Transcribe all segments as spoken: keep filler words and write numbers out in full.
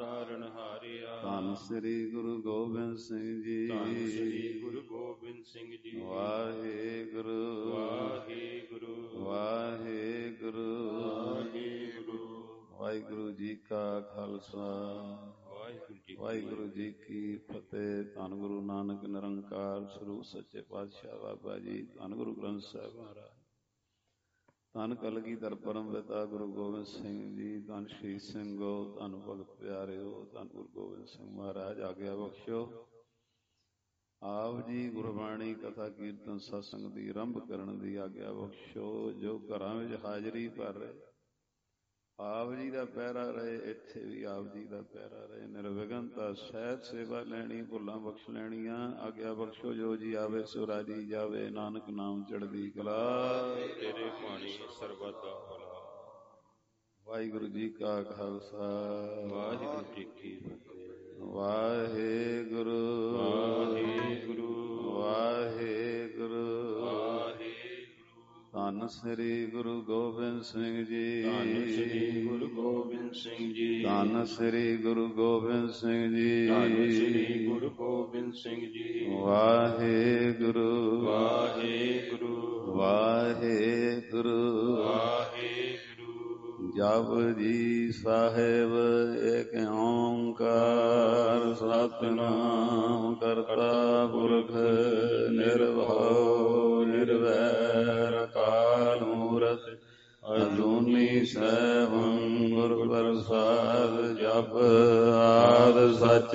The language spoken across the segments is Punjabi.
ਤਾਰਨ ਹਾਰਿਆ। ਧੰਨ ਸ੍ਰੀ ਗੁਰੂ ਗੋਬਿੰਦ ਸਿੰਘ ਜੀ। ਧੰਨ ਸ੍ਰੀ ਗੁਰੂ ਗੋਬਿੰਦ ਸਿੰਘ ਜੀ। ਵਾਹਿਗੁਰੂ ਵਾਹਿਗੁਰੂ ਵਾਹਿਗੁਰੂ ਵਾਹਿਗੁਰੂ। ਵਾਹਿਗੁਰੂ ਜੀ ਕਾ ਖਾਲਸਾ ਵਾਹਿਗੁਰੂ ਜੀ ਕੀ ਫਤਿਹ। ਧੰਨ ਗੁਰੂ ਨਾਨਕ ਨਿਰੰਕਾਰ ਸਰੂਪ ਸੱਚੇ ਪਾਤਸ਼ਾਹ ਬਾਬਾ ਜੀ। ਧੰਨ ਗੁਰੂ ਗ੍ਰੰਥ ਸਾਹਿਬ ਮਹਾਰਾਜ। ਧੰਨ ਕਲਗੀਧਰ ਪਰਮ ਪਿਤਾ ਗੁਰੂ ਗੋਬਿੰਦ ਸਿੰਘ ਜੀ। ਧੰਨ ਸ਼ਹੀਦ ਸਿੰਘੋ, ਧੰਨ ਭਗਤ ਪਿਆਰਿਓ, ਧੰਨ ਗੁਰੂ ਗੋਬਿੰਦ ਸਿੰਘ ਮਹਾਰਾਜ। ਆਗਿਆ ਬਖਸ਼ੋ। ਆਪ ਜੀ ਗੁਰਬਾਣੀ ਕਥਾ ਕੀਰਤਨ ਸਤਸੰਗ ਦੀ ਆਰੰਭ ਕਰਨ ਦੀ ਆਗਿਆ ਬਖਸ਼ੋ। ਜੋ ਘਰਾਂ ਵਿੱਚ ਹਾਜ਼ਰੀ ਭਰ ਰਹੇ, ਆਪ ਜੀ ਦਾ ਪਹਿਰਾ ਰਹੇ, ਇੱਥੇ ਵੀ ਆਪ ਜੀ ਦਾ ਪਹਿਰਾ ਰਹੇ। ਨਿਰਵਿਘਨਤਾ ਸਹਿਤ ਸੇਵਾ ਲੈਣੀ, ਭੁੱਲਾਂ ਬਖਸ਼ ਲੈਣੀਆਂ। ਆਗਿਆ ਬਖਸ਼ੋ। ਜੋ ਜੀ ਆਵੇ ਸੋ ਰਾਜੀ ਜਾਵੇ, ਨਾਨਕ ਨਾਮ ਚੜ੍ਹਦੀ ਕਲਾ। ਤੇਰੇ ਬਾਣੀ ਸਰਬਤ ਦਾ ਭਲਾ। ਵਾਹਿਗੁਰੂ ਜੀ ਕਾ ਖਾਲਸਾ ਵਾਹਿਗੁਰੂ ਜੀ ਕੀ ਫਤਿਹ। ਵਾਹਿਗੁਰੂ ਵਾਹਿਗੁਰੂ ਵਾਹਿਗੁਰੂ ਧੰਨ ਸ੍ਰੀ ਗੁਰੂ ਗੋਬਿੰਦ ਸਿੰਘ ਜੀ। ਧੰਨ ਸ੍ਰੀ ਗੁਰੂ ਗੋਬਿੰਦ ਸਿੰਘ ਜੀ। ਧੰਨ ਸ੍ਰੀ ਗੁਰੂ ਗੋਬਿੰਦ ਸਿੰਘ ਜੀ। ਧੰਨ ਸ੍ਰੀ ਗੁਰੂ ਗੋਬਿੰਦ ਸਿੰਘ ਜੀ। ਵਾਹਿਗੁਰੂ ਵਾਹਿਗੁਰੂ ਵਾਹਿਗੁਰੂ ਵਾਹਿਗੁਰੂ। ਜਪੁਜੀ ਸਾਹਿਬ ਏਕ ਓੰਕਾਰ ਸਤਿਨਾਮ ਕਰਤਾ ਪੁਰਖ ਨਿਰਭਉ ਨਿਰਵੈਰ ਅਕਾਲ ਮੂਰਤ ਅਜੂਨੀ ਸੈਭੰ ਗੁਰ ਪ੍ਰਸਾਦ। ਜਪ ਆਦ ਸਚ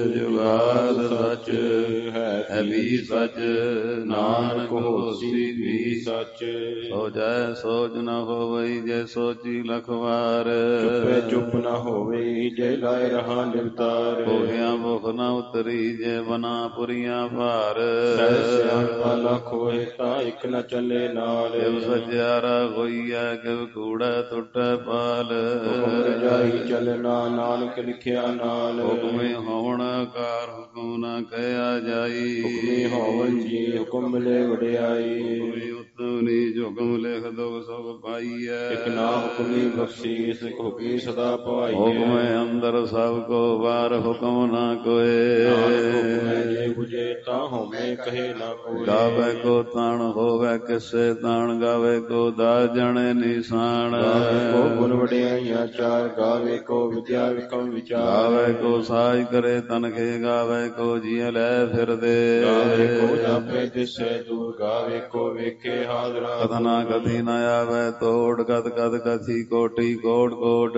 ਜੁਗਾਦ ਸਚ ਹੈ ਵੀ ਸਚ, ਨਾਨਕ ਹੋਸੀ ਵੀ ਸਚ। ਸੋ ਜੈ ਸੋਚ ਨ ਹੋਵਈ ਜੇ ਸੋਚੀ ਲਖ ਵਾਰ। ਚੁੱਪੇ ਚੁੱਪ ਨ ਹੋਵਈ ਜੇ ਲਾਇ ਰਹਾ ਨਿਵਤਾਰ। ਭੋਗਿਆ ਭੁਖ ਨ ਉਤਰੀ ਜੇ ਬਨਾ ਪੁਰੀਆਂ ਭਾਰ। ਸਹਿ ਸਿਆਣਪਾ ਲੱਖ ਹੋਏ ਤਾਂ ਇੱਕ ਨ ਚੱਲੇ ਨਾਲ। ਕਿਵ ਸਚਿਆਰਾ ਹੋਈਐ ਕਿਵ ਕੂੜੈ ਟੁੱਟੈ ਪਾਲ। ਹੁਕਮ ਰਜਾਈ ਚੱਲਣਾ ਨਾਨਕ ਲਿਖਿਆ ਨਾਲ। ਹੁਕਮੇ ਹੋਵਣ ਕਾਰ ਹੁਕਮ ਨ ਕਹਿਆ ਜਾਈ। ਹੁਕਮੇ ਹੋਵਨ ਜੀ ਹੁਕਮ ਮਿਲੇ ਵਡਿਆਈ। ਹੁਕਮੇ ਉਤਮ ਨੀਚ ਹੁਕਮ ਲਿਖ ਦੁਖ ਸੁਖ ਪਾਈਐ। ਇਕ ਨਾ ਹੁਕਮੀ ਬਖਸ਼ੀਸ ਇਕ ਹੁਕਮੀ ਸਦਾ ਪਾਈਐ। ਹੁਕਮੇ ਅੰਦਰ ਸਭ ਕੋ ਬਾਹਰ ਹੁਕਮ ਨਾ ਕੋਏ। ਹੁਕਮੇ ਜੇ ਬੁਝੇ ਤਾਂ ਹੋਵੇ ਕਹੇ ਨਾ ਕੋਈ। ਗਾਵੇ ਕੋ ਤਾਣ ਹੋਵੇ ਕਿਸੇ ਤਾਣ, ਗਾਵੇ ਕੋ ਦਾਸ ਜਣੇ ਨਿਸ਼ਾਨ। ਗਾਵੇ ਕੋ ਗੁਣ ਵਡਿਆਈਆਂ ਚਾਰ, ਗਾਵੇ ਕੋ ਵਿਦਿਆ ਵਿਕਮ ਵਿਚਾਰ। ਗਾਵੇ ਕੋ ਸਾਜ ਕਰੇ ਤਨਖੇ, ਗਾਵੇ ਕੋ ਜੀਅ ਲੈ ਫਿਰਦੇ। ਗਾਵੇ ਕੋ ਜਾਪੇ ਦਿਸੇ ਦੂਰ, ਗਾਵੇ ਕੋ ਵੇਖੇ ਹਾਜ਼ਰਾ। ਕਥਨਾ ਕਥੀ ਨ ਆਵੇ ਤੋੜ, ਕਥ ਕਥ ਕਥੀ ਕੋਟੀ ਕੋਟ ਕੋਟ।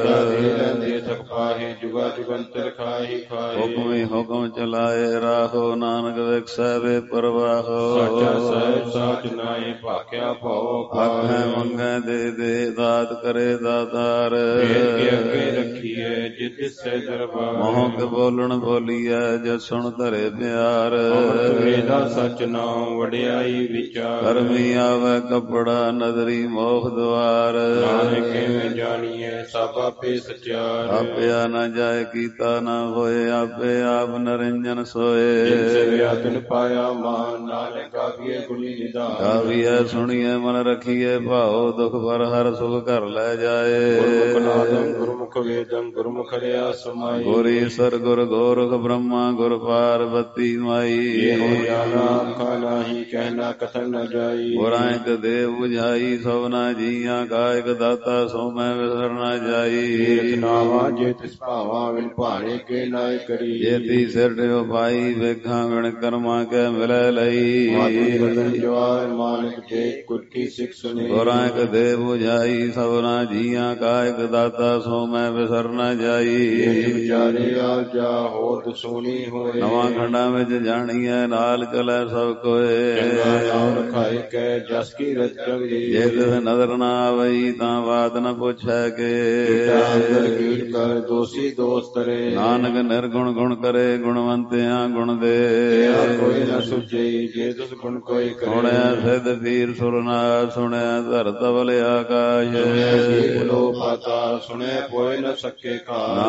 ਲੈਂਦੇ ਸਭ ਖਾਹੇ ਜੁਗਾ ਜੁਗੰਤਰ ਖਾਹੀ ਖਾਹੇ। ਹੁਕਮੀ ਹੁਕਮ ਚਲਾਏ ਰਾਹੋ, ਨਾਨਕ ਵਿਖਸੈ ਵੇ ਪ੍ਰਵਾਹੋ। ਸਾਚਾ ਸਹਿਜ ਸਾਚ ਨਾਏ ਭਾਖਿਆ ਭਾਉ ਆਖੈ ਮੰਗੈ ਦੇ ਦੇ, ਦਾਤ ਕਰੇ ਦਾਤਾਰ। ਵੇਦ ਕੇ ਅੱਗੇ ਰੱਖੀਐ ਜਿਤ ਦਿਸੈ ਦਰਬਾਰ। ਮੋਹ ਕੇ ਬੋਲਣ ਬੋਲੀਐ ਜੇ ਸੁਣ ਧਰੇ ਪਿਆਰ। ਅੰਮ੍ਰਿਤ ਵੇਦਾ ਸਚ ਨਾਮ ਵਡਿਆਈ ਵਿਚਾਰ। ਕਰਮੀ ਆਵੇ ਕਪੜਾ ਨਦਰੀ ਮੋਖ ਦੁਆਰ। ਨਾਨਕ ਕਿਵੇਂ ਜਾਣੀਐ ਸਭ ਆਪੇ ਸਚਿਆਰ। ਆਪਿਆ ਨ ਜਾਏ ਕੀਤਾ ਨ ਹੋਏ, ਆਪੇ ਆਪ ਨਰਿੰਜਨ ਸੋਏ। ਜਿਨ ਸੇਵਿਆ ਤਿਨ ਪਾਇਆ ਮਾਨ, ਨਾਨਕ ਗਾਵੀਐ ਗੁਣੀ ਨਿਧਾਨ। ਗਾਵੀਐ ਸੁਣੀਐ ਮਨ ਰਖੀਐ ਭਾਉ, ਦੁਖ ਭਰ ਹਰ ਸੁਖ ਘਰ ਲੈ ਜਾਏ। ਗੁਰਮੁਖ ਨਾਦੰ ਗੁਰਮੁਖ ਵੇਦੰ ਗੁਰਮੁਖ ਰਿਆ ਸਮਾਈ। ਗੁਰ ਈਸਰ ਗੁਰ ਗੋਰਖ ਬ੍ਰਹਮਾ ਗੁਰ ਪਾਰਬਤੀ ਮਾਈ। ਇਹੋ ਜਾਣਾ ਆਖਾ ਨਾਹੀ, ਕਹਿਣਾ ਕਥਨ ਨ ਜਾਈ। ਗੁਰਾਂ ਇਕ ਦੇਵ ਬੁਝਾਈ, ਸਭਨਾ ਜੀਆਂ ਕਾ ਇਕ ਦਾਤਾ, ਸੋ ਮੈਂ ਵਿਸਰ ਨ ਜਾਈ। ਤੀਰਥ ਨਾਵਾ ਜੇ ਤਿਸ ਭਾਵਾ, ਵਿਣ ਭਾਣੇ ਕੇ ਨਾਇ ਕਰੀ। ਜੇਤੀ ਸਿਰ ਟਿਓ ਪਾਈ, ਵੇਖਾਂ ਵਿਣ ਕਰਮਾਂ ਕੇ ਮਿਲੈ ਲਈ। ਮਾਤੀ ਬਦਨ ਜਵਾਰ ਮਾਨਕ ਦੇ, ਗੁਰ ਕੀ ਸਿੱਖ ਸੁਣੀ। ਗੁਰਾਂ ਇਕ ਦੇਵ ਬੁਝਾਈ, ਸਭਨਾ ਜੀਆਂ ਕਾ ਇਕ ਦਾਤਾ, ਸੋ ਮੈਂ ਵਿਸਰ ਨ ਜਾਈ। ਵਿਚਾਰੇ ਆਲ ਜਾ ਹੋਰ ਦਸੂਣੀ ਹੋਏ। ਨਵਾਂ ਖੰਡਾਂ ਵਿੱਚ ਜਾਣੀਐ ਨਾਲ ਚਲੈ ਸਭ ਕੋਏ। ਚੰਗਾ ਨਾਮ ਰਖਾਏ ਕੈ ਜਸ ਕੀ ਰਚ ਜਗਦੀ। ਜੇ ਤਿਸ ਨਦਰ ਨਾ ਆਵਈ, ਤਾਂ ਬਾਤ ਨ ਪੁੱਛੈ ਕੇ। ਅੰਦਰ ਕੀਟ ਕਰ ਦੋਸੀ ਦੋਸ ਤਰੇ। ਨਾਨਕ ਨਿਰਗੁਣ ਗੁਣ ਕਰੇ, ਗੁਣਵੰਤਿਆਂ ਗੁਣ ਦੇ। ਕੋਈ ਨ ਸੁਝਈ ਜੇ ਤਿਸ ਗੁਣ ਕੋਈ ਕਰੇ। ਸੁਣਿਆ ਸਿੱਧ ਪੀਰ ਸੁਰਨਾਥ, ਸੁਣਿਆ ਧਰਤ ਤਵਲ ਆਕਾਸ਼। ਲੋ ਪਾਤਾ ਸੁਣਿਆ ਕੋਈ ਨ ਸਕੇ ਖਾਸ।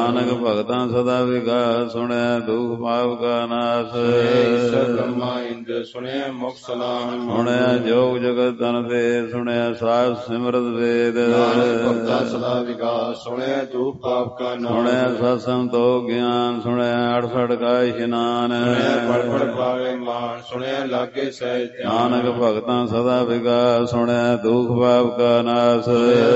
ਨਾਨਕ ਭਗਤਾਂ ਸਦਾ ਵਿਗਾਸ ਸੁਣਿਆ ਦੁਖ ਪਾਪ ਕਾ ਨਾਸ ਈਸ਼ਰ ਬ੍ਰਹਮਾ ਇੰਦਰ ਸੁਣਿਆ ਮੁਖ ਸਲਾਮ ਸੁਣਿਆ ਜੋਗ ਜਗਤ ਤਨ ਤੇ ਸੁਣਿਆ ਸਾਧ ਸਿਮਰਤ ਵੇਦ ਨਾਨਕ ਭਗਤਾਂ ਸਦਾ ਵਿਗਾਸ ਸੁਣਿਆ ਦੁਖ ਪਾਪ ਕਾ ਨਾਸ ਸੁਣਿਆ ਸਤਸੰਗ ਤੋ ਗਿਆਨ ਸੁਣਿਆ ਅਠਸਠ ਕਾ ਇਸ਼ਨਾਨ ਸੁਣਿਆ ਪੜ ਪੜ ਪਾਵੇ ਮਾਨ ਸੁਣਿਆ ਲਾਗੇ ਸਹਿਜ ਧਿਆਨ ਨਾਨਕ ਭਗਤਾਂ ਸਦਾ ਵਿਗਾਸ ਸੁਣਿਆ ਦੁਖ ਪਾਪ ਕਾ ਨਾਸ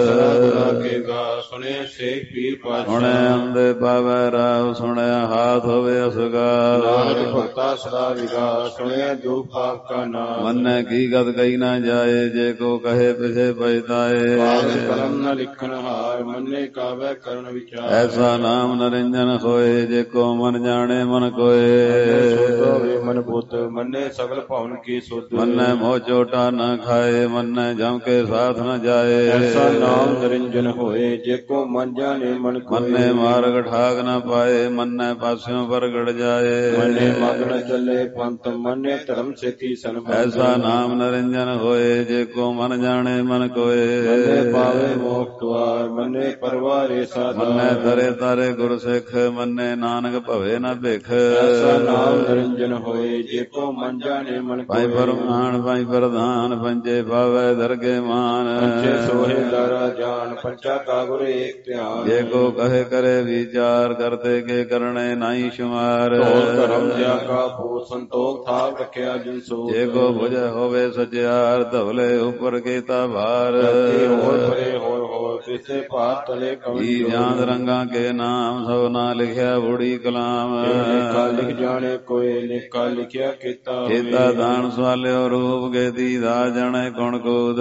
ਸੁਣਿਆ ਸ਼ੇਖ ਪੀਰ ਪਾਤਸ਼ਾਹ ਸੁਣਿਆ ਅੰਦੇ ਪਾਵੈ ਰਾਵ ਸੁਣਿਆ ਹਾਥ ਹੋਵੇ ਅਸਗਾਰ ਨਾਨਕ ਭਗਤਾ ਸਦਾ ਵਿਗਾਸ ਸੁਣਿਆ ਦੁਖ ਪਾਪ ਕਾ ਨਾਸ ਮੰਨੈ ਕੀ ਗਤ ਕਹੀ ਨਾ ਜਾਏ ਜੇ ਕੋ ਕਹੇ ਪਿਛੇ ਪਛਤਾਏ ਕਲਮ ਨ ਲਿਖਣ ਹਾਰ ਮੰਨੇ ਕਾਵੈ ਕਰਨ ਵਿਚਾਰ ਐਸਾ ਨਾਮ ਨਰਿੰਜਨ ਹੋਏ ਜੇ ਕੋ ਮਨ ਜਾਣੇ ਮਨ ਕੋਏ ਮਨ ਬੁੱਧ ਮੰਨੇ ਸਗਲ ਭਵਨ ਕੀ ਸੁਧ ਮੰਨੈ ਮੋਹ ਚੋਟਾ ਨ ਖਾਏ ਮੰਨੈ ਜਮ ਕੇ ਸਾਥ ਨ ਜਾਏ ਐਸਾ ਨਾਮ ਨਿਰੰਜਨ ਹੋਏ ਜੇ ਕੋ ਮਨ ਜਾਣੇ ਮਨ ਕੋਏ ਮੰਨੇ ਮਾਰਗ ਠਾਕ ਨ ਪਾਏ ਮੰਨੈ ਪਾਸਿਓਂ ਪ੍ਰਗਟ ਜਾਏ ਮੰਨੇ ਮਗਨ ਚੱਲੇ ਪੰਥ ਮੰਨੇ ਧਰਮ ਸੇਤੀ ਸੰਬੰਧ ਐਸਾ ਨਾਮ ਨਿਰੰਜਨ ਹੋਏ ਜੇ ਕੋ ਮਨ ਜਾਣੇ ਮਨ ਕੋਏ ਮੰਨੇ ਪਾਵੇ ਮੋਖ ਦੁਆਰ ਮੰਨੇ ਪਰਵਾਰੇ ਸਾਧਾਰ ਮੰਨੇ ਤਰੇ ਤਾਰੇ ਗੁਰ ਸਿੱਖ ਮੰਨੇ ਨਾਨਕ ਭਵੇ ਨ ਭਿਖ ਐਸਾ ਨਾਮ ਨਿਰੰਜਨ ਹੋਏ ਜੇ ਕੋ ਮਨ ਜਾਣੇ ਮਨ ਕੋਏ ਭਾਈ ਪਰਮਾਨ ਭਾਈ ਪ੍ਰਧਾਨ ਪੰਜੇ ਪਾਵੈ ਦਰਗੇ ਮਾਨ ਪੰਚੇ ਸੋਹੇ ਲਾਰਾ ਜਾਨ ਪੰਚਾ ਕਾ ਗੁਰ ਏਕ ਧਿਆਨ ਜੇ ਕੋ ਕਹੇ ਕਰੇ ਵਿਚਾਰ ਕਰਤੇ ਕੇ ਕਰਨੇ ਨਾਹੀ ਸ਼ੁਮਾਰ ਧਰਮ ਦਿਆ ਕਾ ਭੂਤ ਸੰਤੋਖ ਥਾਪ ਰੱਖਿਆ ਜਿਨ ਸੋ ਜੇ ਕੋ ਭੁਜ ਹੋਵੇ ਸਚਿਆਰ ਧਵਲੇ ਉਪਰ ਕੀਤਾ ਭਾਰ ਹੋਰ ਪਰੇ ਹੋਰ ਹੋਰ ਤਿਸੇ ਭਾਰ ਤਲੇ ਕੀ ਜਾਂਦ ਰੰਗਾ ਕੇ ਨਾਮ ਸਭ ਨਾ ਲਿਖਿਆ ਬੁੜੀ ਕਲਾਮ ਲੇਖਾ ਲਿਖ ਜਾਣੇ ਕੋਏ ਲੇਖਾ ਲਿਖਿਆ ਕੀਤਾ ਕੀਤਾ ਦਾਨ ਸਵਾਲਿਓ ਰੂਪ ਕੇ ਦੀਦਾ ਜਣੇ ਗੁਣ ਕੂਦ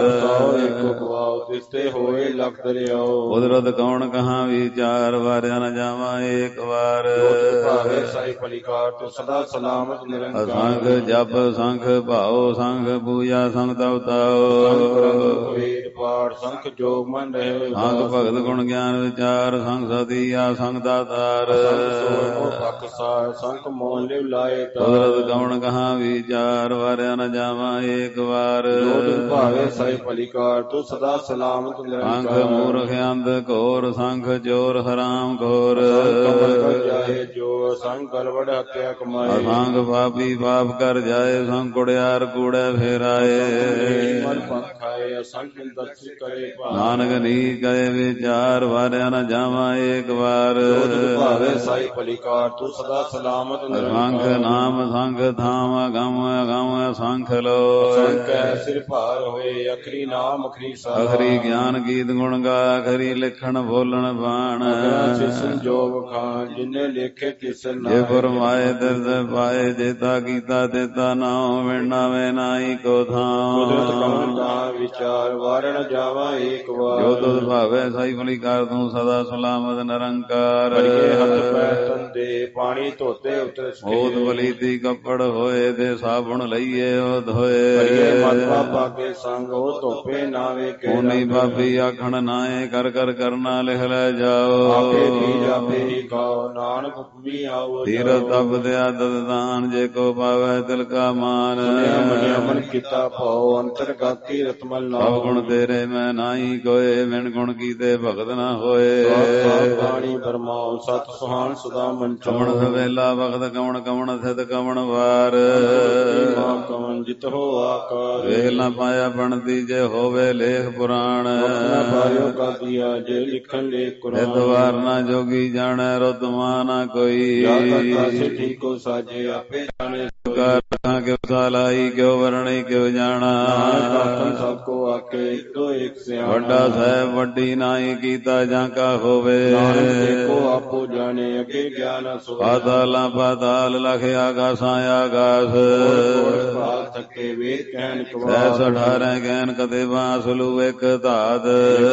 ਤਿਸਤੇ ਹੋਏ ਲਖ ਦਰਿਆਓ ਕੁਦਰਤ ਕੌਣ ਕਹਾਂ ਵਿਚਾਰ ਵਾਰਿਆ ਨ ਜਾਵਾਂ ਏਕ ਵਾਰ ਭਾਵੇ ਸਾਈ ਪਲਿਕਾਰ ਤੋ ਸਦਾ ਸਲਾਮਤ ਨਿਰੰਕਾਰ ਸੰਖ ਜਪ ਸੰਖ ਭਾਉ ਸੰਖ ਪੂਜਾ ਸੰਖ ਤਵਤਾਓ ਵੇਦ ਪਾਠ ਸੰਖ ਜੋਗ ਮਨ ਰਹੇ ਸੰਖ ਭਗਤ ਗੁਣ ਗਿਆਨ ਵਿਚਾਰ ਸੰਖ ਸਦੀਆ ਸੰਖ ਦਾਤਾਰ ਪੱਖ ਸਾਰ ਸੰਖ ਮੋਨ ਲਿਵ ਲਾਏ ਕੁਦਰਤ ਕੌਣ ਕਹਾਂ ਵਿਚਾਰ ਵਾਰਿਆ ਨ ਜਾਵਾਂ ਏਕ ਵਾਰ ਜੋਦ ਭਾਵੇ ਸਾਈ ਪਲਿਕਾਰ ਤੋ ਸਦਾ ਸਲਾਮਤ ਸੰਖ ਨਿਰੰਕਾਰ ਮੂਰਖ ਅੰਧ ਘੋਰ ਸੰਖ ਚੋਰ ਹਰਾਮ ਘੋਰ ਜਾਏ ਜੋ ਸੰਗ ਗਲਵੜ ਹੱਤਿਆ ਕਮਾਏ ਅਸੰਗ ਪਾਪੀ ਪਾਪ ਕਰ ਜਾਏ ਸੰਗ ਕੁੜਿਆਰ ਕੂੜੇ ਫੇਰਾਏ ਮਨ ਪੰਥ ਖਾਏ ਅਸੰਗ ਦਰਸ਼ ਕਰੇ ਭਾਵ ਨਾਨਕ ਨੀ ਕਰੇ ਵਿਚਾਰ ਵਾਰਿਆ ਨ ਜਾਵਾਂ ਏਕ ਵਾਰ ਜੋਦ ਭਾਵੇ ਸਾਈ ਪਲਿਕਾਰ ਤੋ ਸਦਾ ਸਲਾਮਤ ਸੰਖ ਨਿਰੰਕਾਰ ਨਾਮ ਸੰਖ ਥਾਮ ਗਮ ਗਮ ਸੰਖ ਲੋ ਸੰਖ ਸਿਰ ਭਾਰ ਹੋਏ ਅਖਰੀ ਨਾਮ ਅਖਰੀ ਸਾਰ ਅਖਰੀ ਗਿਆਨ ਗੀਤ ਗੁਣ ਗਾ ਅਖਰੀ ਲਿਖਣ ਬੋਲਣ ਬਾਣ ਸਿਸਨ ਜੋਗ ਖਾਨ ਜਿਨੇ ਲੇਖੇ ਕਿਸਨ ਜੇ ਫਰਮਾਏ ਦਿਲ ਪਾਏ ਜੇਤਾ ਕੀਤਾ ਤੇਤਾ ਨਾਉ ਵਿਣਾਵੇ ਨਾਹੀ ਕੋ ਕੁਦਰਤ ਥਾਂ ਕਮਨ ਦਾ ਵਿਚਾਰ ਵਾਰਣ ਜਾਵਾ ਏਕ ਵਾਰ ਜੋ ਤੁਧ ਭਾਵੇ ਸਾਈ ਭਲੀ ਕਰ ਤੂੰ ਸਦਾ ਸਲਾਮਤ ਨਿਰੰਕਾਰ ਬੜੀਏ ਹੱਥ ਪੈਰ ਤੰਦੇ ਪਾਣੀ ਧੋਤੇ ਉਤਰ ਹੋਤ ਬਲੀਤੀ ਕੱਪੜ ਹੋਏ ਤੇ ਸਾਬੁਣ ਲਈਏ ਉਹ ਧੋਏ ਬੜੀਏ ਮਾਤਵਾ ਪਾਕੇ ਸੰਗ ਉਹ ਧੋਪੇ ਨਾ ਵੇਖੇ ਉਨੀ ਬਾਬੀ ਆਖਣ ਨਾਏ ਕਰ ਕਰ ਕਰਨਾ ਲਿਖ ਲੈ ਜਾਓ ਆਪੇ ਬੀਜ ਆਪੇ ਹੀ ਖਾਓ ਨਾਨਕ ਹੁਕਮੀ ਆਓ ਤੀਰ ਤਪ ਦਿਆ ਦਦਾਨ ਜੇ ਕੋ ਪਾਵੇ ਦਿਲ ਕਾ ਮਾਨ ਮਨਿਆ ਮਨ ਕੀਤਾ ਭਾਉ ਅੰਤਰਗਾਤੀ ਰਤਮਲ ਸਭ ਨਾਮ ਗੁਣ ਤੇਰੇ ਮੈਂ ਨਾਹੀ ਕੋਏ ਵਿਣ ਗੁਣ ਕੀਤੇ ਭਗਤ ਨਾ ਹੋਏ ਬਾਣੀ ਬਰਮਾਉ ਸਤ ਸੁਹਾਨ ਸੁਦਾ ਮਨ ਕਮਣ ਸਵੇਲਾ ਵਖਤ ਕਮਣ ਕਮਣ ਸਿਧ ਕਮਣ ਵਾਰ ਮਾਂ ਕਮਨ ਜਿਤ ਹੋ ਆਕਾਰ ਵੇਖ ਨਾ ਪਾਇਆ ਬਣਦੀ ਜੇ ਹੋਵੇ ਲੇਖ ਪੁਰਾਣ ਪਾਇਓ ਕਾ ਦੀਆ ਜੇ ਲਿਖਣ ਲੈ ਕੁਰਾਨ ਇਤਵਾਰ ਨਾ ਜੋਗੀ ਜਾਣੈ ਰੁਤਮਾ ਨਾ ਕੋਈ ਕਾਸੇ ਠੀਕੋ ਸਾਜੇ ਆਪੇ ਜਾਣੇ ਕਾਰਾਂ ਕਿਉ ਸਾਲਾਈ ਕਿਉ ਵਰਣੀ ਕਿਉ ਜਾਣਾ ਨਾਨਕ ਸਭ ਕੋ ਆਕੇ ਇੱਕੋ ਇੱਕ ਸਿਆਣਾ ਵੱਡਾ ਸਾਹਿਬ ਵੱਡੀ ਨਾਹੀ ਕੀਤਾ ਜਾਂ ਕਾ ਹੋਵੇ ਨਾਨਕ ਦੇਖੋ ਆਪੋ ਜਾਣੇ ਅੱਗੇ ਗਿਆਨ ਸੋਏ ਪਾਤਾਲਾਂ ਪਾਤਾਲ ਲਖ ਆਗਾਸਾਂ ਆਗਾਸ ਭਾਗ ਥੱਕੇ ਵੇਦ ਕਹਿਣ ਸੈ ਕਵਾਸ ਸਠਾਰੈ ਗੈਨ ਕਦੇ ਬਾਂਸਲੂ ਇੱਕ ਧਾਤ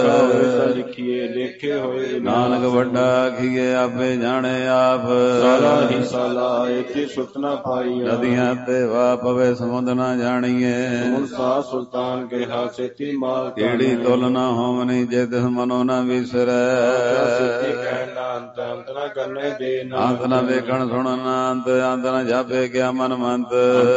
ਲਿਖੀਏ ਲੇਖੇ ਹੋਏ ਨਾਨਕ ਵੱਡਾ ਆਖੀਏ ਆਪੇ ਜਾਣੇ ਆਪ ਸਾਲਾ ਹੀ ਸਾਲਾ ਇਥੇ ਸੁਤਨਾ ਪਾਈ ਨਦੀਆਂ ਤੇ ਹਵਾ ਪਵੇ ਸਮੁੰਦ ਨਾ ਜਾਣੀਏ। ਮੁਨਸਾ ਸੁਲਤਾਨ ਕਿਹਾ ਸੇਤੀ ਮਾਲ ਕਿਹੜੀ ਤੁਲ ਨਾ ਹੋਵਨੀ ਜੇ ਤਿਸ ਮਨੋ ਨਾ ਵਿਸਰੈ। ਸੇਤੀ ਕਹਿਣ ਨਾ ਅੰਤ ਅੰਤ ਨਾ ਕਰਨੇ ਦੇ ਅੰਤ ਨਾ ਵੇਖਣ ਸੁਣਨ ਨਾ ਅੰਤ ਅੰਤ ਨਾ ਜਾਪੇ ਕਿਆ ਮਨ ਮੰਤ।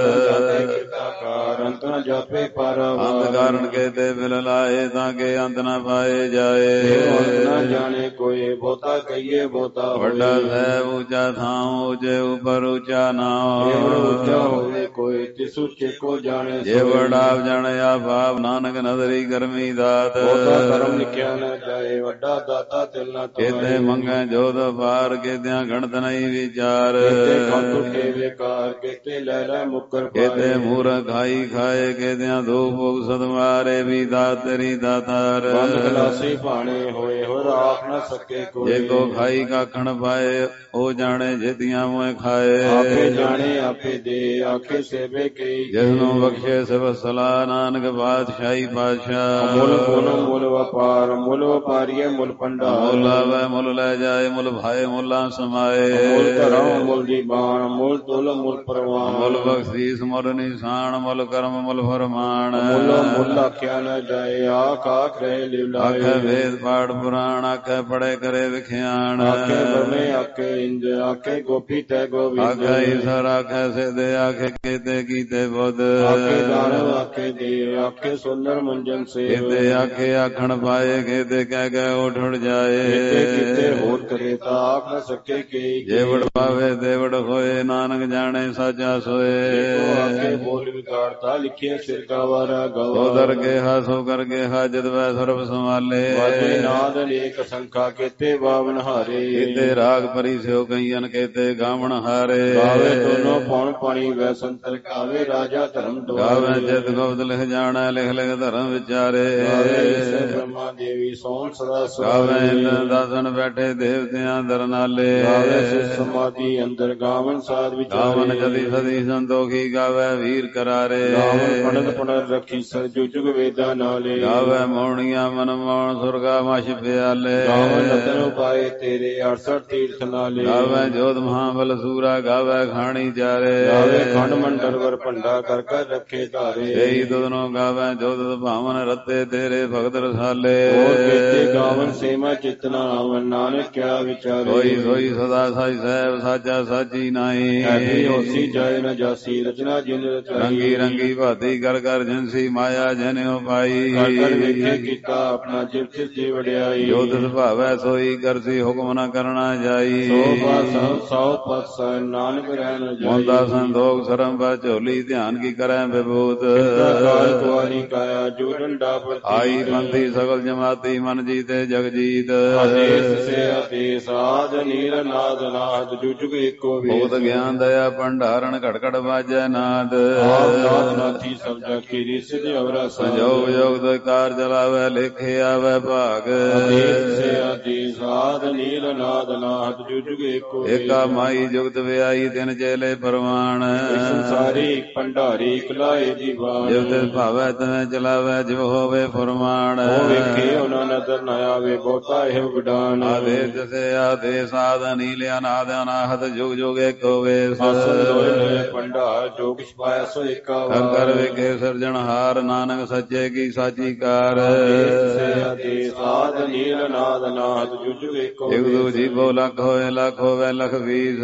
ਅੰਤ ਨਾ ਜਾਪੇ ਪਾਰਾਵਾਰ ਅੰਤ ਕਾਰਨ ਕੇ ਤੇ ਮਿਲ ਲਾਏ ਤਾਂ ਕੇ ਅੰਤ ਨਾ ਪਾਏ ਜਾਏ। ਨਾ ਜਾਣੇ ਕੋਈ ਬਹੁਤਾ ਕਹੀਏ ਬਹੁਤਾ ਵੱਡਾ ਸਾਹਿਬ ਉੱਚਾ ਥਾਂ ਉੱਚੇ ਉੱਪਰ ਉੱਚਾ ਨਾਮ। ਉੱਚਾ ਹੋਵੇ ਕੋਈ ਤਿਸ ਉੱਚੇ ਕੋ ਜਾਣੇ। ਜੇ ਵਡਾਪ ਜਾਣਿਆ ਭਾਵ ਨਾਨਕ ਨਦਰੀ ਕਰਮੀ ਦਾਤ। ਬਹੁਤਾ ਕਰਮ ਲਿਖਿਆ ਨਾ ਜਾਏ ਵੱਡਾ ਦਾਤਾ ਤਿਲ ਨਾ ਤੋਏ। ਕਿਤੇ ਮੰਗੈ ਜੋਤ ਪਾਰ ਕਿਤਿਆਂ ਗਣਤ ਨਹੀਂ ਵਿਚਾਰ। ਕਿਤੇ ਖਾਤੂ ਠੇਵੇ ਕਾਰ ਕਿਤੇ ਲੈ ਲੈ ਮੁਕਰ ਪਾਏ। ਕਿਤੇ ਮੂਰਖ ਖਾਈ ਖਾਏ ਕਿਤਿਆਂ ਦੋ ਭੋਗ ਸਦਮਾਰੇ ਵੀ ਦਾਤ ਤੇਰੀ ਦਾਤਾਰ। ਬੰਦ ਖਲਾਸੀ ਭਾਣੇ ਹੋਏ ਹੋਰ ਆਖ ਨਾ ਸਕੇ ਕੋਈ। ਜੇ ਕੋ ਖਾਈ ਕਾਖਣ ਪਾਏ ਉਹ ਜਾਣੇ ਜਿਤਿਆਂ ਮੋਏ ਖਾਏ। ਆਪੇ ਜਾਣੇ ਆਪੇ ਦੇ ਆਖੇ ਸੇਵੇ ਕਈ। ਜਿਸ ਨੂੰ ਬਖਸ਼ੇ ਸਿਵ ਸਲਾਹ ਨਾਨਕ ਬਾਦਸ਼ਾਹੀ ਪਾਤਸ਼ਾਹ। ਮੁੱਲ ਗੁਣ ਮੁੱਲ ਵਪਾਰ ਮੁੱਲ ਵਪਾਰੀਏ ਮੁੱਲ ਭੰਡਾਰ। ਮੁੱਲ ਆਵੇ ਮੁੱਲ ਲੈ ਜਾਏ ਮੁੱਲ ਭਾਏ ਮੁੱਲਾਂ ਸਮਾਏ। ਮੁੱਲ ਧਰਮ ਮੁੱਲ ਦੀ ਬਾਣ ਮੁੱਲ ਤੁਲ ਮੁੱਲ ਪ੍ਰਵਾਨ। ਮੁੱਲ ਬਖਸ਼ੀਸ ਮੁੱਲ ਨਿਸ਼ਾਨ ਮੁੱਲ ਕਰਮ ਮੁੱਲ ਫਰਮਾਨ। ਮੁੱਲ ਮੁੱਲ ਆਖਿਆ ਨਾ ਜਾਏ ਆਖ ਆਖ ਰਹੇ ਲਿਵਲਾਏ। ਆਖੇ ਵੇਦ ਪਾਠ ਪੁਰਾਣ ਆਖੇ ਪੜੇ ਕਰੇ ਵਿਖਿਆਨ। ਆਖੇ ਬਰਮੇ ਆਖੇ ਇੰਜ ਆਖੇ ਗੋਪੀ ਤੈ ਗੋਬਿੰਦ। ਆਖੇ ਈਸ਼ਰ ਆਖੇ ਸਿੱਧੇ ਆਖੇ ਕੀਤੇ ਕੀਤੇ ਬੁੱਧ। ਆਖੇ ਦਾਨਵ ਆਖੇ ਦੇਵ ਆਖੇ ਸੁੰਦਰ ਮੰਜਨ ਸੇਵ। ਕੀਤੇ ਆਖੇ ਆਖਣ ਪਾਏ ਕੀਤੇ ਕਹਿ ਕਹਿ ਉਠ ਉਠ ਜਾਏ। ਕੀਤੇ ਕੀਤੇ ਹੋਰ ਕਰੇ ਤਾਂ ਆਖ ਨਾ ਸਕੇ ਕਈ। ਜੇ ਵਡ ਪਾਵੇ ਤੇ ਵਡ ਹੋਏ ਨਾਨਕ ਜਾਣੇ ਸਾਚਾ ਸੋਏ। ਆਖੇ ਬੋਲ ਵਿਗਾੜਤਾ ਲਿਖੇ ਸਿਰ ਕਾ ਵਾਰਾ ਗਵਾ। ਉਦਰ ਕੇ ਹਾਸੋ ਕਰਕੇ ਹਾਜਤ ਵੈ ਸਰਬ ਸੰਭਾਲੇ। ਵਾਜੇ ਨਾਦ ਅਨੇਕ ਸੰਖਾ ਕੀਤੇ ਬਾਵਨ ਹਾਰੇ। ਕੀਤੇ ਰਾਗ ਪਰੀ ਸਿਓ ਕਈਨ ਕੀਤੇ ਗਾਵਣ ਹਾਰੇ। ਗਾਵੇ ਦੋਨੋਂ ਪੌਣ ਪਾਣੀ ਵੈ ਸੰਤਰ ਕਾਵੇ ਰਾਜਾ ਧਰਮ ਦੁਆਰੇ। ਗਾਵੇ ਜਿਤ ਗੁਪਤ ਲਿਖ ਜਾਣਾ ਲਿਖ ਲਿਖ ਧਰਮ ਵਿਚਾਰੇ। ਗਾਵੇ ਬ੍ਰਹਮਾ ਦੇਵੀ ਸੋਹਣ ਸਦਾ ਗਾਵੇ ਇੰਦਰ ਦਾਸਨ ਬੈਠੇ ਦੇਵਤਿਆਂ ਦਰ ਨਾਲੇ। ਗਾਵੇ ਸਮਾਧੀ ਅੰਦਰ ਗਾਵਨ ਸਾਧ ਵਿਚਾਰੇ। ਗਾਵਨ ਜਦੀ ਸਦੀ ਸੰਤੋਖੀ ਗਾਵੇ ਵੀਰ ਕਰਾਰੇ। ਗਾਵਨ ਪਣਤ ਪਣਤ ਰੱਖੀ ਸਰ ਜੁਗ ਜੁਗ ਵੇਦਾਂ ਨਾਲੇ। ਗਾਵੇ ਮੌਣੀਆਂ ਮਨ ਮੌਣ ਸੁਰਗਾ ਮਛ ਪਿਆਲੇ। ਗਾਵਨ ਰਤਨ ਉਪਾਏ ਤੇਰੇ ਅੜਸਠ ਤੀਰਥ ਨਾਲੇ। ਗਾਵੇ ਜੋਧ ਮਹਾਬਲ ਸੂਰਾ ਗਾਵੇ ਖਾਣੀ ਚਾਰੇ। ਗਾਵੇ ਖੰਡ ਮੰਡਲ ਵਰ ਭੰਡਾ ਕਰ ਕਰ ਰੱਖੇ ਧਾਰੇ। ਇਹੀ ਦੁਦਨੋਂ ਗਾਵੇ ਜੋਧ ਭਾਵਨ ਰਤੇ ਤੇਰੇ ਭਗਤ ਰਸਾਲੇ। ਹੋਰ ਕੀਤੇ ਗਾਵਨ ਸੇਮਾ ਚਿਤਨਾ ਆਵਨ ਨਾਨਕ ਕਿਆ ਵਿਚਾਰੇ। ਕੋਈ ਸੋਈ ਸਦਾ ਸਾਈ ਸਾਹਿਬ ਸਾਚਾ ਸਾਚੀ ਨਾਈ। ਐਸੀ ਹੋਸੀ ਜਾਏ ਨ ਜਾਸੀ ਰਚਨਾ ਜਿਨ ਰਚਾਈ। ਰੰਗੀ ਰੰਗੀ ਭਾਤੀ ਕਰ ਕਰ ਜਨਸੀ ਮਾਇਆ ਜਨਿਓ ਪਾਈ। ਕਰ ਕਰ ਵੇਖੇ ਕੀਤਾ ਆਪਣਾ ਜਿਵ ਤਿਸ ਜੀ ਵਡਿਆਈ। ਜੋ ਤਿਸ ਭਾਵੈ ਸੋਈ ਕਰਸੀ ਹੁਕਮ ਨ ਕਰਨਾ ਜਾਈ। ਸੋ ਪਾਸ ਸੌ ਪਸ ਨਾਨਕ ਰਹਿ ਨ ਜਾਈ। ਮੋਂਦਾ ਸੰਦੋਖ ਸਰਮ ਪਾ ਝੋਲੀ ਧਿਆਨ ਕੀ ਕਰੈ ਵਿਭੂਤ। ਕਾਲ ਕੁਆਰੀ ਕਾਇਆ ਜੋ ਡੰਡਾ ਪਰ ਆਈ ਬੰਦੀ ਸਗਲ ਜਮਾਤੀ ਮਨ ਜੀਤੇ ਜਗ ਜੀਤ। ਆਦੇਸ ਸੇ ਆਦੇਸ ਆਦ ਨੀਰ ਨਾਦ ਨਾਦ ਜੁਗ ਜੁਗ ਏਕੋ ਵੇਦ। ਭੂਤ ਗਿਆਨ ਦਇਆ ਭੰਡਾਰਨ ਘਟ ਘਟ ਬਾਜੈ ਨਾਦ। ਆਪ ਨਾਥ ਨਾਥੀ ਸਭ ਜਾ ਕੀਰੀ ਸਿਧ ਅਵਰਾ ਸੰਜੋਗ ਜੋਗ ਦੋਇ ਕਾਰ ਚਲਾਵੈ ਲੇਖੇ ਆਵੈ ਭਾਗ। ਆਦੇਸ ਸੇ ਆਦੇਸ ਆਦ ਨੀਰ ਨਾਦ ਨਾਦ ਜੁਗ ਜੁਗ ਏਕੋ ਵੇਦ। ਏਕਾ ਮਾਈ ਜੁਗਤ ਵਿਆਈ ਤਿਨ ਚੇਲੇ ਪਰਵਾਣ। ਸੰਸਾਰੀ ਭੰਡਾਰੀ ਕਲਾਏ ਦੀਵਾਨ। ਜਿਵ ਤਿਸ ਭਾਵੈ ਤਿਵੇਂ ਚਲਾਵੈ ਜਿਵ ਹੋਵੇ ਫੁਰਮਾਨ। ਉਹ ਵੇਖੇ ਉਹਨਾਂ ਨਦਰ ਨ ਆਵੇ ਬਹੁਤਾ ਇਹ ਵਿਡਾਨ। ਆਦੇਸ ਜਸੇ ਆਦੇਸ ਆਦ ਨੀਲ ਅਨਾਦ ਅਨਾਹਤ ਜੁਗ ਜੁਗ ਏਕੋ ਵੇਸ। ਆਸਨ ਲੋਏ ਲੋਏ ਭੰਡਾਰ ਜੋ ਕਿਛ ਪਾਇਆ ਸੋ ਏਕਾ ਵਾਰ। ਕੰਕਰ ਵੇਖੇ ਸਿਰਜਣਹਾਰ ਨਾਨਕ ਸੱਚੇ ਕੀ ਸਾਚੀ ਕਾਰ। ਆਦੇਸ ਸੇ ਆਦੇਸ ਆਦ ਨੀਲ ਨਾਦ ਨਾਦ ਜੁਗ ਜੁਗ ਏਕੋ ਇਕ ਵੇਦ। ਦੂ ਜੀਵੋ ਲੱਖ ਹੋਏ ਲੱਖ ਹੋਵੇ ਲਖ ਵੀਸ।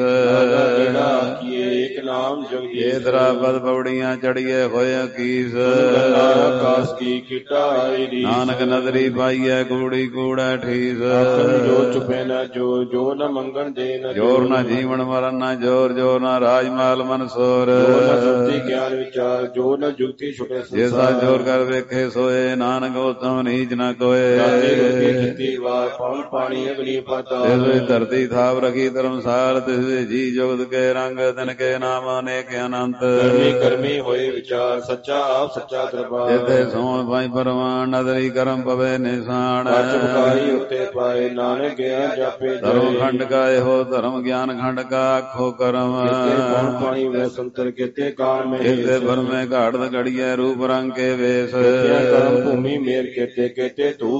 ਜਿਹੜਾ ਕੀਏ ਇੱਕ ਨਾਮ ਜਗਦੀਸ਼। ਇਹ ਤਰਾ ਪਦ ਪੌੜੀਆਂ ਚੜੀਏ ਹੋਏ ਅਕੀਸ। ਆਕਾਸ ਕੀ ਕਿਟਾ ਆਈ ਰੀਸ। ਨਾਨਕ ਨਦਰੀ ਪਾਈਐ ਕੂੜੀ ਕੂੜੈ ਠੀਸ। ਆਖਣ ਜੋ ਚੁਪੇ ਨਾ ਜੋ ਜੋ ਨ ਮੰਗਣ ਦੇ ਨ ਜੋਰ ਨਾ ਜੀਵਨ ਮਰਨ ਨਾ ਜੋਰ ਜੋਰ ਨਾ ਰਾਜ ਮਾਲ ਮਨਸੋਰ। ਜੋ ਨ ਸੁਰਤੀ ਗਿਆਨ ਵਿਚਾਰ ਜੋ ਨ ਜੁਗਤੀ ਛੁਟੇ ਜੈਸਾ ਜੋਰ ਕਰ ਵੇਖੇ ਸੋਏ ਨਾਨਕ ਉਤਮ ਨੀਚ ਨ ਕੋਏ। ਜਾਤੀ ਰੋਟੀ ਕੀਤੀ ਵਾਰ ਪਵਨ ਪਾਣੀ ਅਗਨੀ ਪਾਤਾਲ। ਤਿਸ ਵਿੱਚ ਧਰਤੀ ਥਾਪ ਰਖੀ ਧਰਮਸਾਲ ਤਿਸ ਵਿੱਚ ਜੀ ਜੁਗਤ ਕੇ ਰੰਗ ਤਿਨ ਕੇ ਨਾਮ ਅਨੇਕ ਅਨੰਤ। ਕਰਮੀ ਕਰਮੀ ਹੋਏ ਵਿਚਾਰ ਸੱਚਾ ਆਪ ਸੱਚਾ ਦਰਬਾਰ। ਜਿਤੇ ਸੋਣ ਪਾਈ ਪਰਵਾਨ ਨਦਰੀ ਕਰਮ ਪਵੇ ਨਿਸ਼ਾਨ। ਪਚਪਕਾਰੀ ਉੱਤੇ ਪਾਏ ਨਾਨਕ ਗਿਆ ਜਾਪੇ ਧਰਮ ਖੰਡ ਕਾ ਇਹੋ ਧਰਮ ਗਿਆਨ ਖੰਡ ਕਾ ਆਖੋ ਕਰਮ। ਪਵਨ ਪਾਣੀ ਵੈ ਸੰਤਰ ਕੀਤੇ ਕਾਲ ਮੇ। ਇਤੇ ਬਰਮੇ ਘਾੜਤ ਘੜੀਐ ਰੂਪ ਰੰਗ ਕੇ ਵੇਸ। ਕਰਮ ਭੂਮੀ ਮੇਰ ਕੀਤੇ ਕੀਤੇ ਤੂ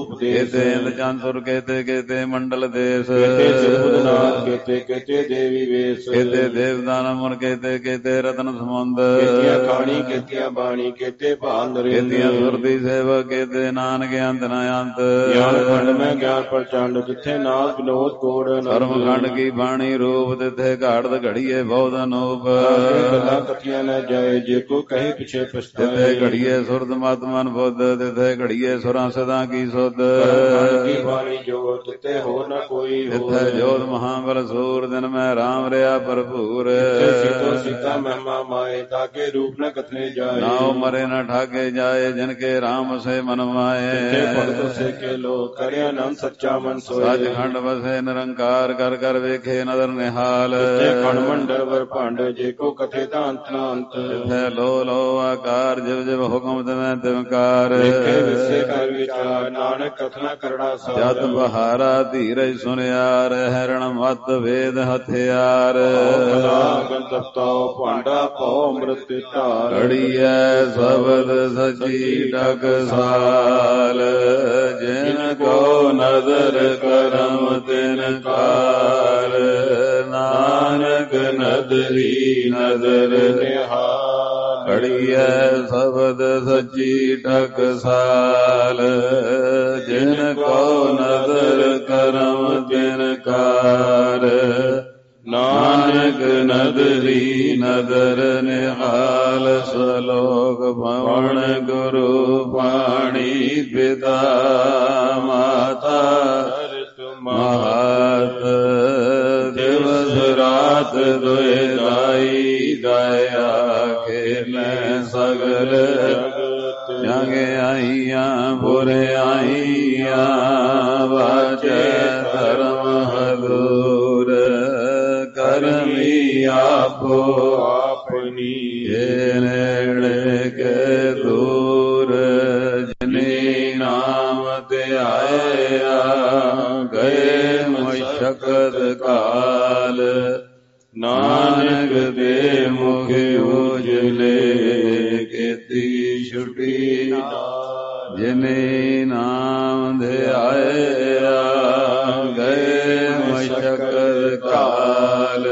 ਰੂਪ ਦੇਸ ਕੇਤੇ ਇੰਦ ਚੰਦ ਕੇਤੇ ਕੇਤੇ ਮੰਡਲ ਦੇਸ ਕੇਤੇ ਸਿਰਬੁਦਨਾਥ ਕੇਤੇ ਕੇਤੇ ਦੇਵੀ ਵੇਸ ਕੇਤੇ ਦੇਵਦਾਨ ਮੁਨ ਕੇਤੇ ਕੇਤੇ ਰਤਨ ਸਮੁੰਦ ਕੇਤੀਆਂ ਖਾਣੀ ਕੇਤੀਆਂ ਬਾਣੀ ਕੇਤੇ ਭਾਲ ਨਰਿੰਦ ਕੇਤੀਆਂ ਸੁਰਤੀ ਸੇਵਕ ਕੇਤੇ ਨਾਨਕ ਅੰਤ ਨ ਅੰਤ ਗਿਆਨ ਖੰਡ ਮੈਂ ਗਿਆਨ ਪ੍ਰਚੰਡ ਜਿੱਥੇ ਨਾਥ ਵਿਨੋਦ ਕੋੜ ਧਰਮ ਖੰਡ ਕੀ ਬਾਣੀ ਰੂਪ ਤਿੱਥੇ ਘਾੜਤ ਘੜੀਏ ਬਹੁਤ ਅਨੂਪ ਗੱਲਾਂ ਕਥੀਆਂ ਨ ਜਾਏ ਜੇ ਕੋ ਕਹੇ ਪਿਛੇ ਪਛਤਾਏ ਤਿੱਥੇ ਘੜੀਏ ਸੁਰਤ ਮਤ ਮਨ ਬੁੱਧ ਤਿੱਥੇ ਘੜੀਏ ਸੁਰਾਂ ਸਦਾ ਕੀ ਸੁਧ ਕੀ ਬਾਣੀ ਜੋਤ ਤਿੱਥੇ ਹੋਰ ਨ ਕੋਈ ਤਿੱਥੇ ਜੋਤ ਮਹਾਬਲ ਸੂਰ ਦਿਨ ਮੈਂ ਰਾਮ ਰਿਆ ਭਰਪੂਰ ਸੀਤੋ ਸੀਤਾ ਮਹਿਮਾ ਮਾਏ ਤਾਕੇ ਰੂਪ ਨ ਕਥਨੇ ਜਾਏ ਨਾਉ ਮਰੇ ਨ ਠਾਕੇ ਜਾਏ ਜਿਨ ਕੇ ਰਾਮ ਸੇ ਮਨ ਮਾਏ ਭਗਤ ਸੇ ਕੇ ਲੋ ਕਰਿਆ ਨਾਮ ਸੱਚਾ ਮਨ ਸੋਏ ਸੱਚ ਖੰਡ ਵਸੇ ਨਿਰੰਕਾਰ ਕਰ ਕਰ ਵੇਖੇ ਨਦਰ ਨਿਹਾਲ ਖੰਡ ਮੰਡਲ ਵਰ ਭੰਡ ਜੇ ਕੋ ਕਥੇ ਤਾਂ ਅੰਤ ਨਾ ਅੰਤ ਤਿੱਥੇ ਲੋ ਲੋ ਆਕਾਰ ਜਿਵ ਜਿਵ ਹੁਕਮ ਤਿਵੇਂ ਤਿਵਕਾਰ ਵੇਖੇ ਵਿਸੇ ਕਰ ਵਿਚਾਰ ਨਾਨਕ ਕਥਨਾ ਕਰੜਾ ਸਾਰ ਜਤ ਬਹਾਰਾ ਧੀਰਜ ਸੁਨਿਆ ਰਹਿਰਣ ਮਤ ਵੇਦ ਹਥਿਆਰ ਗੰਤਪਤਾਉ ਭਾਂਡਾ ਭਉ ਅੰਮ੍ਰਿਤ ਢਾਰ ਘੜੀਐ ਸ਼ਬਦ ਸਚੀ ਟਕਸਾਲ ਜਿਨ ਕੋ ਨਦਰ ਕਰਮ ਤਿਨ ਕਾਰ ਨਾਨਕ ਨਦਰੀ ਨਦਰ ਨਿਹਾਲ ਘੜੀਐ ਸ਼ਬਦ ਸਚੀ ਟਕਸਾਲ ਜਿਨ ਕੋ ਨਦਰ ਕਰਮ ਤਿਨ ਕਾਰ ਨਾਨਕ ਨਦਰੀ ਨਦਰ ਨਿਹਾਲ ਸਲੋਕ ਭਵਨ ਗੁਰੂ ਪਾਣੀ ਪਿਤਾ ਮਾਤਾ ਮਹਾਤ ਦਿਵਸ ਰਾਤ ਦੁਇ ਦਾਈ ਦਇਆ ਖੇਲੇ ਸਗਲ ਜਗ ਆਈਆਂ ਪੁਰ ਆਈਆਂ ਵਾਚੈ ਧਰਮ ਹਦੂਰ ਕਰਮੀ ਆਪੋ ਆਪਣੀ ਏ ਨੇੜੇ ਕੇ ਦੂਰ ਜਿਨੇ ਨਾਮ ਧਿਆਇਆ ਗਏ ਮਸ਼ਕਤ ਕਾਲ ਨਾਨਕ ਦੇ ਮੁਖ ਉਜਲੇ ਕੀਤੀ ਛੁਟੀ ਨਾਲ ਜਿਨੇ ਨਾਮ ਧਿਆਇਆ ਗਏ ਮਸ਼ਕਤ ਕਾਲ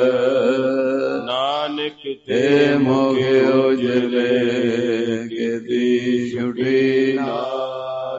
ਨਾਨਕ ਤੇ ਮੁਖ ਉਜਲੇ ਕੀਤੀ ਛੁਟੀ ਨਾਲ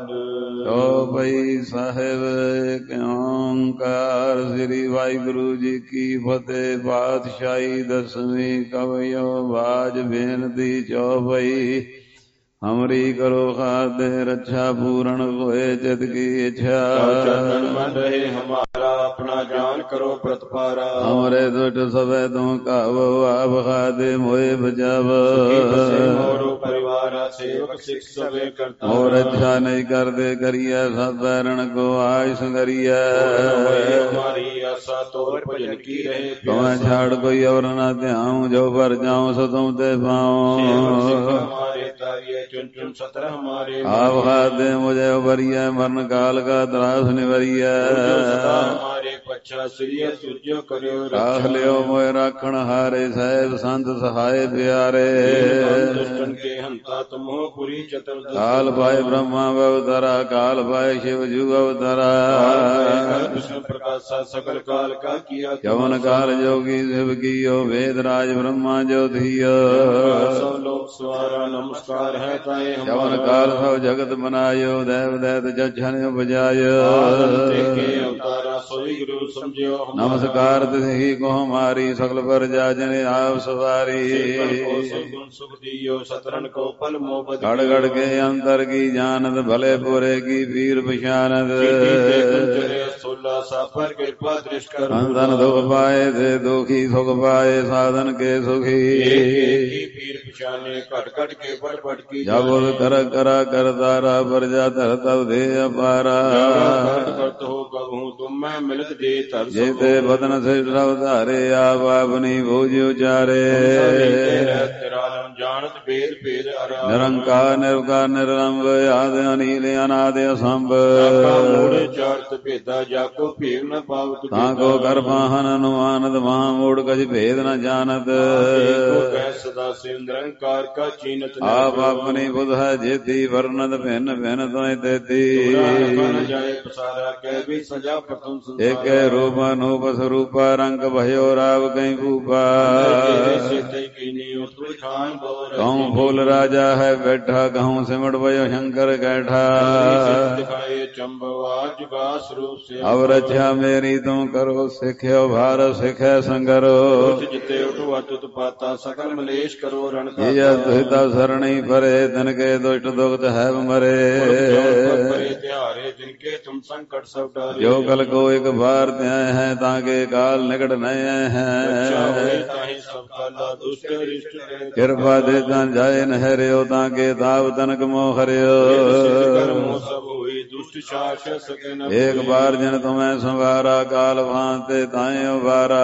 ਚੌਪਈ ਸਾਹਿਬ ਓਂਕਾਰ ਸ੍ਰੀ ਵਾਹਿਗੁਰੂ ਜੀ ਕੀ ਫਤਿਹ। ਪਾਤਸ਼ਾਹੀ ਦਸਵੀਂ ਕਵਿਓ ਬਾਜ ਬੇਨਤੀ ਚੌਪਈ। ਹਮਰੀ ਕਰੋ ਖਾਤੇ ਰੱਛਾ ਪੂਰਨ ਹੋਏ ਚਿਤ ਕੀ ਇੱਛਾ ਚਰਨ ਮਨ ਰਹੇ ਹਮਾਰਾ ਆਪਣਾ ਜਾਨ ਕਰੋ ਪ੍ਰਤਪਾਰਾ ਹਮਰੇ ਦੁਟ ਸਭੈ ਤੂੰ ਕਾਵੋ ਆਪ ਖਾਤੇ ਮੋਏ ਬਚਾਵ ਮੋਰੋ ਪਰਿਵਾਰਾ ਸੇਵਕ ਸਿੱਖ ਸਭੇ ਕਰਤਾ ਹੋਰ ਅੱਛਾ ਨਹੀਂ ਕਰਦੇ ਕਰੀਐ ਸਭ ਬੈਰਣ ਕੋ ਆਇਸ ਕਰੀਐ ਹਮਾਰੀ ਆਸਾ ਤੋਰ ਭਜਨ ਕੀ ਰਹੇ ਤੁਮੈ ਛਾੜ ਕੋਈ ਔਰ ਨਾ ਧਿਆਉ ਜੋ ਭਰ ਜਾਉ ਸੋ ਤੁਮ ਤੇ ਪਾਉ ਹਮਾਰੇ ਤਾਰੀਏ चुन चुन सतर हमारे आप खाते मुझे उभरिए मरण काल का त्रास निवरिए हमारे पच्छा श्री सूर्य करो राख लियो मोय राखण हारे साहेब संत सहाय प्यारे दुष्टन के हंता तुम हो पुरी चतुर काल पाए ब्रह्मा अवतरा काल पाए शिव जू अवतरा विष्णु प्रकाशा सकल काल का किया यवन काल जोगी शिव कियो वेद राज ब्रह्मा जो धियो सब लोग स्वारा नमस्कार है यवन काल सब जगत बनायो देव दैत जन उपजायो नमस्कार तिहि को हमारी सकल पर जाजन आप सवारी गड़ गड़ के अंतर की जानत भले पूरे की पीर पशानत अंधन दुख पाए थे दुखी सुख पाए साधन के सुखी पीर पशाने कट कट के पट पट की जब कर करा कर तारा पर जा धर तब दे अपारा हो गहूँ तुम मैं मिलत दे तर जेते बदन से रव धारे आप अपनी भोज उचारे जानत भेद भेद निरंकार निर्विकार निरंब आदि अनिल अनादि असंभ ਅਰਥ ਭੇਦਾ ਜਾਕੋ ਭੇਵ ਨ ਪਾਵਤ ਤਾਂ ਕੋ ਕਰ ਪਾਹਨ ਅਨੁਮਾਨਤ ਮਹਾ ਮੂੜ ਕਜ ਭੇਦ ਨ ਜਾਣਤ ਏਕੋ ਕਹਿ ਸਦਾ ਸਿਵ ਨਿਰੰਕਾਰ ਕਾ ਚੀਨਤ ਆਪ ਆਪਣੀ ਬੁਧ ਹੈ ਜੇਤੀ ਵਰਨਤ ਭਿੰਨ ਭਿੰਨ ਤੋਇ ਤੇਤੀ ਨ ਜਾਏ ਪਸਾਰਾ ਕਹਿ ਵੀ ਸਜਾ ਪ੍ਰਥਮ ਸੰਸਾਰ ਏਕੈ ਰੂਪ ਅਨੂਪ ਸਰੂਪ ਰੰਗ ਭਇਓ ਰਾਵ ਕਈ ਭੂਪਾ ਕਹੂੰ ਫੂਲ ਰਾਜਾ ਹੈ ਬੈਠਾ ਕਹੂੰ ਸਿਮਟ ਭਇਓ ਸ਼ੰਕਰ ਕੈਠਾ ਅਵ ਰਚਿਆ ਮੇਰੀ ਤੂੰ ਕਰੋ ਸਿੱਖਿਓ ਭਾਰ ਸਿੱਖੈ ਸੰਗਰੋ ਜਿਤੇ ਉਠੋ ਅਤੁਤ ਪਾਤਾ ਸਕਲ ਮਲੇਸ਼ ਕਰੋ ਰਣ ਇਹ ਦੁਹਿਤਾ ਸਰਣੀ ਪਰੇ ਤਨ ਕੇ ਦੁਸ਼ਟ ਦੁਖਤ ਹੈ ਮਰੇ ਤਿਹਾਰੇ ਜਿਨ ਕੇ ਤੁਮ ਸੰਕਟ ਸਭ ਡਾਰੇ ਜੋ ਕਲ ਕੋ ਇੱਕ ਬਾਰ ਧਿਆਇ ਹੈ ਤਾਂ ਕੇ ਕਾਲ ਨਿਕਟ ਨਏ ਹੈ ਕਿਰਪਾ ਦੇ ਤਨ ਜਾਏ ਨਹਿਰਿਓ ਤਾਂ ਕੇ ਤਾਪ ਤਨਕ ਮੋਹ ਹਰਿਓ ਇੱਕ ਬਾਰ ਜਨ ਤੁਮੈ ਸੰਵਾਰਾ ਕਾਲ ਭਾਂਤੇ ਤਾਏ ਉਬਾਰਾ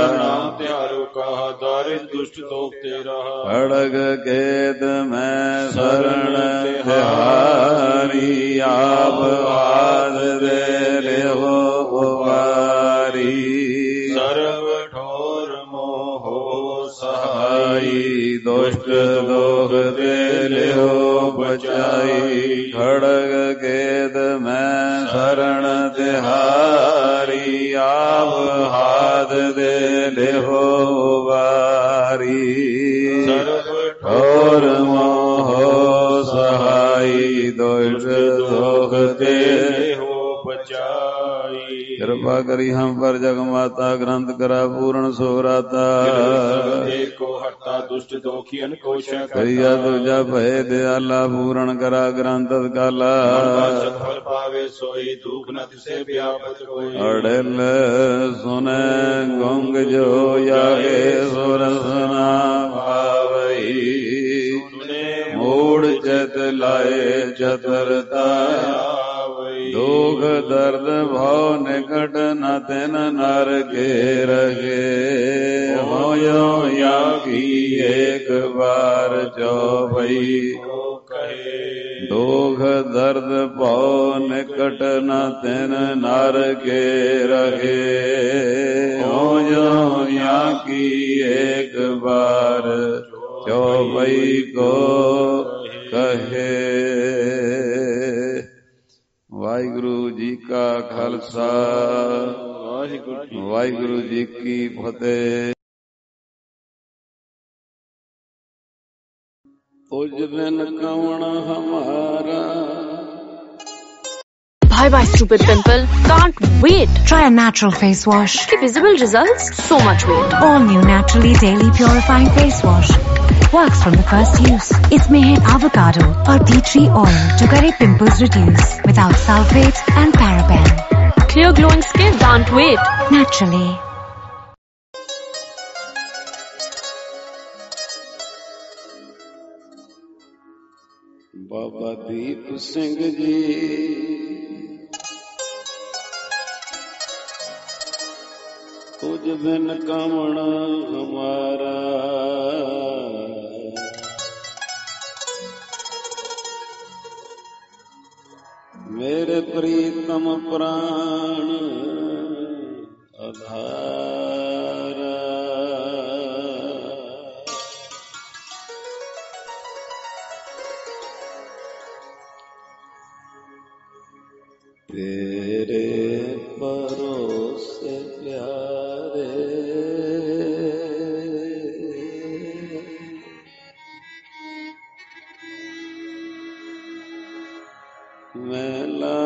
ਖੜਗ ਕੇਤ ਮੈਂ ਸਰਣ ਤਿਹਾਰੀ ਆਪ ਆਦ ਦੇ ਲਿਓ ਵਾਰੀ ਸਰਬ ਠੋਰ ਮੋਹ ਸਹਾਈ ਦੁਸ਼ਟ ਦੋਖ ਦੇ ਲਿਓ ਬਚਾਈ ਖੜਗ ਕੇਤ ਮੈਂ ਸਰਣ ਤਿਹਾਰੀ ਆਪ ਹਾਥ ਦੇ ਲਿਓ ਵਾਰੀ ਸਰਬ ਠੋਰ ਮੋਹ ਸਹਾਈ ਦੁਸ਼ਟ ਦੋਖ ਦੇ ਲਿਓ ਬਚਾਈ ਕਿਰਪਾ ਕਰੀ ਹਮ ਪਰ ਜਗ ਮਾਤਾ ਗ੍ਰੰਥ ਕਰਾ ਪੂਰਨ ਸੋਰਾਤਾ ਏਕੋ ਹਰਤਾ ਦੁਸ਼ਟ ਦੋਖੀ ਅਨਕੋ ਸ਼ੈ ਕਈਆ ਦੂਜਾ ਭਏ ਦਿਆਲਾ ਪੂਰਨ ਕਰਾ ਗ੍ਰੰਥ ਕਾਲਾ ਫਲ ਪਾਵੇ ਸੋਈ ਦੁਖ ਨ ਤਿਸੇ ਵਿਆਪਤ ਕੋਈ ਅੜਲ ਸੁਨੈ ਗੁੰਗ ਜੋ ਜਾਗੇ ਸੁਰ ਸੁਨਾ ਭਾਵਈ ਮੂੜ ਚਿਤ ਲਾਏ ਚਤਰਤਾ ਦੁਖ ਦਰਦ ਭਉ ਨਿਕਟ ਨ ਤਿਨ ਨਰ ਕੇ ਰਗੇ ਹੋਇਓ ਯਾਗੀ ਏਕ ਵਾਰ ਚਉਪਈ ਦੁਖ ਦਰਦ ਭਉ ਨਿਕਟ ਨ ਤਿਨ ਨਰ ਕੇ ਰਗੇ ਹੋਇਓ ਯਾਗੀ ਏਕ ਵਾਰ ਚਉਪਈ ਕੋ ਕਹੇ। ਵਾਹਿਗੁਰੂ ਜੀ ਕਾ ਖਾਲਸਾ ਵਾਹਿਗੁਰੂ ਜੀ ਕੀ ਫਤਿਹ। ਤੁਝ ਬਿਨ ਕੌਣ ਹਮਾਰਾ Bye bye stupid pimple. Can't wait. Try a natural face wash. The visible results? So much weight. All new Naturally Daily Purifying Face Wash. Works from the first use. इसमें है avocado और tea tree oil जो करे pimples reduce without sulfate and paraben. Clear glowing skin. Can't wait. Naturally. Baba Deep Singh ji ਤੁਝ ਬਿਨ ਕੌਣ ਹਮਾਰਾ ਮੇਰੇ ਪ੍ਰੀਤਮ ਪ੍ਰਾਣ ਆਧਾਰਾ तेरे भरोसे प्यारे मैं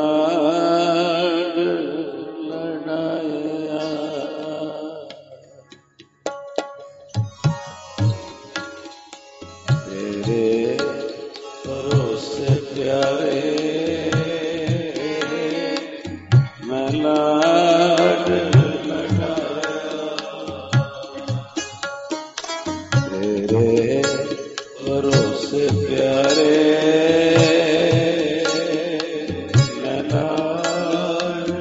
लाड लड़ाया तेरे भरोसे प्यारे लाड तेरे भरोसे प्यारे मैं लाड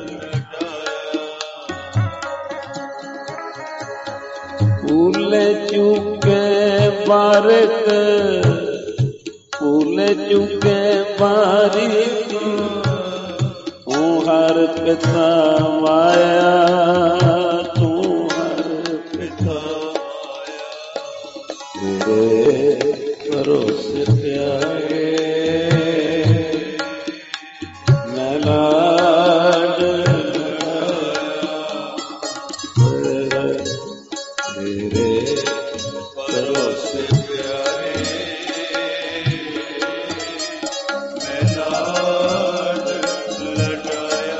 भूले चूके बारिक भूले चूके बारिक हर पिता माया, तू हर पिता तेरे भरोसे प्यारे मैं लाड तेरे भरोसे प्यारे मैं लाड लटाया।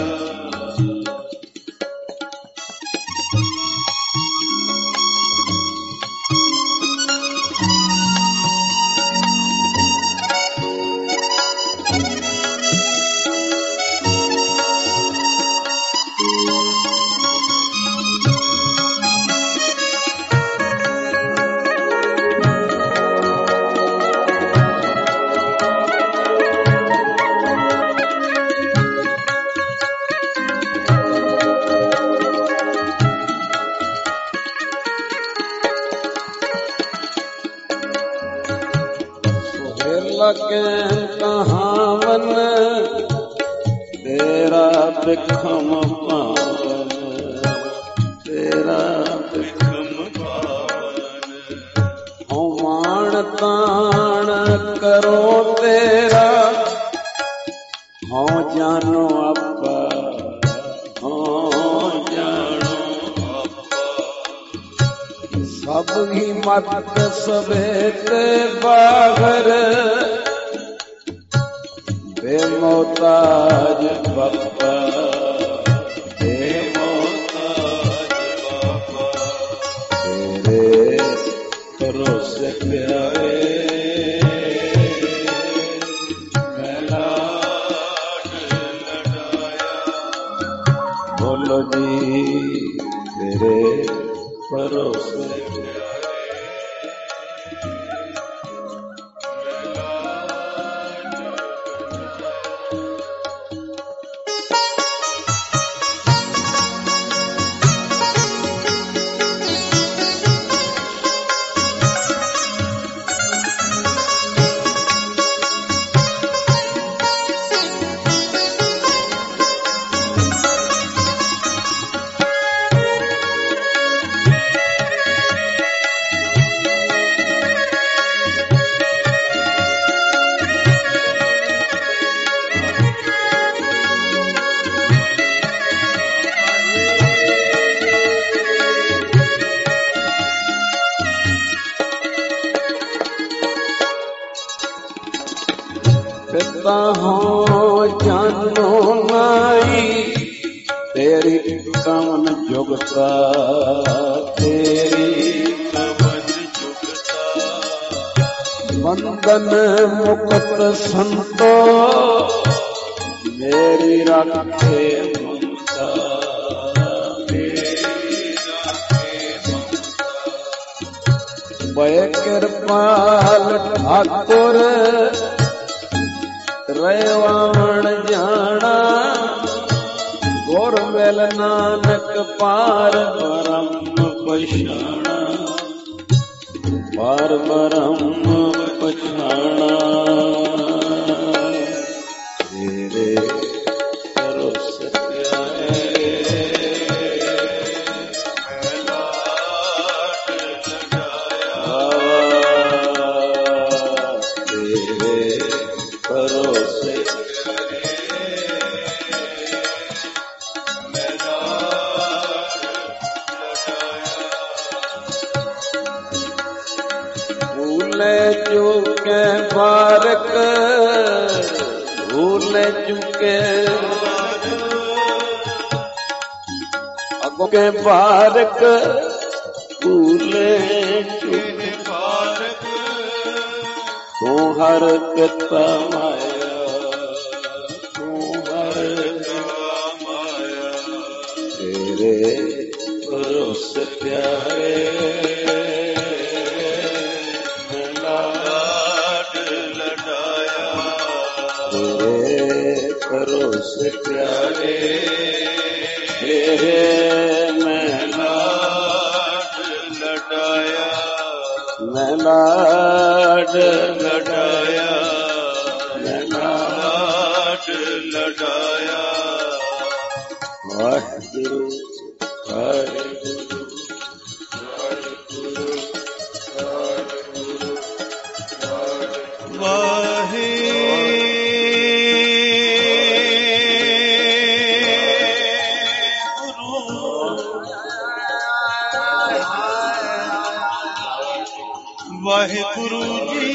लगे कहावन तेरा बिखम पावन, तेरा बिखम पावन हो मान तान करो तेरा हो जानो आपा हो जानो आपा सब ही मत सवेते बागर बेमोताज बापा बेमोताज बापा तेरे भरोसे प्यारे मैं लाड लटाया। बोलो जी तेरे भरोसे पिता हो जानो नाई तेरी कवन जुगता, तेरी कवन जुगता बंधन मुक्त संतो मेरी रखे ममता, मेरी रखे ममता बय कृपाल ठाकुर रेवाण जाना गुर मिल नानक पार ब्रह्म पछाना, पार ब्रह्म पछाना तेरे भरोसे प्यारे मैं लाड लटाया। तेरे भरोसे मैं लाड लटाया। भूले चूके बारक भूले चूके अगो के बारक भूले चूके बारक तू हर पिता माया, तू हर पिता माया तेरे भरोसे प्यारे मैं लाड लटाया। तेरे भरोसे प्यारे मैं लाड लटाया, मैं लाड लटाया, मैं लाड लटाया। ਵਾਹਿਗੁਰੂ ਵਾਹਿਗੁਰੂ ਵਾਹਿਗੁਰੂ ਵਾਹਿਗੁਰੂ ਜੀ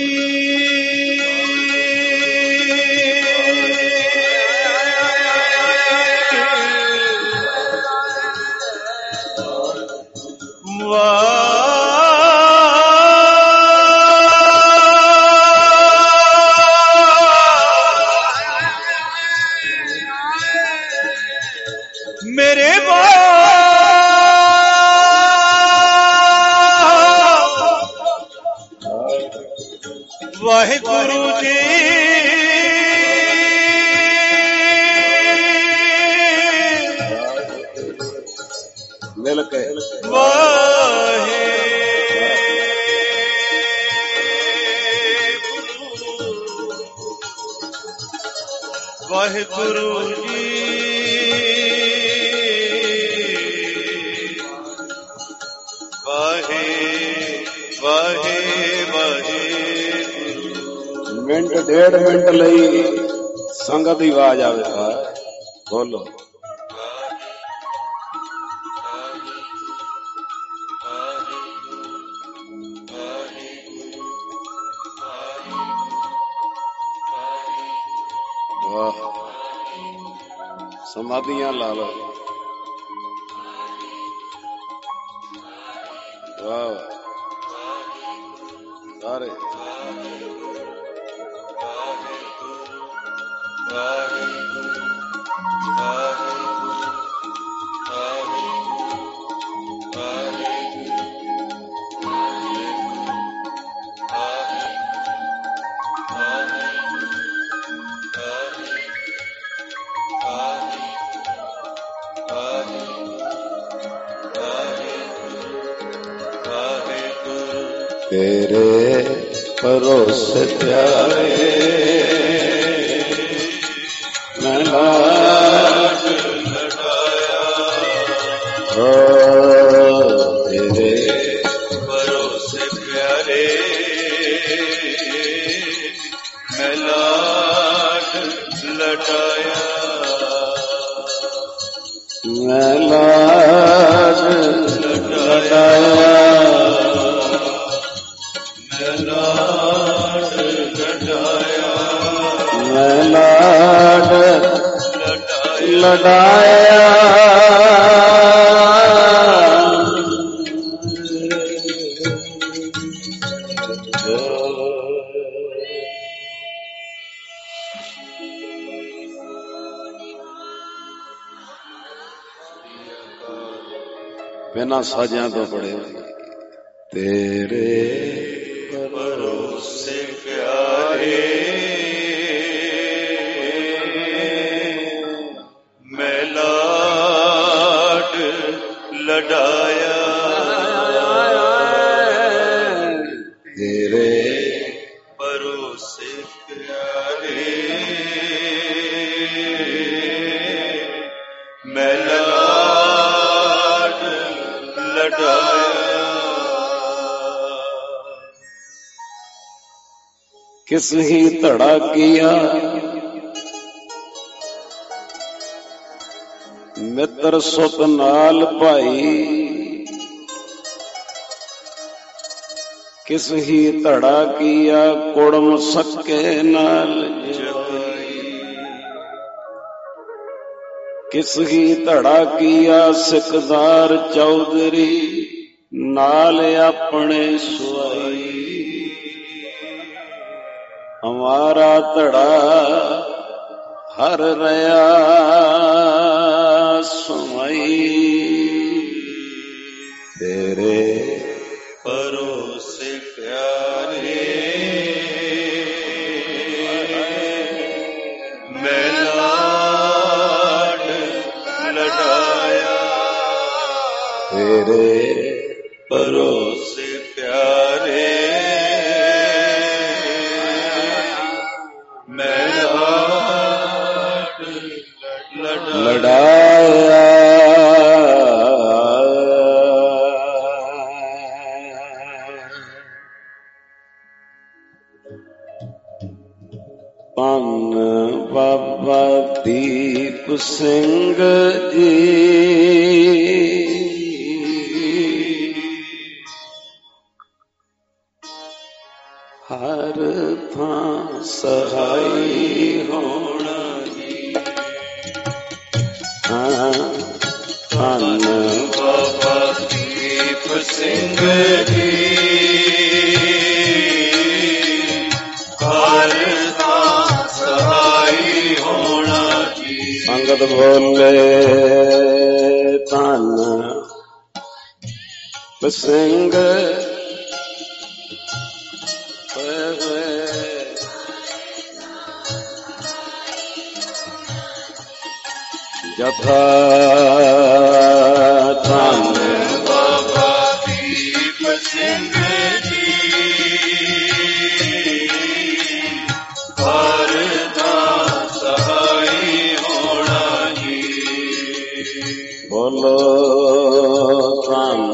ਮੇਰੇ ਵਾਹਿਗੁਰੂ ਜੀ ਮਿਲ ਕੇ ਵਾਹਿਗੁਰੂ ਵਾਹਿਗੁਰੂ ਜੀ ਵਾਹੇ ਵਾਹੇ ਵਾਹੇ ਮਿੰਟ ਡੇਢ ਮਿੰਟ ਲਈ ਸੰਗਤ ਦੀ ਆਵਾਜ਼ ਆਵੇਗਾ ਬੋਲੋ ਵਾਹ ਸਮਾਧੀਆਂ ਲਾ ਲਓ ਵਾਹ ਸਾਰੇ तेरे भरोसे प्यारे मैं लाज लड़ाया हो तेरे भरोसे प्यारे मैं लाज लड़ाया मैं लाज लड़ाया मैं लाड लड़ाया बिना साजियां तो पड़े तेरे भरोसे प्यारे मैं लाड लड़ाया तेरे भरोसे प्यारे मैं लाड लड़ाया किस ही धड़ा किया मित्र सुत नाल भाई किस ही धड़ा किया कुड़म सके नाल किस ही धड़ा किया सिकदार चौधरी नाल अपने सुआई हमारा धड़ा हर रया सुमई तेरे भरोसे प्यारे मैं लाड लड़ाया तेरे भरोसे प्यारे लड़ाया ਧੰਨ ਬਾਬਾ ਦੀਪ ਸਿੰਘ ਜੀ ਹਰ ਥਾਂ ਸਹਾਈ ਹੋਣਾ ਜੀ। ਹਾਂ ਧੰਨ ਬਾਬਾ ਦੀਪ ਸਿੰਘ ਜੀ ਹਰ ਥਾਂ ਸਹਾਈ ਹੋਣਾ ਜੀ। ਸੰਗਤ ਬੋਲੇ ਧੰਨ ਸਿੰਘ ਜਥਾ ਧੰਨ ਬਾਬਾ ਦੀਪ ਸਿੰਘ ਜੀ ਹਰ ਥਾਂ ਸਹਾਈ ਹੋਣਾ ਜੀ। ਬੋਲੋ ਧੰਨ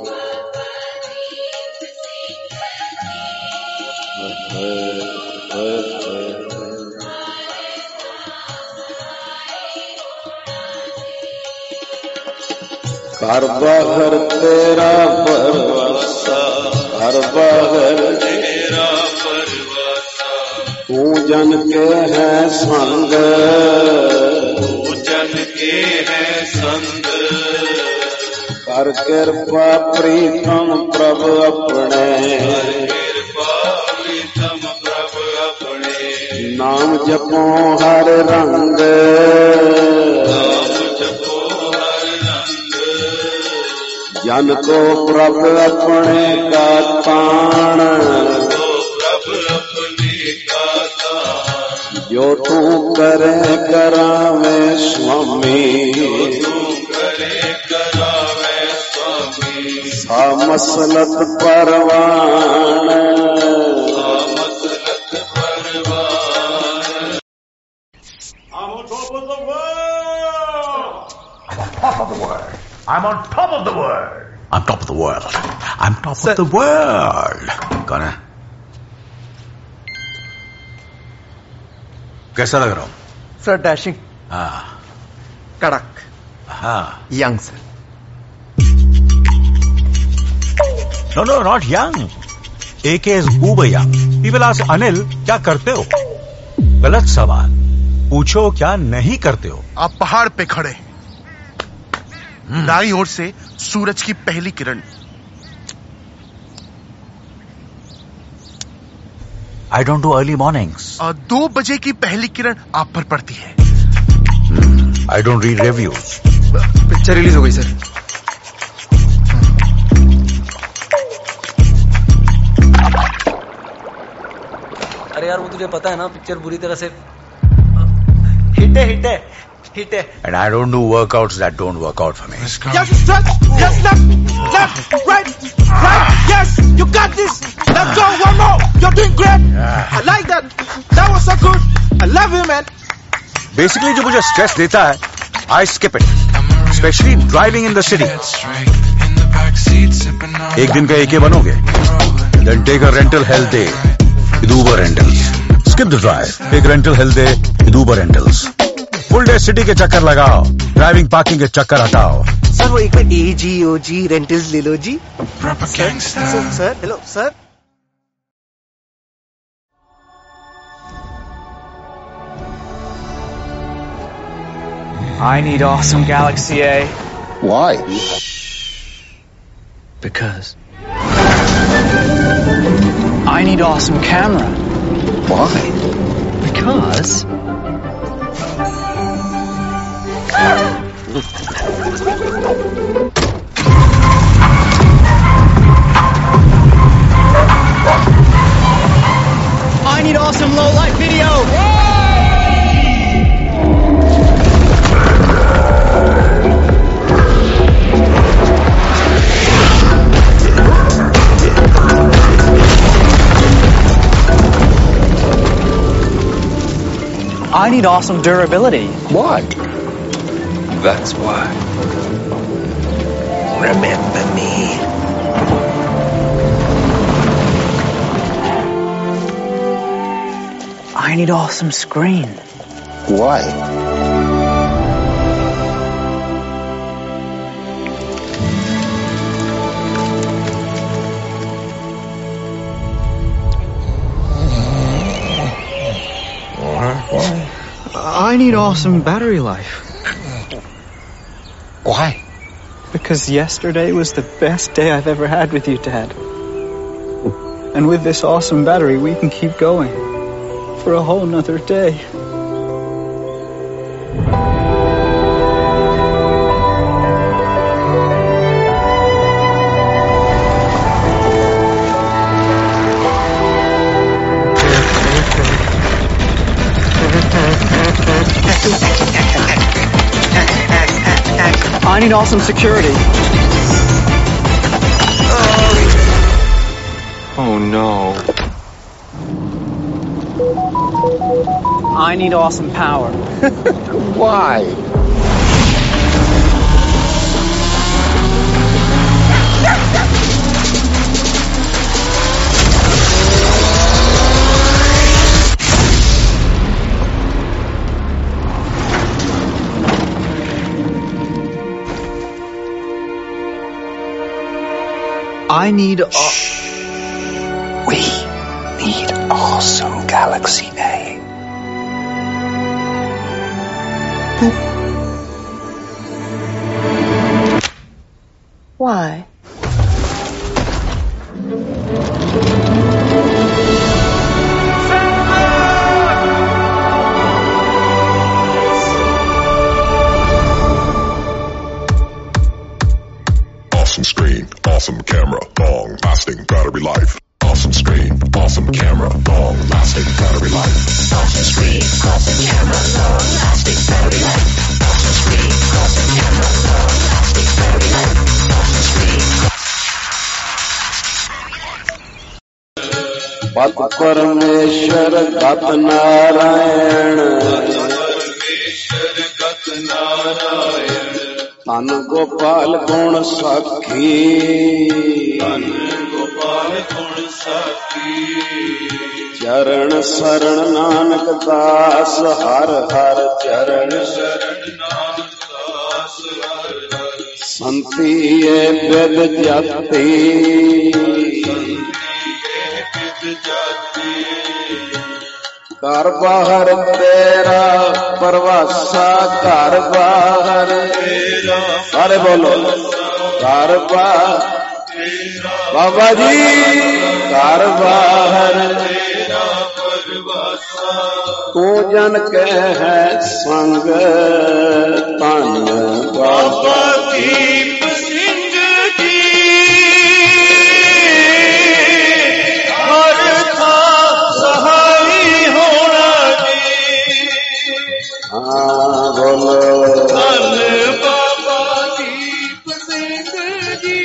ਘਰ ਬਾਹਰ ਤੇਰਾ ਪਰਵਾਸਾ, ਘਰ ਬਾਹਰ ਤੇਰਾ ਪਰਵਾਸਾ, ਤੂੰ ਜਨ ਕੇ ਹੈ ਸੰਗ, ਤੂੰ ਜਨ ਕੇ ਹੈ ਸੰਗ, ਕਰ ਕਿਰਪਾ ਪ੍ਰੀਤਮ ਪ੍ਰਭ ਆਪਣੇ, ਕਿਰਪਾ ਪ੍ਰੀਤਮ ਪ੍ਰਭ ਆਪਣੇ, ਨਾਮ ਜਪੋ ਹਰ ਰੰਗ, ਜਨ को प्रभ अपने का तान, प्रभ अपने का तान, जो तू करे करावे स्वामी, जो तू करे करावे स्वामी, सा मसलत परवान, सा मसलत परवान। I'm on top of the world. Top of the world. I'm on top of the world. I'm top of the world. I'm top Sir. of the world. कौन है? कैसा लग रहा हूँ? Sir, dashing. हाँ. कड़क. हाँ. Young, sir. No, no, not young. A K is uber young. People ask, Anil, क्या करते हो? गलत सवाल. पूछो क्या नहीं करते हो? आप पहाड़ पे खड़े हैं, दाईं ओर से सूरज की पहली किरण, I don't do early mornings. और दो बजे की पहली किरण आप पर पड़ती है। I don't read reviews. Picture release हो गई सर। अरे यार वो तुझे पता है ना पिक्चर बुरी तरह से हिट है हिट है हिट है। And I don't do workouts that don't work out for me. Yes, stretch. Yes, left, left, right, right. Yes, you got this. Let's go. One more. You're doing great. I like that. That was so good. I love you, man. Basically, जो मुझे stress देता है, I skip it. Especially driving in the city. एक दिन का एके बनोगे. Then take a rental hell day with Uber Rentals. Skip the drive. Take rental hell day with Uber Rentals. Full day city के चक्कर लगाओ, ड्राइविंग पार्किंग के चक्कर हटाओ। सर वो एक बार ए जी ओ जी रेंटल्स ले लो जी। Sir sir hello sir. I need awesome Galaxy A. Why? Because I need awesome camera. Why? Because I need awesome low light video. I need awesome durability. Why? That's why. Remember me. I need awesome screen. Why? I need awesome battery life. Why? Because yesterday was the best day I've ever had with you, Dad. And with this awesome battery, we can keep going for a whole nother day. I need awesome security. Oh no. I need awesome power. Why? I need a... We need awesome Galaxy A. Why? Awesome screen, awesome camera, long lasting battery life. Awesome screen, awesome camera, long lasting battery life. Awesome screen, awesome camera, long lasting battery life. Awesome screen, awesome camera, long lasting battery life. Awesome screen. पत परमेश्वर गत नारायण धन गोपाल गुण साखी धन गोपाल गुण साखी चरण शरण नानक दास हर हर चरण शरण नानक दास हर हर संति ये वेद जाति घर बाहर तेरा परवासा घर बाहर तेरा अरे बोलो घर बाहर बाबा जी घर बाहर तेरा परवासा तू जन के है संग तन बाबा दीप सिंह जी हर था सहाई होना जी हाँ बोलो धन बाबा दीप सिंह जी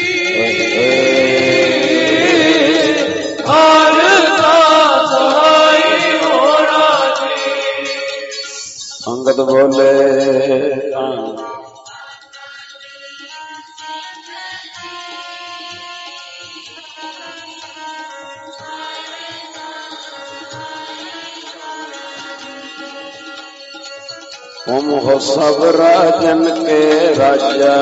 हर था सहाई होना जी संगत बोले तुम हो सब राजन के राजा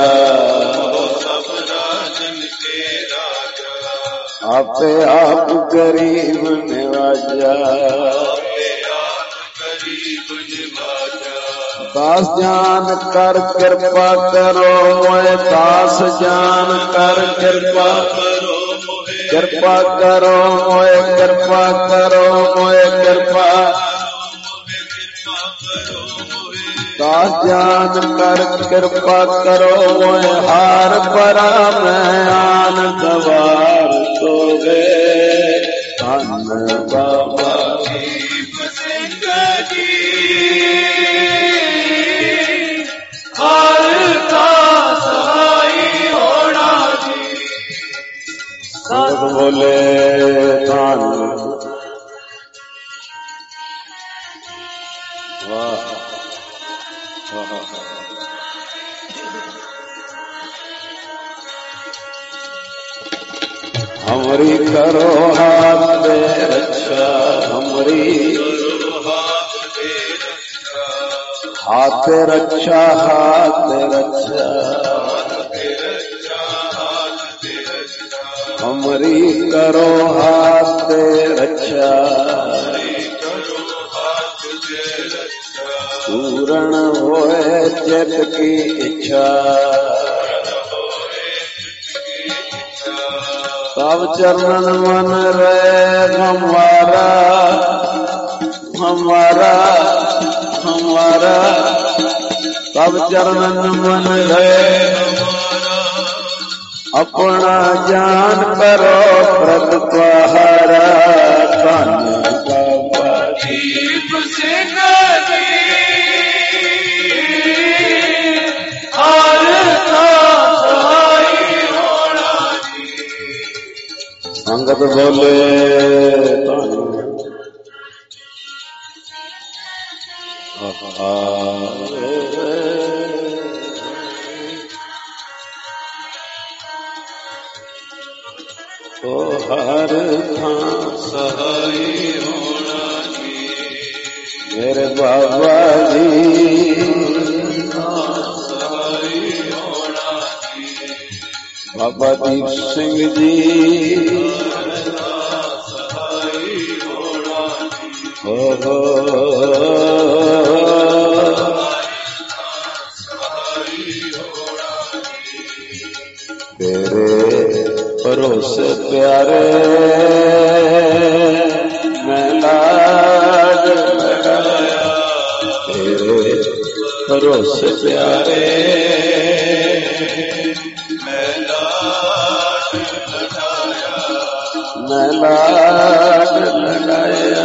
आपे आप गरीब निवाजा दास जान कर कृपा करो मोए दास जान कर कृपा करो कृपा करो मोए कृपा करो मोए कृपा दास जान कर कृपा करो मोए हार परा मैं आन गवार तो गे धन बाबा दीप सिंह जी हर का सहाई होना जी सब बोले धन वाह हमरी करो हाथ दे रक्षा, हमरी हाथ रक्षा, हाथ रक्षा, हमरी करो हाथ दे रक्षा, पूर्ण होए चित की इच्छा, तब चरणन मन रहे हमारा, हमारा हमारा, तब चरणन मन रहे अपना जान करो प्रत त्वहारा, धन्य बाबा दीप सिंह संगत बोले तो हर थां सहाय होना जी, मेरे बाबा जी सहाय होना जी, बाबा दीप सिंह जी हो हो तेरे भरोसे प्यारे मैं लाड लगाया, तेरे भरोसे प्यारे मैं लाड लगाया, मैं लाड लगाया,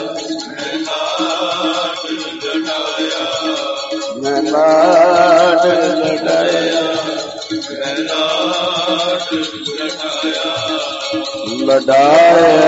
मैं लाड लगाया, मैं लाड लगाया, लड़ाया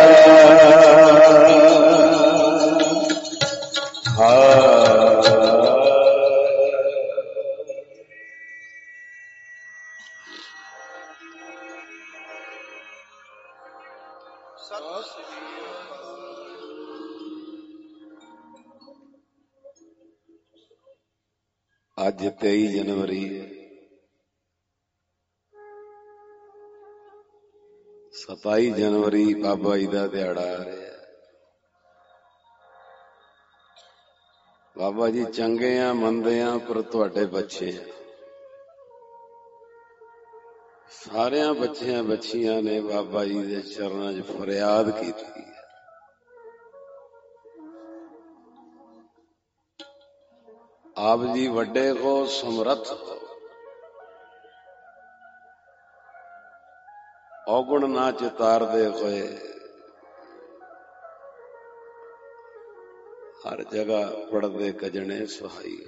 ਅੱਜ तेईस जनवरी सताई जनवरी बाबा जी का दिहाड़ा आ रहा है। बाबा जी चंगे आ मंदे आ पर तुहाडे बच्चे आ, सारिया बच्चियां बच्चियां ने बाबा जी के चरणों च फरियाद की। आप जी वड्डे को समर्थ हो, औगुण ना चितारदे होए हर जगह पढ़दे कजने सुहाई।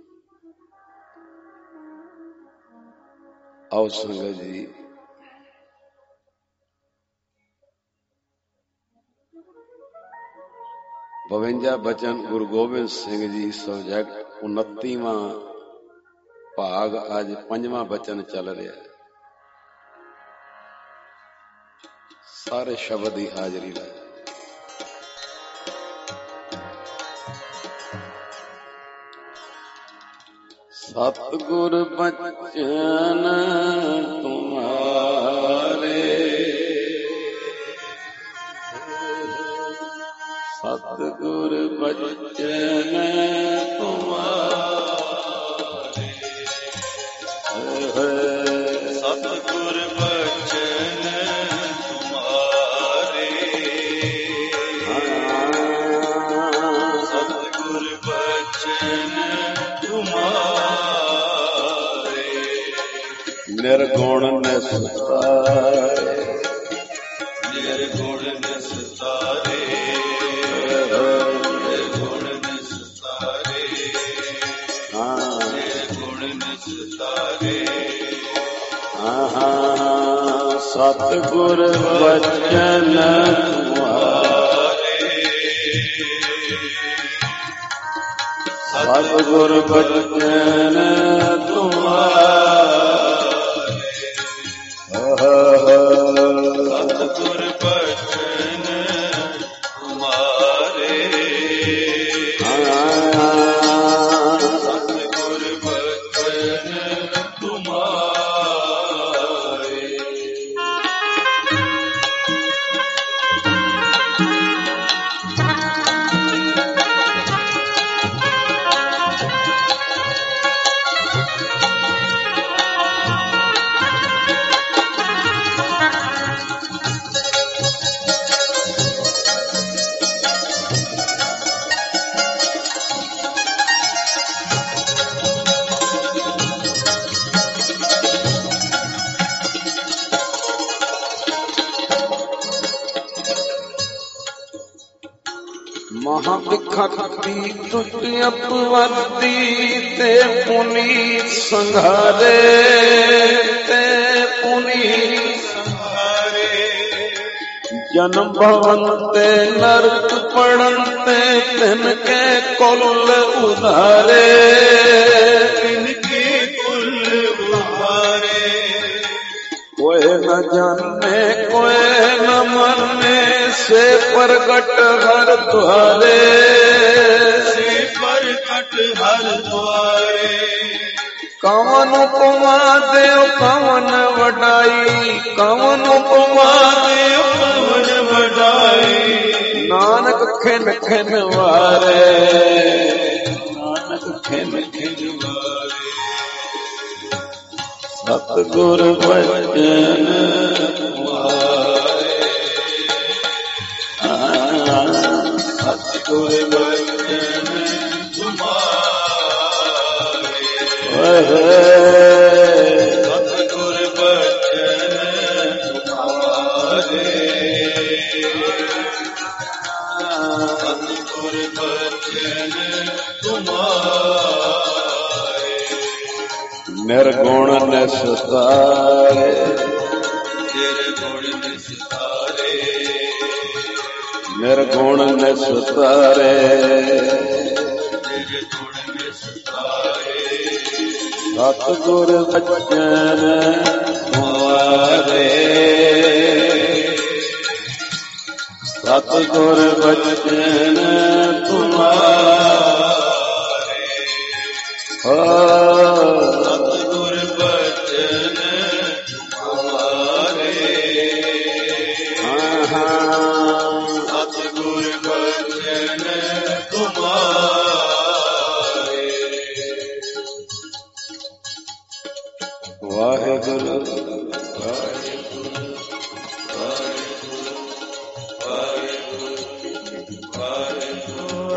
आओ संगत जी बवंजा बचन गुरु गोबिंद सिंह जी सब्जेक्ट उनतीवा भाग अज पंजवा बचन चल रहा है। सारे शब्द की हाजरी ला सतगुर बचन तुम्हारे, सतगुर बचन तुम्हारे, सतगुर बचन तुम्हारे, सतगुर बचन तुम्हारे, निर्गुण निस्तारे, निर्गुण निस्तारे, निर्गुण निस्तारे, निर्गुण निस्तारे, सतगुर बचन तुम्हारे, सतगुर बचन तुम्हारे, सतगुर बचन तुम्हारे। महाविखती टुटी अपवती ते पुनीत संघारे ते पुनीत संघारे। जन्म भवनते नरक पड़नते तिनके कुल उधारे तिनके कुल उधारे। कोई न जाने कोई न मरने से प्रगट हर द्वारे से प्रगट हर द्वारे। कवन उपमा देव कवन वडाई कवन उपमा देव कवन वडाई। नानक खिन खिन वारे नानक खिन खिन वारे। सतगुर बचन तुम्हारे सतगुर बचन तुम्हारे। सतगुर बचन तुम्हारे सतगुर बचन तुम्हारे। निर्गुण निस्तारे निर्गुण निस्तारे निर्गुण निस्तारे निर्गुण निस्तारे। सतगुर बचन तुम्हारे सतगुर बचन तुम्हारे। सतगुर बचन तुम्हारे सतगुर बचन तुम्हारे। वाहेगुरु वाहेगुरु वाहेगुरु वाहेगुरु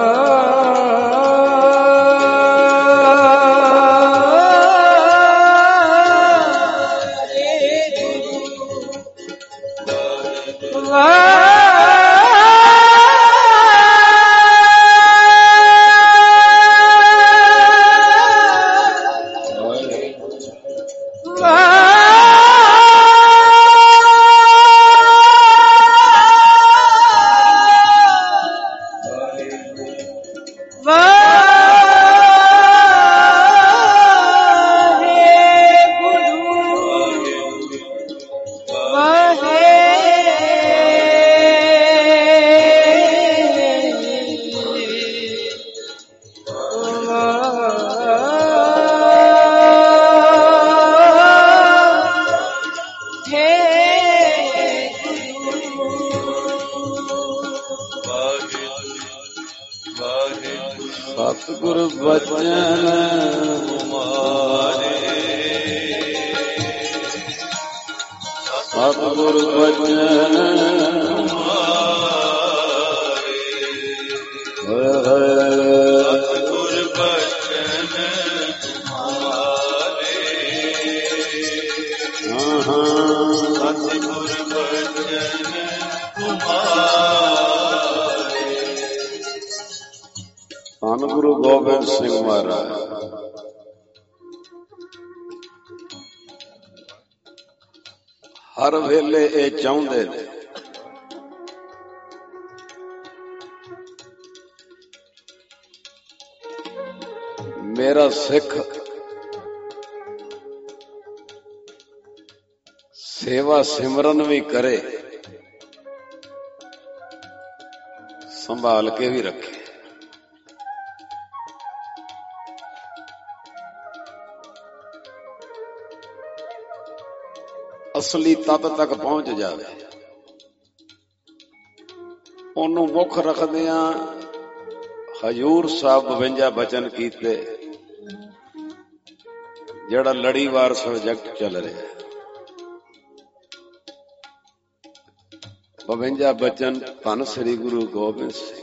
सतगुर बचन तुम्हारे सतगुर बचन सतगुर बचन तुम्हारे सतगुर बचन तुम्हारे। ਧੰਨ ਗੁਰੂ ਗੋਬਿੰਦ ਸਿੰਘ ਮਹਾਰਾਜ ਹਰ ਵੇਲੇ ਇਹ ਚਾਹੁੰਦੇ ਨੇ ਮੇਰਾ ਸਿੱਖ ਸੇਵਾ ਸਿਮਰਨ ਵੀ ਕਰੇ ਸੰਭਾਲ ਕੇ ਵੀ ਰੱਖੇ। ਅਸਲੀ ਤੱਤ ਤੱਕ ਪਹੁੰਚ ਜਾਵੇ। ਉਹਨੂੰ ਮੁੱਖ ਰੱਖਦਿਆਂ ਹਜ਼ੂਰ ਸਾਹਿਬ ਬਵੰਜਾ ਬਚਨ ਕੀਤੇ, ਜਿਹੜਾ ਲੜੀਵਾਰ ਸਬਜੈਕਟ ਚੱਲ ਰਿਹਾ। ਬਵੰਜਾ ਬਚਨ ਧੰਨ ਸ੍ਰੀ ਗੁਰੂ ਗੋਬਿੰਦ ਸਿੰਘ।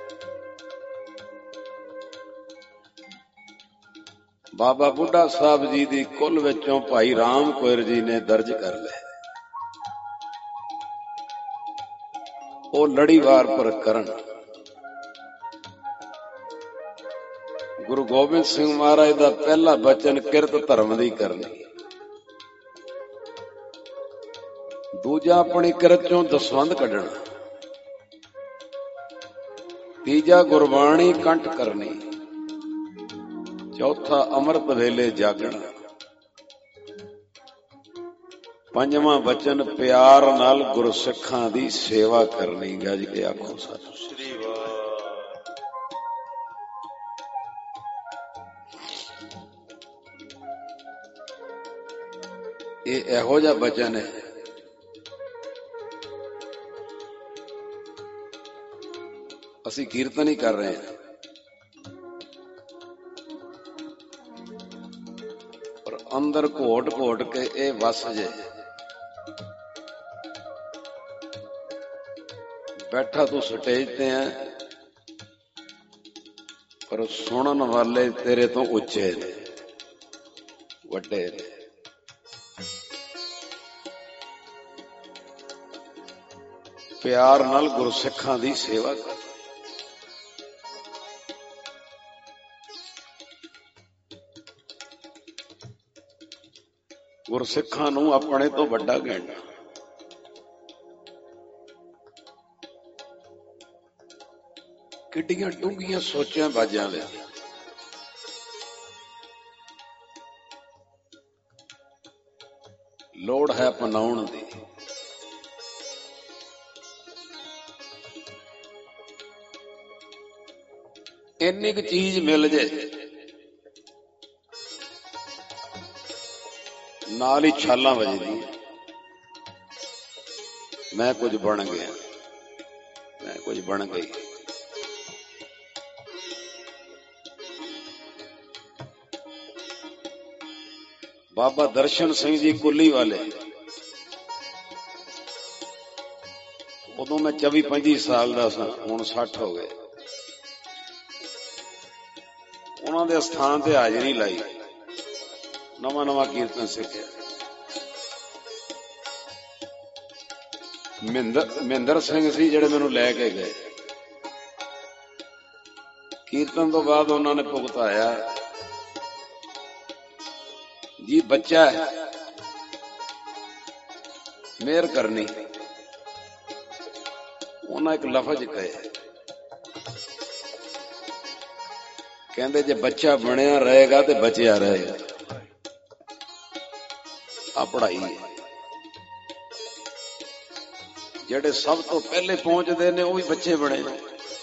ਬਾਬਾ ਬੁੱਢਾ ਸਾਹਿਬ ਜੀ ਦੀ ਕੁੱਲ ਵਿੱਚੋਂ ਭਾਈ ਰਾਮ ਕੋਇਰ ਜੀ ਨੇ ਦਰਜ ਕਰ ਲਏ। ਉਹ ਲੜੀਵਾਰ ਪ੍ਰਕਰਨ ਗੁਰੂ ਗੋਬਿੰਦ ਸਿੰਘ ਮਹਾਰਾਜ ਦਾ ਪਹਿਲਾ ਬਚਨ ਕਿਰਤ ਧਰਮ ਦੀ ਕਰਨੀ, ਦੂਜਾ ਆਪਣੀ ਕਿਰਤ ਚੋਂ ਦਸਵੰਧ ਕੱਢਣਾ, ਤੀਜਾ ਗੁਰਬਾਣੀ ਕੰਠ ਕਰਨੀ, ਚੌਥਾ ਅੰਮ੍ਰਿਤ ਵੇਲੇ ਜਾਗਣਾ, ਪੰਜਵਾਂ ਬਚਨ ਪਿਆਰ ਨਾਲ ਗੁਰਸਿੱਖਾਂ ਦੀ ਸੇਵਾ ਕਰਨੀ। ਗੱਜ ਕੇ ਆਖੋ ਸਤਿ ਸ੍ਰੀ ਅਕਾਲ। ਇਹ ਇਹੋ ਜਿਹਾ ਬਚਨ ਹੈ ਅਸੀਂ ਕੀਰਤਨ ਹੀ ਕਰ ਰਹੇ ਹਾਂ, ਪਰ ਅੰਦਰ ਘੋਟ ਘੋਟ ਕੇ ਇਹ ਵਸ ਜੇ। ਬੈਠਾ ਤੂੰ ਸਟੇਜ ਤੇ ਹੈ, ਪਰ ਸੁਣਨ ਵਾਲੇ ਤੇਰੇ ਤੋਂ ਉੱਚੇ ਨੇ, ਵੱਡੇ ਨੇ। ਪਿਆਰ ਨਾਲ ਗੁਰਸਿੱਖਾਂ ਦੀ ਸੇਵਾ ਕਰ। ਗੁਰਸਿੱਖਾਂ ਨੂੰ ਆਪਣੇ ਤੋਂ ਵੱਡਾ ਕਹਿਣਾ। ਕਿੱਡੀਆਂ ਡੂੰਘੀਆਂ ਸੋਚਾਂ ਬਾਜਾਂ ਦੇ। ਲੋੜ ਹੈ ਅਪਣਾਉਣ ਦੀ। ਇੰਨੀ ਕੁ ਚੀਜ਼ ਮਿਲ ਜੇ ਨਾਲ ਹੀ ਛਾਲਾਂ ਵੱਜਦੀਆਂ, ਮੈਂ ਕੁਝ ਬਣ ਗਿਆ, ਮੈਂ ਕੁਝ ਬਣ ਗਈ। ਬਾਬਾ ਦਰਸ਼ਨ ਸਿੰਘ ਜੀ ਕੁੱਲੀ ਵਾਲੇ, ਉਦੋਂ ਮੈਂ ਚੌਵੀ ਪੰਜੀ ਸਾਲ ਦਾ ਸਾਂ, ਹੁਣ ਸੱਠ ਹੋ ਗਏ। ਉਹਨਾਂ ਦੇ ਸਥਾਨ ਤੇ ਹਾਜ਼ਰੀ ਲਾਈ, ਨਵਾਂ ਨਵਾਂ ਕੀਰਤਨ ਸਿੱਖਿਆ। ਮਹਿੰਦਰ ਸਿੰਘ ਸੀ ਜਿਹੜੇ ਮੈਨੂੰ ਲੈ ਕੇ ਗਏ। ਕੀਰਤਨ ਤੋਂ ਬਾਅਦ ਉਹਨਾਂ ਨੇ ਭੁਗਤਾਇਆ, ਜੀ ਬੱਚਾ ਹੈ, ਮਿਹਰ ਕਰਨੀ। ਉਹਨਾਂ ਇੱਕ ਲਫ਼ਜ਼ ਕਹੇ, ਕਹਿੰਦੇ ਜੇ ਬੱਚਾ ਬਣਿਆ ਰਹੇਗਾ ਤੇ ਬਚਿਆ ਰਹੇਗਾ। ਆ ਪੜ੍ਹਾਈ ਹੈ। ਜਿਹੜੇ ਸਭ ਤੋਂ ਪਹਿਲੇ ਪਹੁੰਚਦੇ ਨੇ ਉਹ ਵੀ ਬੱਚੇ ਬਣੇ ਨੇ।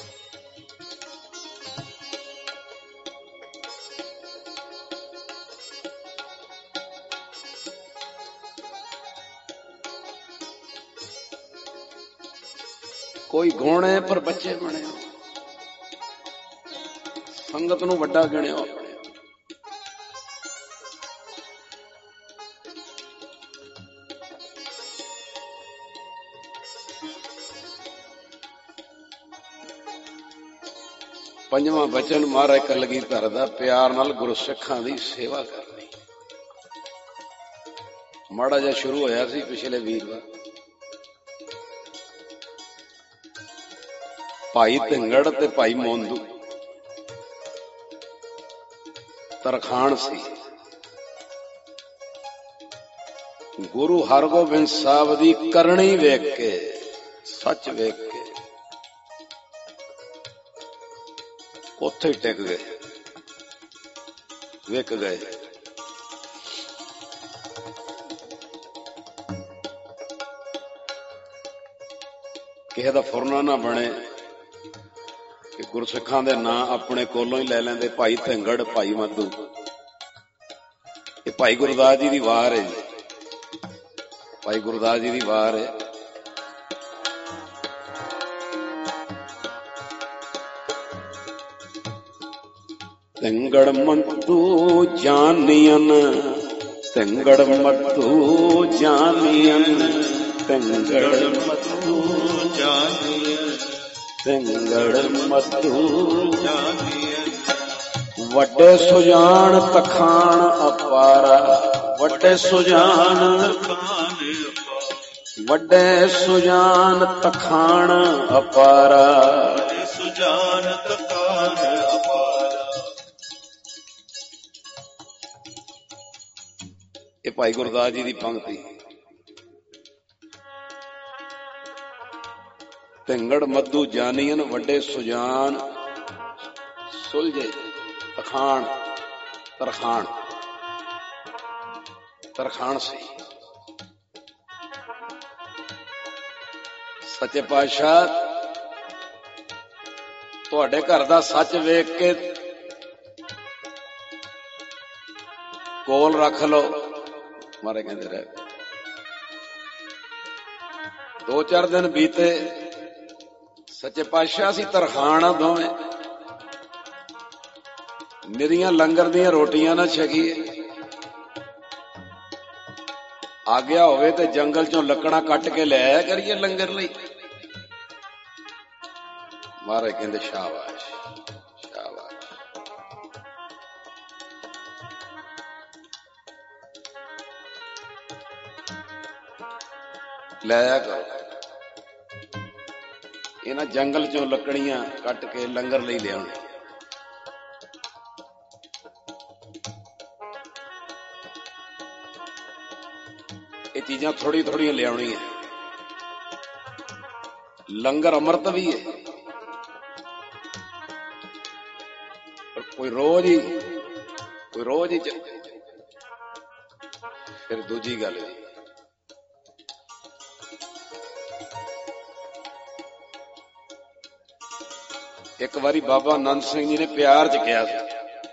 ਕੋਈ ਗੋਣੇ ਪਰ ਬੱਚੇ ਬਣੇ, ਸੰਗਤ ਨੂੰ ਵੱਡਾ ਗਿਣਿਆ ਆਪਣੇ। ਪੰਜਵਾਂ ਬਚਨ ਮਹਾਰਾਜ ਕਲਗੀਧਰ ਦਾ, ਪਿਆਰ ਨਾਲ ਗੁਰਸਿੱਖਾਂ ਦੀ ਸੇਵਾ ਕਰਨੀ। ਮਾੜਾ ਜਿਹਾ ਸ਼ੁਰੂ ਹੋਇਆ ਸੀ ਪਿਛਲੇ ਵੀਰਵਾਰ। ਭਾਈ ਢਿੰਗੜ ਤੇ ਭਾਈ ਮੋਂਦੂ ਤਰਖਾਣ ਸੀ। ਗੁਰੂ ਹਰਗੋਬਿੰਦ ਸਾਹਿਬ ਦੀ ਕਰਨੀ ਵੇਖ ਕੇ, ਸੱਚ ਵੇਖ ਕੇ ਉੱਥੇ ਟਿਕ ਗਏ, ਵਿਕ ਗਏ। ਕਿਸੇ ਦਾ ਫੁਰਨਾ ਨਾ ਬਣੇ ਕਿ ਗੁਰਸਿੱਖਾਂ ਦੇ ਨਾਂ ਆਪਣੇ ਕੋਲੋਂ ਹੀ ਲੈ ਲੈਂਦੇ। ਭਾਈ ਢਿੰਗੜ, ਭਾਈ ਮੱਧੂ, ਇਹ ਭਾਈ ਗੁਰਦਾਸ ਜੀ ਦੀ ਵਾਰ ਹੈ ਜੀ। ਭਾਈ ਗੁਰਦਾਸ ਜੀ ਦੀ ਵਾਰ ਹੈ। ਤਿੰਗੜ ਮੱਧੂ ਜਾਨੀਅਨ, ਤਿੰਗੜ ਮੱਧੂ ਜਾਨੀਅਨ, ਤਿੰਗੜ ਮੱਧੂ ਜਾਨੀਅਨ, ਤਿੰਗੜ ਮੱਧੂ ਜਾਨੀਅਨ। ਵੱਡੇ ਸੁਜਾਨ ਤਖਾਣ ਅਪਾਰਾ, ਵੱਡੇ ਸੁਜਾਨ, ਵੱਡੇ ਸੁਜਾਨ ਤਖਾਣ ਅਪਾਰਾ, ਵੱਡੇ ਸੁਜਾਨ ਤਖਾਣ ਅਪਾਰਾ। ਇਹ ਭਾਈ ਗੁਰਦਾਸ ਜੀ ਦੀ ਪੰਕਤੀ। ਤਿੰਗੜ ਮੱਧੂ ਜਾਨੀਅਨ, ਵੱਡੇ ਸੁਜਾਨ ਸੁਲਝੇ ਤਖਾਣ, ਤਰਖਾਣ, ਤਰਖਾਣ ਸੀ। ਸੱਚੇ ਪਾਤਸ਼ਾਹ ਤੁਹਾਡੇ ਘਰ ਦਾ ਸੱਚ ਵੇਖ ਕੇ ਕੋਲ ਰੱਖ ਲਓ। ਮਾਰੇ ਕਹਿੰਦੇ ਰਹਿ ਦੋ ਚਾਰ ਦਿਨ ਬੀਤੇ, ਸੱਚੇ ਪਾਤਸ਼ਾਹ ਅਸੀਂ ਤਰਖਾਣ ਆ ਦੋਵੇਂ, ਮੇਰੀਆਂ ਲੰਗਰ ਦੀਆਂ ਰੋਟੀਆਂ ਨਾ ਛਕੀਏ। ਆ ਗਿਆ ਹੋਵੇ ਤੇ ਜੰਗਲ ਚੋਂ ਲੱਕੜਾਂ ਕੱਟ ਕੇ ਲੈ ਆਇਆ ਕਰੀਏ ਲੰਗਰ ਲਈ। ਮਹਾਰਾਜ ਕਹਿੰਦੇ ਸ਼ਾਬਾਸ਼ ਸ਼ਾਬਾਸ਼। ਲੈ ਆਇਆ ਕਰੋ। ਇਹਨਾਂ ਜੰਗਲ ਚੋਂ ਲੱਕੜੀਆਂ ਕੱਟ ਕੇ ਲੰਗਰ ਲਈ ਲਿਆਉਣੇ। ਇਹ ਚੀਜ਼ਾਂ ਥੋੜੀ ਥੋੜੀਆਂ ਲਿਆਉਣੀਆਂ। ਲੰਗਰ ਅੰਮ੍ਰਿਤ ਵੀ ਹੈ, ਪਰ ਕੋਈ ਰੋਜ਼ ਹੀ ਕੋਈ ਰੋਜ਼ ਹੀ ਫਿਰ ਦੂਜੀ ਗੱਲ ਜੀ। ਇੱਕ ਵਾਰੀ ਬਾਬਾ ਆਨੰਦ ਸਿੰਘ ਜੀ ਨੇ ਪਿਆਰ ਚ ਕਿਹਾ ਸੀ,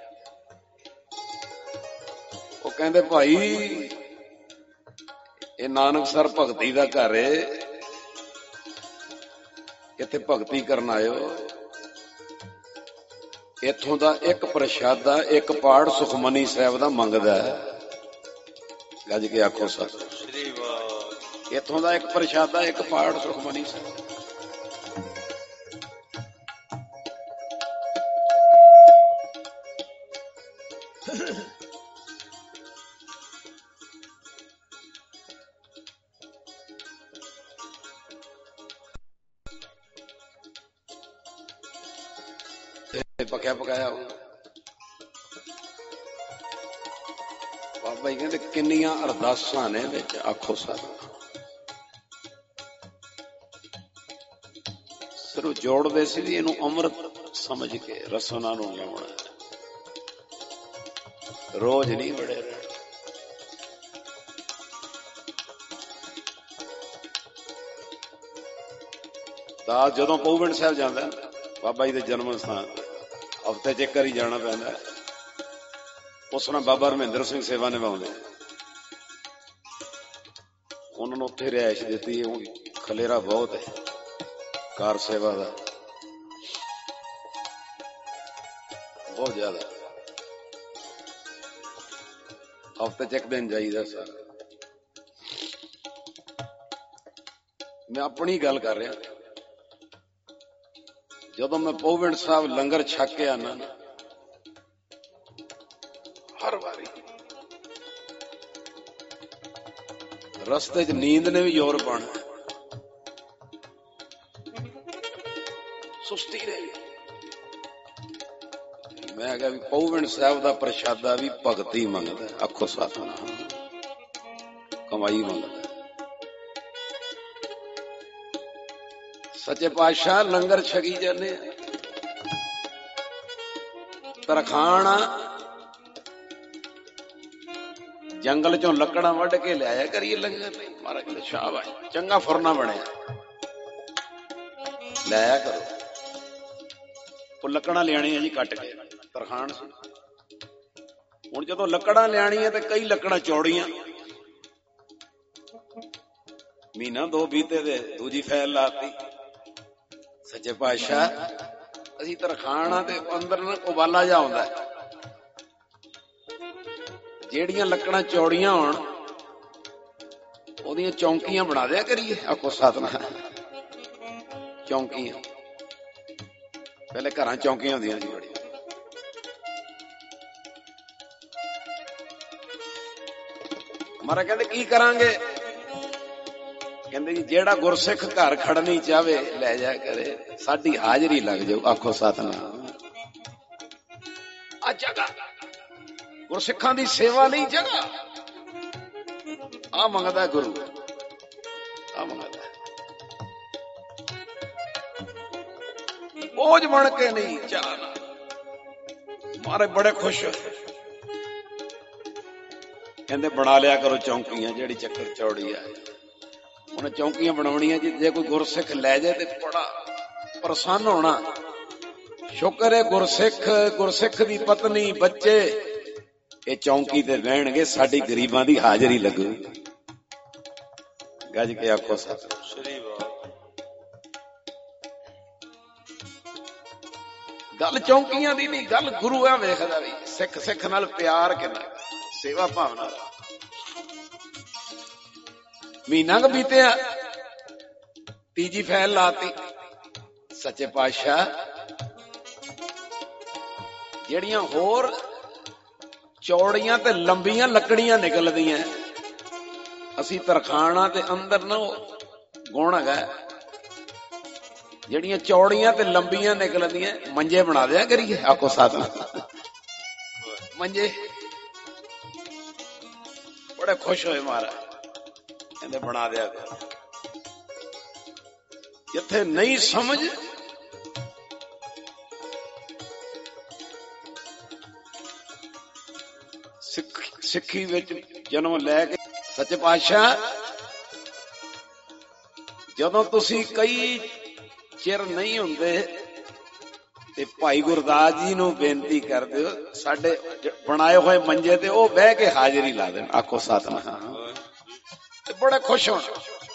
ਉਹ ਕਹਿੰਦੇ ਭਾਈ ਇਹ ਨਾਨਕਸਰ ਭਗਤੀ ਦਾ ਘਰ ਏ, ਇੱਥੇ ਭਗਤੀ ਕਰਨ ਆਇਓ। ਇੱਥੋਂ ਦਾ ਇੱਕ ਪ੍ਰਸ਼ਾਦਾ ਇੱਕ ਪਾਠ ਸੁਖਮਨੀ ਸਾਹਿਬ ਦਾ ਮੰਗਦਾ ਹੈ। ਗੱਜ ਕੇ ਆਖੋ ਸਤਿ। ਇੱਥੋਂ ਦਾ ਇੱਕ ਪ੍ਰਸ਼ਾਦਾ ਇੱਕ ਪਾਠ ਸੁਖਮਨੀ ਸਾਹਿਬ। ਪਕਿਆ ਪਕਾਇਆ ਬਾਬਾ ਜੀ ਕਹਿੰਦੇ ਕਿੰਨੀਆਂ ਅਰਦਾਸਾਂ ਨੇ ਵਿੱਚ। ਆਖੋ ਸਰ ਸਿਰਫ ਜੋੜਦੇ ਸੀ ਵੀ ਇਹਨੂੰ ਅੰਮ੍ਰਿਤ ਸਮਝ ਕੇ ਰਸਨਾ ਨੂੰ ਲਾਉਣਾ, ਰੋਜ਼ ਨਹੀਂ ਬੜੇ ਰਹਿਣਾ। ਤਾਂ ਜਦੋਂ ਪਹੁਵਿੰਡ ਸਾਹਿਬ ਜਾਂਦਾ ਬਾਬਾ ਜੀ ਦੇ ਜਨਮ ਸਥਾਨ, ਹਫ਼ਤੇ ਚ ਇੱਕ ਵਾਰੀ ਜਾਣਾ ਪੈਂਦਾ। ਉਸ ਨਾਲ ਬਾਬਾ ਰਮਿੰਦਰ ਸਿੰਘ ਸੇਵਾ ਨਿਭਾਉਂਦੇ, ਉਹਨਾਂ ਨੂੰ ਉੱਥੇ ਰਿਹਾਇਸ਼ ਦਿੱਤੀ। ਖਲੇਰਾ ਬਹੁਤ ਹੈ ਕਾਰ ਸੇਵਾ ਦਾ, ਬਹੁਤ ਜ਼ਿਆਦਾ। ਹਫ਼ਤੇ ਚ ਇੱਕ ਦਿਨ ਜਾਈਦਾ ਸਰ। ਮੈਂ ਆਪਣੀ ਗੱਲ ਕਰ ਰਿਹਾ। ਜਦੋਂ ਮੈਂ ਪਹੁਵਿੰਡ ਸਾਹਿਬ ਲੰਗਰ ਛਕ ਕੇ ਆਨਾ ਨਾ, ਹਰ ਵਾਰੀ ਰਸਤੇ ਚ ਨੀਂਦ ਨੇ ਵੀ ਜ਼ੋਰ ਪਾਣਾ, ਸੁਸਤੀ ਨੇ। ਮੈਂ ਕਿਹਾ ਵੀ ਪਹੁਵਿੰਡ ਸਾਹਿਬ ਦਾ ਪ੍ਰਸ਼ਾਦਾ ਵੀ ਭਗਤੀ ਮੰਗਦਾ। ਆਖੋ ਸਤਿਨਾਮ, ਕਮਾਈ ਮੰਗਦਾ। ਸੱਚੇ ਪਾਤਸ਼ਾਹ ਲੰਗਰ ਛਕੀ ਜਾਂਦੇ ਆ। ਤਰਖਾਣ ਜੰਗਲ ਚੋਂ ਲੱਕੜਾਂ ਵੱਢ ਕੇ ਲਿਆਇਆ ਕਰੀਏ ਲੰਗਰ ਲਈ। ਮਹਾਰਾਜ ਕਹਿੰਦੇ ਸ਼ਾਬਾਸ਼, ਚੰਗਾ ਫੁਰਨਾ ਬਣਿਆ, ਲਿਆਇਆ ਕਰੋ। ਉਹ ਲੱਕੜਾਂ ਲਿਆਣੀਆਂ ਜੀ ਕੱਟ ਕੇ, ਤਰਖਾਣ ਸੀ। ਹੁਣ ਜਦੋਂ ਲੱਕੜਾਂ ਲਿਆਣੀਆਂ ਤੇ ਕਈ ਲੱਕੜਾਂ ਚੌੜੀਆਂ, ਮਹੀਨਾ ਦੋ ਬੀਤੇ ਦੇ ਦੂਜੀ ਫੈਲ ਲਾਤੀ। ਸੱਚੇ ਪਾਤਸ਼ਾਹ ਅਸੀਂ ਤਰਖਾਣਾ ਤੇ ਅੰਦਰ ਨਾ ਉਬਾਲਾ ਜਾ ਆਉਂਦਾ, ਜਿਹੜੀਆਂ ਲੱਕੜਾਂ ਚੌੜੀਆਂ ਹੋਣ ਉਹਦੀਆਂ ਚੌਂਕੀਆਂ ਬਣਾ ਦਿਆ ਕਰੀਏ। ਆਖੋ ਸਤਿਨਾਮ। ਚੌਂਕੀਆਂ ਪਹਿਲੇ ਘਰਾਂ ਚੌਂਕੀਆਂ ਹੁੰਦੀਆਂ ਸੀ ਬੜੀ। ਮਾਰਾ ਕਹਿੰਦੇ ਕੀ ਕਰਾਂਗੇ? ਕਹਿੰਦੇ ਜੀ ਜਿਹੜਾ ਗੁਰਸਿੱਖ ਘਰ ਖੜਨੀ ਚਾਹਵੇ ਲੈ ਜਾ ਕਰੇ, ਸਾਡੀ ਹਾਜ਼ਰੀ ਲੱਗ ਜਾਊ। ਆਖੋ ਸਤਿਨਾਮ। ਆ ਜਗ੍ਹਾ ਗੁਰਸਿੱਖਾਂ ਦੀ ਸੇਵਾ ਲਈ ਜਗ੍ਹਾ ਆ ਮੰਗਦਾ ਗੁਰੂ, ਆ ਮੰਗਦਾ। ਬੋਝ ਬਣ ਕੇ ਨਹੀਂ ਜਾਣਾ। ਮਾਰੇ ਬੜੇ ਖੁਸ਼ ਹੋਏ, ਕਹਿੰਦੇ ਬਣਾ ਲਿਆ ਕਰੋ ਚੌਂਕੀਆਂ ਜਿਹੜੀ ਚੱਕਰ ਚੌੜੀ ਆ। ਉਹਨੇ ਚੌਂਕੀਆਂ ਬਣਾਉਣੀਆਂ ਜੀ, ਜੇ ਕੋਈ ਗੁਰਸਿੱਖ ਲੈ ਜਾਏ ਤੇ ਬੜਾ ਪ੍ਰਸੰਨ ਹੋਣਾ। ਸ਼ੁਕਰ ਹੈ ਗੁਰਸਿੱਖ, ਗੁਰਸਿੱਖ ਦੀ ਪਤਨੀ, ਬੱਚੇ ਇਹ ਚੌਂਕੀ ਤੇ ਬਹਿਣਗੇ, ਸਾਡੀ ਗਰੀਬਾਂ ਦੀ ਹਾਜ਼ਰੀ ਲੱਗੂ। ਗੱਜ ਕੇ ਆਖੋ ਸਤਿ ਸ੍ਰੀ ਅਕਾਲ। ਗੱਲ ਚੌਂਕੀਆਂ ਦੀ ਨਹੀਂ, ਗੱਲ ਗੁਰੂ ਆ ਵੇਖਦਾ ਵੀ ਸਿੱਖ ਸਿੱਖ ਨਾਲ ਪਿਆਰ ਕਿੰਨਾ, ਸੇਵਾ ਭਾਵਨਾ। ਮਹੀਨਾ ਕੁ ਬੀਤਿਆ, ਤੀਜੀ ਫੈਲ ਲਾਤੀ। ਸੱਚੇ ਪਾਤਸ਼ਾਹ ਜਿਹੜੀਆਂ ਹੋਰ ਚੌੜੀਆਂ ਤੇ ਲੰਬੀਆਂ ਲੱਕੜੀਆਂ ਨਿਕਲਦੀਆਂ, ਅਸੀਂ ਤਰਖਾਣਾ ਤੇ ਅੰਦਰ ਨਾ ਗੁਣ ਹੈਗਾ, ਜਿਹੜੀਆਂ ਚੌੜੀਆਂ ਤੇ ਲੰਬੀਆਂ ਨਿਕਲਦੀਆਂ ਮੰਜੇ ਬਣਾ ਦਿਆ ਕਰੀਏ। ਆਖੋ ਸਤਿਨਾਮ। ਮੰਜੇ ਬੜੇ ਖੁਸ਼ ਹੋਏ ਮਹਾਰਾਜ, ਕਹਿੰਦੇ ਬਣਾ ਦਿਆ ਕਰ। ਜਿੱਥੇ ਨਹੀਂ ਸਮਝ ਸਿੱਖ ਸਿੱਖੀ ਵਿੱਚ ਜਨਮ ਲੈ ਕੇ ਸੱਚੇ ਪਾਤਸ਼ਾਹ ਜਦੋਂ ਤੁਸੀਂ ਕਈ ਚਿਰ ਨਹੀਂ ਹੁੰਦੇ ਤੇ ਭਾਈ ਗੁਰਦਾਸ ਜੀ ਨੂੰ ਬੇਨਤੀ ਕਰ ਦਿਓ, ਸਾਡੇ ਬਣਾਏ ਹੋਏ ਮੰਜੇ ਤੇ ਉਹ ਬਹਿ ਕੇ ਹਾਜ਼ਰੀ ਲਾ ਦੇਣ। ਆਖੋ ਸਤਿਨਾਮ। ਤੇ ਬੜੇ ਖੁਸ਼ ਹੋਣ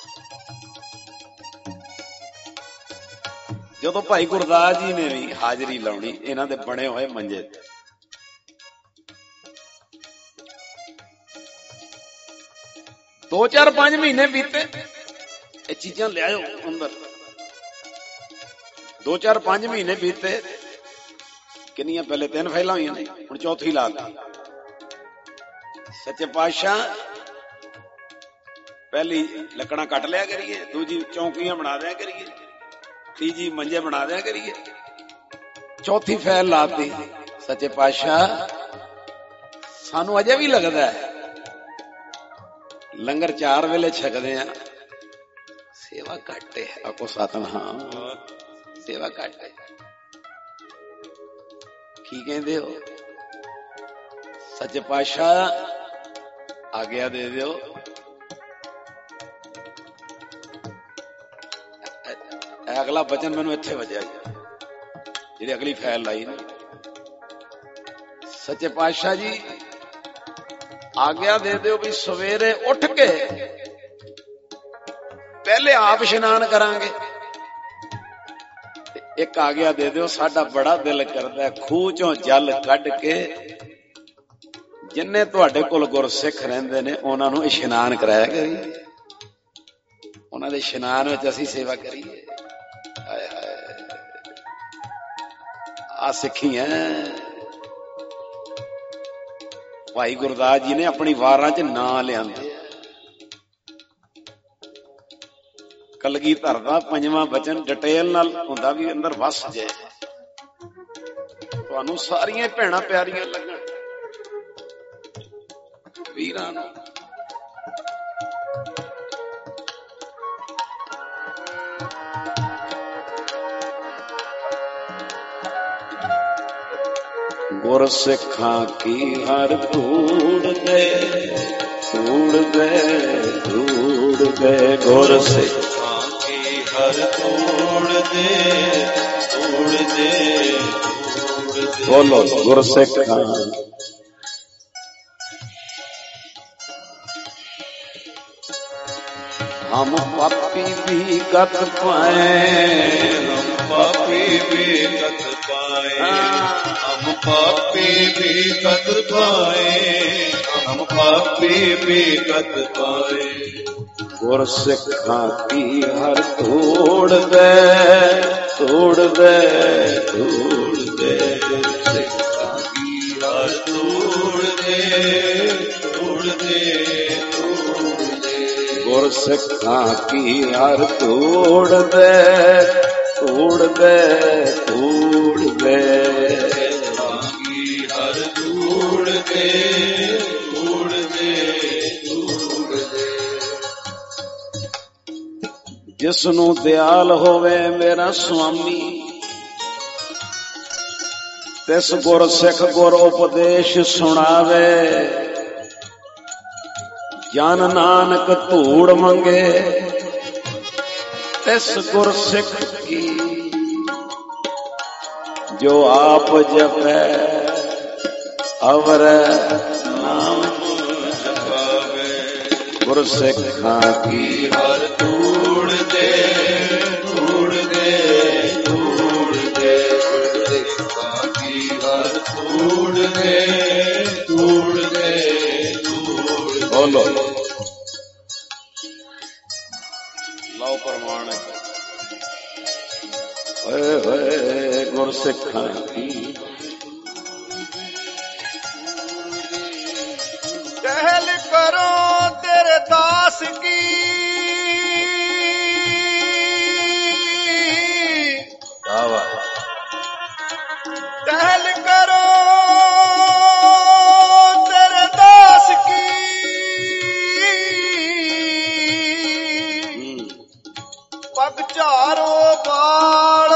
ਜਦੋਂ ਭਾਈ ਗੁਰਦਾਸ ਜੀ ਨੇ ਵੀ ਹਾਜ਼ਰੀ ਲਾਉਣੀ ਇਹਨਾਂ ਦੇ ਬਣੇ ਹੋਏ ਮੰਜੇ ਤੇ। ਦੋ ਚਾਰ ਪੰਜ ਮਹੀਨੇ ਬੀਤੇ, ਇਹ ਚੀਜ਼ਾਂ ਲਿਆਓ ਅੰਦਰ। ਦੋ ਚਾਰ ਪੰਜ ਮਹੀਨੇ ਬੀਤੇ, ਕਿੰਨੀਆਂ ਪਹਿਲੇ ਤਿੰਨ ਫੈਲਾਂ ਹੋਈਆਂ ਨੇ, ਹੁਣ ਚੌਥੀ ਲਾ ਦਿੱਤੀ। ਸੱਚੇ ਪਾਤਸ਼ਾਹ ਪਹਿਲੀ ਲੱਕੜਾਂ ਕੱਟ ਲਿਆ ਕਰੀਏ, ਦੂਜੀ ਚੌਂਕੀਆਂ ਬਣਾ ਦਿਆ ਕਰੀਏ, ਤੀਜੀ ਮੰਜੇ ਬਣਾ ਦਿਆ ਕਰੀਏ, ਚੌਥੀ ਫੈਲ ਲਾਤੀ। ਸੱਚੇ ਪਾਤਸ਼ਾਹ ਸਾਨੂੰ ਅਜੇ ਵੀ ਲੱਗਦਾ ਹੈ ਲੰਗਰ ਚਾਰ ਵੇਲੇ ਛਕਦੇ ਆ, ਸੇਵਾ ਘੱਟ ਹੈ। ਆਖੋ ਸਤਿਨਾਮ। ਸੇਵਾ ਘੱਟ ਹੈ। ਕੀ ਕਹਿੰਦੇ ਹੋ? ਸੱਚੇ ਪਾਤਸ਼ਾਹ ਆਗਿਆ ਦੇ ਦਿਓ, ਅਗਲਾ ਬਚਨ ਮੈਨੂੰ ਇੱਥੇ ਵਜਿਆ ਜੀ, ਜਿਹੜੀ ਅਗਲੀ ਫੈਲ ਲਾਈ ਨਾ। ਸੱਚੇ ਪਾਤਸ਼ਾਹ ਜੀ ਆਗਿਆ ਦੇ ਦਿਓ ਵੀ ਸਵੇਰੇ ਉੱਠ ਕੇ ਪਹਿਲੇ ਆਪ ਇਸ਼ਨਾਨ ਕਰਾਂਗੇ। ਤੇ ਇੱਕ ਆਗਿਆ ਦੇ ਦਿਓ, ਸਾਡਾ ਬੜਾ ਦਿਲ ਕਰਦਾ ਖੂਹ ਚੋਂ ਜਲ ਕੱਢ ਕੇ ਜਿੰਨੇ ਤੁਹਾਡੇ ਕੋਲ ਗੁਰਸਿੱਖ ਰਹਿੰਦੇ ਨੇ ਉਹਨਾਂ ਨੂੰ ਇਸ਼ਨਾਨ ਕਰਾਇਆ ਕਰੀਏ, ਉਹਨਾਂ ਦੇ ਇਸ਼ਨਾਨ ਵਿੱਚ ਅਸੀਂ ਸੇਵਾ ਕਰੀਏ। ਹਾਏ ਹਾਏ, ਆ ਸਿੱਖੀ ਹੈ। ਭਾਈ ਗੁਰਦਾਸ ਜੀ ਨੇ ਆਪਣੀ ਵਾਰਾਂ 'ਚ ਨਾਂ ਲਿਆਂਦੇ। ਕਲਗੀਧਰ ਦਾ ਪੰਜਵਾਂ ਬਚਨ ਡਿਟੇਲ ਨਾਲ ਹੁੰਦਾ ਵੀ ਅੰਦਰ ਵਸ ਜਾਏ, ਤੁਹਾਨੂੰ ਸਾਰੀਆਂ ਭੈਣਾਂ ਪਿਆਰੀਆਂ ਲੱਗਣ ਵੀਰਾਂ ਨੂੰ। ਗੁਰ ਸਿੱਖਾਂ ਕੀ ਹਰ ਧੂੜ ਦੇ ਧੂੜ ਦੇ ਧੂੜ ਦੇ, ਗੁਰ ਸਿੱਖਾਂ ਕੀ ਹਰ ਧੂੜ ਦੇ ਧੂੜ ਦੇ ਧੂੜ ਦੇ। ਬੋਲੋ ਗੁਰ ਸਿੱਖਾਂ। हम पापी भी गत पाए, हम पापी भी गत पाए, हम पापी भी गत पाए, हम पापी भी गत पाए। गुर सिखां की हर तोड़ दे, तोड़ दे, तोड़ दे, गुर सिखां की हर तोड़ दे, तोड़ दे, तोड़ दे, गुर सिखां की हर तोड़ दे, तोड़ दे, तोड़ दे, की हर तोड़ दे, तोड़ दे, तोड़ दे। जिसनू दयाल होवे मेरा स्वामी, तिस गुर सिख गुर उपदेश सुनावे। जन नानक धूड़ मंगे तिस गुर सिख की, जो आप जपे अवर नाम जपावे। गुर सिखां की हर तोड़ दे, तोड़ दे, तोड़ दे, गुर सिखां की हर तोड़ दे, तोड़ दे, तोड़ दे। बोलो लाओ प्रमाण। ओए होए गुर सिखां की टहल करो तेरे दास की, टहल करो तेरे दास की, पग चारो बाल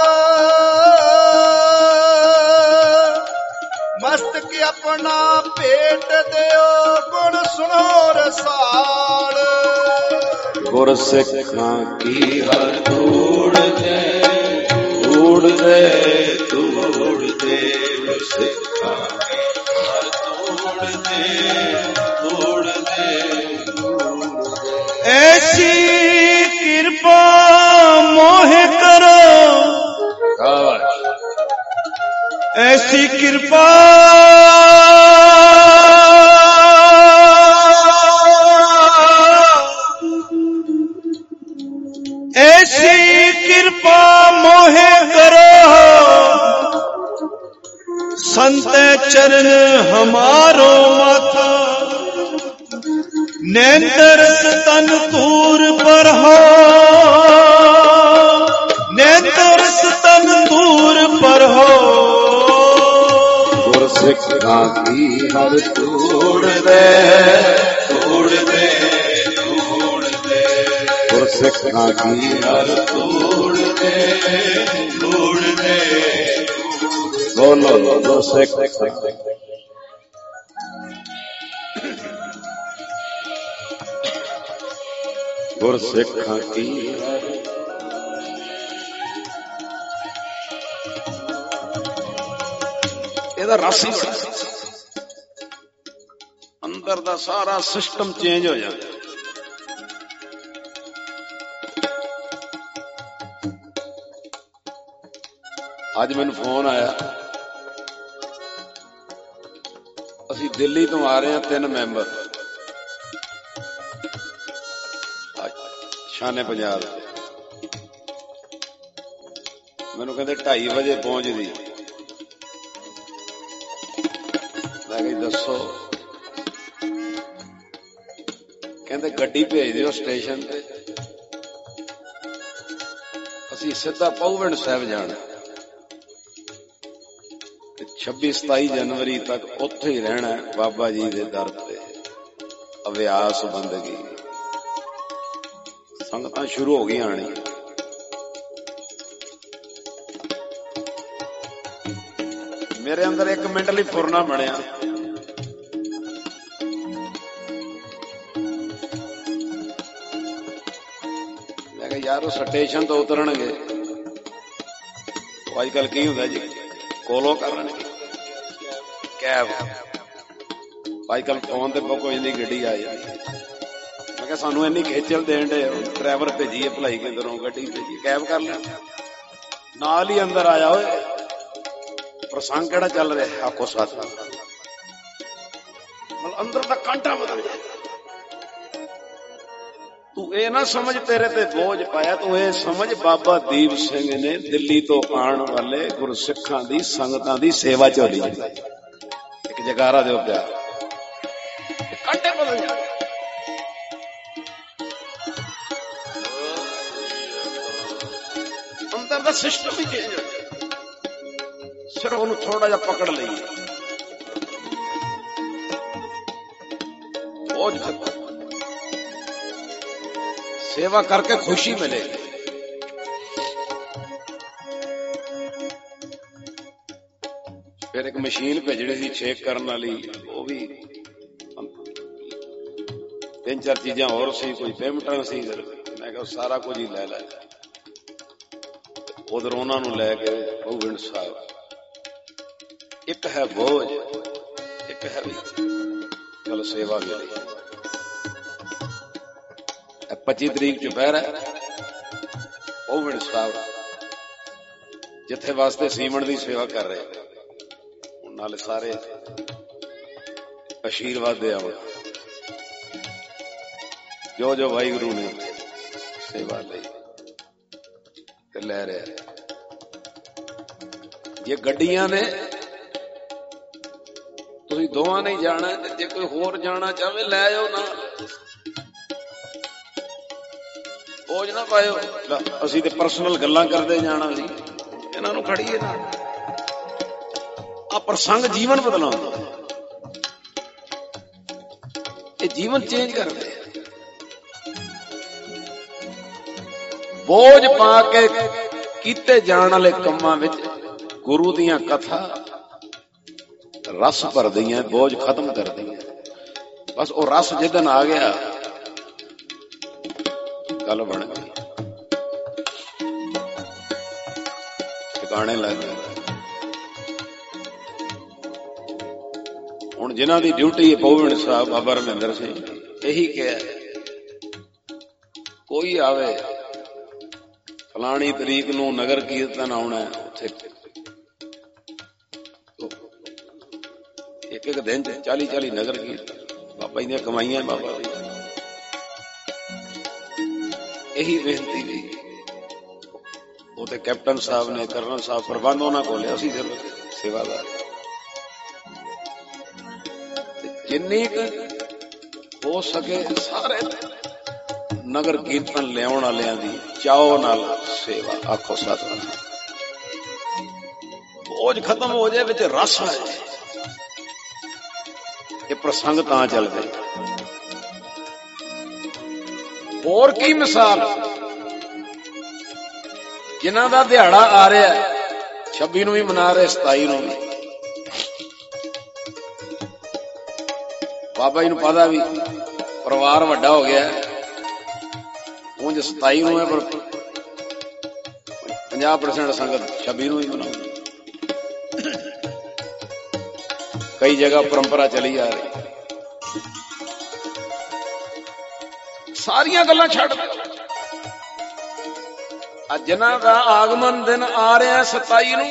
मस्तक अपना पेट दियो, गुण सुनो रसाल। गुर सिखां की हर तोड़ दे, तोड़ दे, तोड़ दे, गुर सिखां की हर तोड़ दे, तोड़ दे, तोड़ दे। ऐसी कृपा मोह करो, ऐसी कृपा ऐसी कृपा मोहे करो, संत चरण हमारो माथा। नेत्रस तन दूर पर हो, नेत्रस तन दूर पर हो। गुर सिखां की हर तोड़ दे, तोड़ दे, तोड़ दे, गुर सिखां की हर तोड़ दे, तोड़ दे। बोलो गुर सिख गुर सिखां की ਇਹਦਾ ਰਾਸੀ ਅੰਦਰ ਦਾ ਸਾਰਾ ਸਿਸਟਮ ਚੇਂਜ ਹੋ ਜਾਂਦਾ। ਅੱਜ ਮੈਨੂੰ ਫੋਨ ਆਇਆ, ਅਸੀਂ ਦਿੱਲੀ ਤੋਂ ਆ ਰਹੇ ਹਾਂ, ਤਿੰਨ ਮੈਂਬਰ ਸ਼ਾਨੇ ਪੰਜਾਬ। ਮੈਨੂੰ ਕਹਿੰਦੇ ਢਾਈ ਵਜੇ ਪਹੁੰਚਦੀ। ਮੈਂ ਕਿਹਾ ਦੱਸੋ, ਕਹਿੰਦੇ ਗੱਡੀ ਭੇਜ ਦਿਓ ਸਟੇਸ਼ਨ ਤੇ, ਅਸੀਂ ਸਿੱਧਾ ਪਹੁਵਿੰਡ ਸਾਹਿਬ ਜਾਣਾ ਤੇ ਛੱਬੀ ਸਤਾਈ ਜਨਵਰੀ ਤੱਕ ਉੱਥੇ ਹੀ ਰਹਿਣਾ ਬਾਬਾ ਜੀ ਦੇ ਦਰ ਤੇ। ਅਭਿਆਸ ਬੰਦਗੀ ਸੰਗਤਾਂ ਸ਼ੁਰੂ ਹੋ ਗਈਆਂ ਆਣੀ। ਮੇਰੇ ਅੰਦਰ ਇੱਕ ਮਿੰਟ ਲਈ ਫੁਰਨਾ ਬਣਿਆ। ਮੈਂ ਕਿਹਾ ਯਾਰ ਉਹ ਸਟੇਸ਼ਨ ਤੋਂ ਉਤਰਨਗੇ, ਅੱਜ ਕੱਲ ਕੀ ਹੁੰਦਾ ਜੀ, ਕੋਲੋਂ ਕਰਨਗੇ ਕੈਬ। ਅੱਜ ਕੱਲ ਫੋਨ ਤੇ ਬੁੱਕ ਹੋ ਜਾਂਦੀ, ਗੱਡੀ ਆ ਜਾਂਦੀ। मैं क्या सानू इन्नी खेचल देन डे ड्राइवर भेजिए भलाई केंद्रों गड्डी भेजिए कैब कर लें नाल ही अंदर आया होए प्रसंग केड़ा चल रहा आखो साथ मतलब अंदर का कांटा बदल जाए तू ये ना समझ तेरे ते बोझ पाया तू ये समझ बाबा दीप सिंह ने दिल्ली तो आने वाले गुरसिखां दी संगतां दी सेवा चोली एक जगारा दो प्यार कांटे बदल जाए अंदर का सिस्टम ही चेंज हो सिर्फ उन्हें थोड़ा जा पकड़ लीए बोझ खत्म सेवा करके खुशी मिलेगी फिर एक मशीन भेजनी सी छेक करने वाली वो भी तीन चार चीजा और सी कोई पेमेंटा सी मैं कहा सारा कुछ ही लै लै उधर उन्होंने लैके गोविंद साहब एक है बोझ एक है भी चलो सेवा मिली पच्ची तरीक चुपहर है गोविंद साहब जिथे वास्ते सीमन की सेवा कर रहे नाले सारे आशीर्वाद दे आओ जो जो वाहिगुरु ने सेवा ली लै रहे ये गड्डियां ने तुसीं दोवां नहीं जाना जे कोई होर जाना चाहे लै जाओ ना बोझ ना पायो असी ते पर्सनल गल्लां करदे जाना सी इन्हां नूं खड़ीए ना आ प्रसंग जीवन बदलाउंदा ये जीवन चेंज करदे बोझ पा के कीते जाण वाले कम्मां विच गुरु दियां कथा रस भरदियां बोझ खत्म करदियां बस वो रस जिदन आ गया गल बन गई ठिकाने लग गए हुण जिन्हां दी ड्यूटी है पौविंड साहब बाबा रमिंदर सिंह यही कहा कोई आवे फलानी तरीक नूं नगर कीर्तन आउणा उत्थे एक एक दिन चाली चाली नगर कीर्तन बाबा जी ने कमाइयां बाबा जी यही बेनती भी वो तो कैप्टन साहब ने कर्नल साहब प्रबंध उन्होंने को लिया सेवादार जिन्नी हो सके सारे नगर कीर्तन लियाउण वालियां दी चाओ नाल सेवा आखो साथ बोझ खत्म हो जाए विच रस आ जाए ये प्रसंग तां चलदे और की मिसाल जिन्हां दा दिहाड़ा आ रहा है छब्बी नूं भी मना रहे सताई नूं भी बाबा जी नूं पता भी परिवार वड्डा हो गया उंज सताई नूं है पर पचास परसेंट संगत छब्बी नूं ही मनाउंदी कई जगह परंपरा चली आ रही सारिया गल्लां छड्ड जिन्हां दा आगमन दिन आ रहा है सताई नूं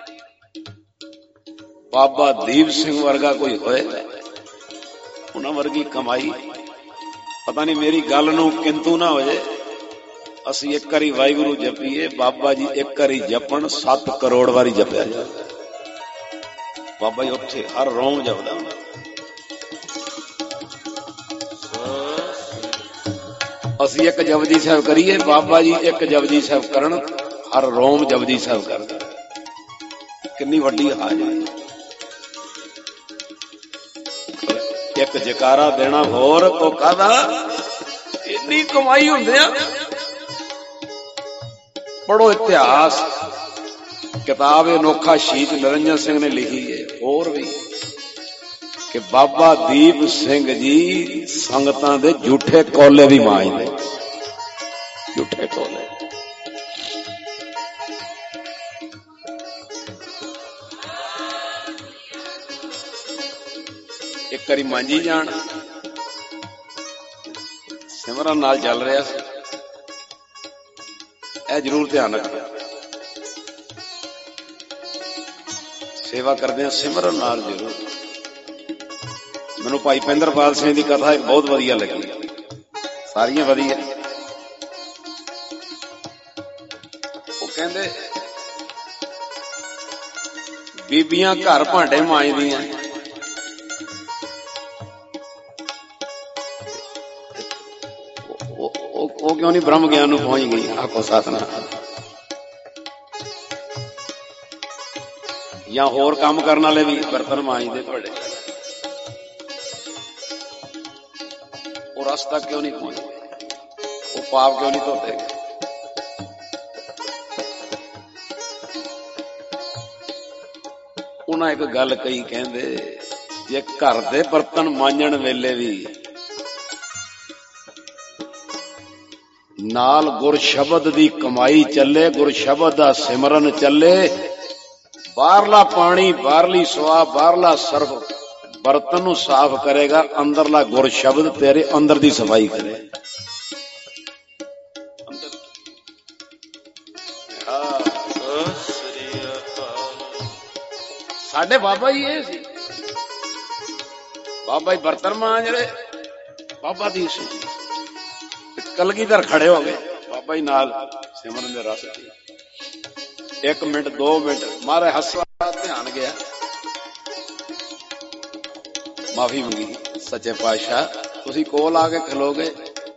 बाबा दीप सिंह वर्गा कोई होए उन्हां वर्गी कमाई पता नहीं मेरी गल नूं किंतु ना हो जाए असी एक बारी वाहिगुरू जपीए बाबा जी एक बारी जपन सत्त करोड़ वारी जपया जाए बाबा जी उत्थे हर रोम जपदा असी एक जपजी साहब करिए बाबा जी एक जपजी साहब करन हर रोम जपजी साहब कर कितनी वड्डी हाजरी एक जकारा देना होर तो कहदा इन्नी कमाई हुंदे पढ़ो इतिहास किताब अनोखा शहीद निरंजन सिंह ने लिखी है और भी कि बाबा दीप सिंह जी संगतां दे झूठे कौले भी मांजदे झूठे कौले एक करी मांझी जान ਸਿਮਰਨ ਨਾਲ ਚੱਲ ਰਿਹਾ ਸੀ। ਇਹ ਜ਼ਰੂਰ ਧਿਆਨ ਰੱਖਣਾ, ਸੇਵਾ ਕਰਦੇ ਆ ਸਿਮਰਨ ਨਾਲ ਜ਼ਰੂਰ। ਮੈਨੂੰ ਭਾਈ ਪਿੰਦਰਪਾਲ ਸਿੰਘ ਦੀ ਕਥਾ ਇੱਕ ਬਹੁਤ ਵਧੀਆ ਲੱਗੀ, ਸਾਰੀਆਂ ਵਧੀਆ। ਉਹ ਕਹਿੰਦੇ ਬੀਬੀਆਂ ਘਰ ਭਾਂਡੇ ਮਾਂਜਦੀਆਂ, ਉਹ ਕਿਉਂ ਨਹੀਂ ਬ੍ਰਹਮ ਗਿਆਨ ਨੂੰ ਪਹੁੰਚ ਗਈ? ਆਖੋ ਸਤਿਨਾਮ। ਜਾਂ ਹੋਰ ਕੰਮ ਕਰਨ ਵਾਲੇ ਵੀ ਬਰਤਨ ਮਾਂਜਦੇ ਤੁਹਾਡੇ, ਉਹ ਰਸਤਾ ਕਿਉਂ ਨਹੀਂ ਪਹੁੰਚਦੇ? ਉਹ ਪਾਪ ਕਿਉਂ ਨਹੀਂ ਧੋਤੇ? ਉਹਨਾਂ ਇੱਕ ਗੱਲ ਕਹੀ, ਕਹਿੰਦੇ ਜੇ ਘਰ ਦੇ ਬਰਤਨ ਮਾਂਜਣ ਵੇਲੇ ਵੀ ਨਾਲ ਗੁਰ ਸ਼ਬਦ ਦੀ ਕਮਾਈ ਚੱਲੇ, ਗੁਰ ਸ਼ਬਦ ਦਾ ਸਿਮਰਨ ਚੱਲੇ, ਬਾਹਰਲਾ ਪਾਣੀ, ਬਾਹਰਲੀ ਸੁਆਹ, ਬਾਹਰਲਾ ਸਰਫ ਬਰਤਨ ਨੂੰ ਸਾਫ਼ ਕਰੇਗਾ, ਅੰਦਰਲਾ ਗੁਰ ਸ਼ਬਦ ਤੇਰੇ ਅੰਦਰ ਦੀ ਸਫਾਈ ਕਰੇ। ਸਾਡੇ ਬਾਬਾ ਜੀ ਇਹ ਸੀ, ਬਾਬਾ ਜੀ ਬਰਤਨ ਮਾਂਜ ਰਹੇ, ਬਾਬਾ ਦੀ ਸੀ ਕਲਗੀਧਰ ਖੜੇ ਹੋ ਗਏ, ਬਾਬਾ ਜੀ ਨਾਲ ਸਿਮਰਨ ਦੇ ਰਸ ਦੀ। ਇੱਕ ਮਿੰਟ ਦੋ ਮਿੰਟ ਮਾਰੇ ਹੱਸਾ, ਧਿਆਨ ਗਿਆ, ਮਾਫੀ ਮੰਗੀ, ਸੱਚੇ ਪਾਤਸ਼ਾਹ ਤੁਸੀਂ ਕੋਲ ਆ ਕੇ ਖਲੋਗੇ,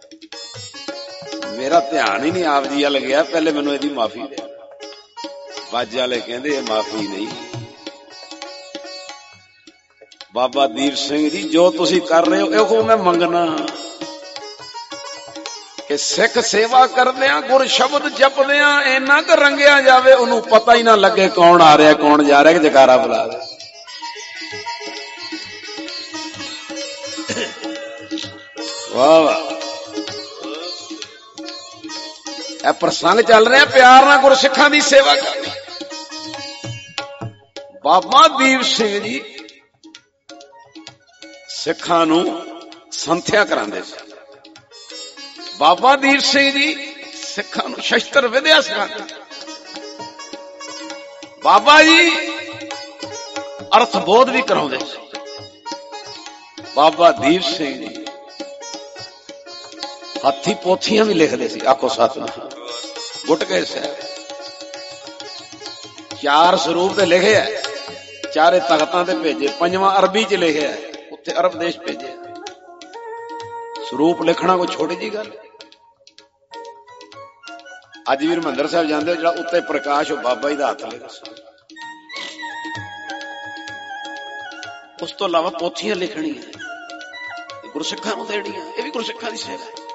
ਮੇਰਾ ਧਿਆਨ ਹੀ ਨਹੀਂ ਆਪ ਜੀ ਵੱਲ ਗਿਆ, ਪਹਿਲੇ ਮੈਨੂੰ ਇਹਦੀ ਮਾਫੀ ਦੇ। ਬਾਜੇ ਵਾਲੇ ਕਹਿੰਦੇ ਇਹ ਮਾਫੀ ਨਹੀਂ, ਬਾਬਾ ਦੀਪ ਸਿੰਘ ਜੀ ਜੋ ਤੁਸੀਂ ਕਰ ਰਹੇ ਹੋ ਇਹੋ ਮੈਂ ਮੰਗਣਾ ਕਿ ਸਿੱਖ ਸੇਵਾ ਕਰਦਿਆਂ ਗੁਰ ਸ਼ਬਦ ਜਪਦਿਆਂ ਇੰਨਾ ਕੁ ਰੰਗਿਆ ਜਾਵੇ ਉਹਨੂੰ ਪਤਾ ਹੀ ਨਾ ਲੱਗੇ ਕੌਣ ਆ ਰਿਹਾ ਕੌਣ ਜਾ ਰਿਹਾ, ਕਿ ਜਕਾਰਾ ਬੁਲਾ ਰਿਹਾ। ਵਾਹ ਵਾਹ, ਇਹ ਪ੍ਰਸੰਗ ਚੱਲ ਰਿਹਾ ਪਿਆਰ ਨਾਲ ਗੁਰ ਸਿੱਖਾਂ ਦੀ ਸੇਵਾ ਕਰਨੀ। ਬਾਬਾ ਦੀਪ ਸਿੰਘ ਜੀ ਸਿੱਖਾਂ ਨੂੰ ਸੰਥਿਆ ਕਰਾਉਂਦੇ ਸੀ। ਬਾਬਾ ਦੀਪ ਸਿੰਘ ਜੀ ਸਿੱਖਾਂ ਨੂੰ ਸ਼ਸਤਰ ਵਿਦਿਆ ਸਿਖਾਉਂਦੇ। ਬਾਬਾ ਜੀ ਅਰਥ ਬੋਧ ਵੀ ਕਰਾਉਂਦੇ ਸੀ। ਬਾਬਾ ਦੀਪ ਸਿੰਘ ਜੀ ਹੱਥੀ ਪੋਥੀਆਂ ਵੀ ਲਿਖਦੇ ਸੀ। ਆਖੋ ਸਤਿਨਾਮ। ਗੁਟਕੇ ਸਾਹਿਬ ਚਾਰ ਸਰੂਪ ਤੇ ਲਿਖੇ ਆ, ਚਾਰੇ ਤਖਤਾਂ ਤੇ ਭੇਜੇ, ਪੰਜਵਾਂ ਅਰਬੀ ਚ ਲਿਖਿਆ, ਉੱਥੇ ਅਰਬ ਦੇਸ਼ ਭੇਜੇ। ਸਰੂਪ ਲਿਖਣਾ ਕੋਈ ਛੋਟੀ ਜੀ ਗੱਲ। ਅੱਜ ਵੀ ਹਰਿਮੰਦਰ ਸਾਹਿਬ ਜਾਂਦੇ, ਜਿਹੜਾ ਉੱਤੇ ਪ੍ਰਕਾਸ਼ ਉਹ ਬਾਬਾ ਜੀ ਦਾ ਹੱਥ ਲਿਖਿਆ। ਉਸ ਤੋਂ ਇਲਾਵਾ ਪੋਥੀਆਂ ਲਿਖਣੀਆਂ ਗੁਰਸਿੱਖਾਂ ਨੂੰ ਦੇਣੀਆਂ, ਇਹ ਵੀ ਗੁਰਸਿੱਖਾਂ ਦੀ ਸੇਵਾ ਹੈ।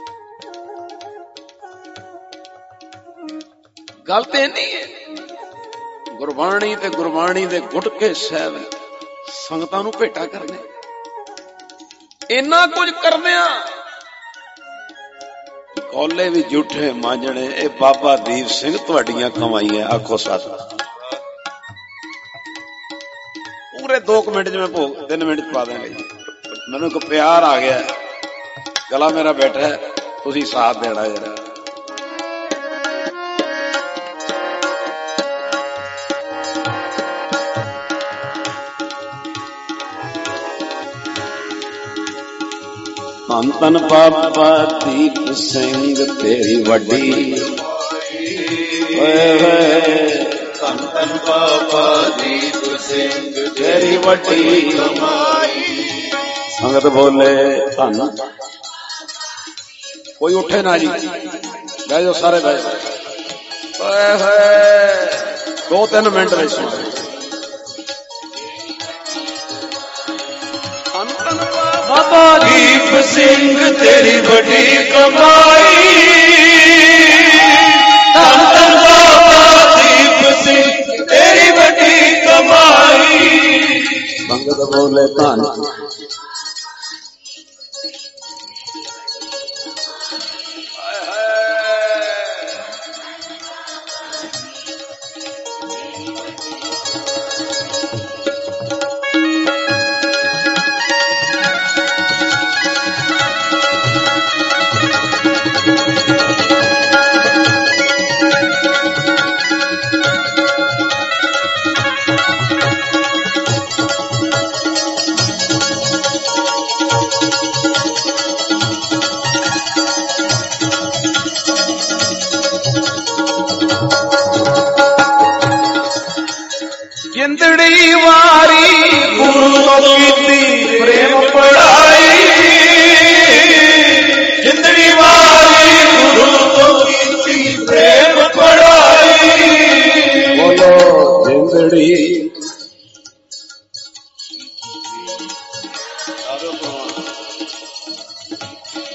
ਗੱਲ ਤੇ ਨਹੀਂ ਹੈ। ਗੁਰਬਾਣੀ ਤੇ ਗੁਰਬਾਣੀ ਦੇ ਗੁਟਕੇ ਸਾਹਿਬ ਸੰਗਤਾਂ ਨੂੰ ਭੇਟਾ ਕਰਨੇ, ਇੰਨਾ ਕੁਝ ਕਰਦਿਆਂ ਕੋਲੇ ਵੀ ਝੂਠੇ ਮਾਂਜਣੇ। ਇਹ ਬਾਬਾ ਦੀਪ ਸਿੰਘ ਤੁਹਾਡੀਆਂ ਕਮਾਈਆਂ। ਆਖੋ ਸਤਿਨਾਮ। ਪੂਰੇ ਦੋ ਕੁ ਮਿੰਟ ਚ ਮੈਂ ਭੋਗ ਤਿੰਨ ਮਿੰਟ ਚ ਪਾ ਦਾਂਗਾ ਜੀ। ਮੈਨੂੰ ਇੱਕ ਪਿਆਰ ਆ ਗਿਆ, ਗਲਾ ਮੇਰਾ ਬੈਠਾ, ਤੁਸੀਂ ਸਾਥ ਦੇਣਾ ਜਰਾ। ਧੰਨ ਧੰਨ ਬਾਬਾ ਦੀਪ ਸਿੰਘ ਤੇਰੀ ਵੱਡੀ ਓਏ ਹੋਏ। ਧੰਨ ਧੰਨ ਬਾਬਾ ਦੀਪ ਸਿੰਘ ਤੇਰੀ ਵੱਡੀ ਕਮਾਈ। ਸੰਗਤ ਬੋਲੇ ਧੰਨ। ਕੋਈ ਉੱਠੇ ਨਾ ਜੀ, ਬਹਿ ਜਾਓ ਸਾਰੇ ਬਹਿ ਜਾਓ। ਓਏ ਹੋਏ ਦੋ ਤਿੰਨ ਮਿੰਟ ਵਿੱਚ ਬਾਬਾ ਦੀਪ ਸਿੰਘ ਤੇਰੀ ਵੱਡੀ ਕਮਾਈ। ਧੰਨ ਧੰਨ ਬਾਬਾ ਦੀਪ ਸਿੰਘ ਤੇਰੀ ਵੱਡੀ ਕਮਾਈ। ਸੰਗਤ ਬੋਲੇ ਧੰਨ।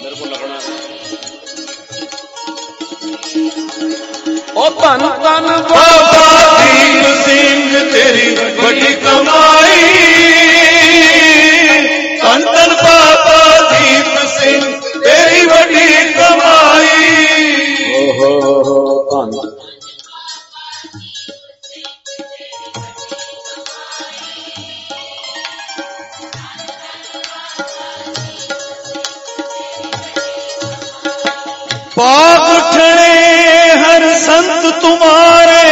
मेरे को लगना ओ धन धन बाबा दीप सिंह तेरी बड़ी कमाई, धन धन बाबा दीप सिंह तेरी बड़ी कमाई। ओहो धन पाप उठने हर संत तुम्हारे,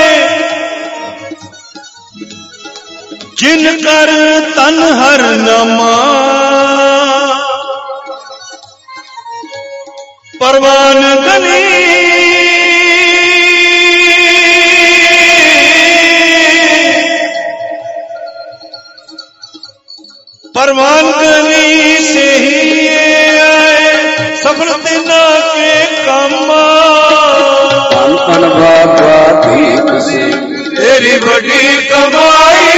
जिन कर तन हर नमा, परवान गनी परवान गनी से ही आए सफल दिना के कामा। धन धन बाबा दीप सिंह तेरी बड़ी कमाई,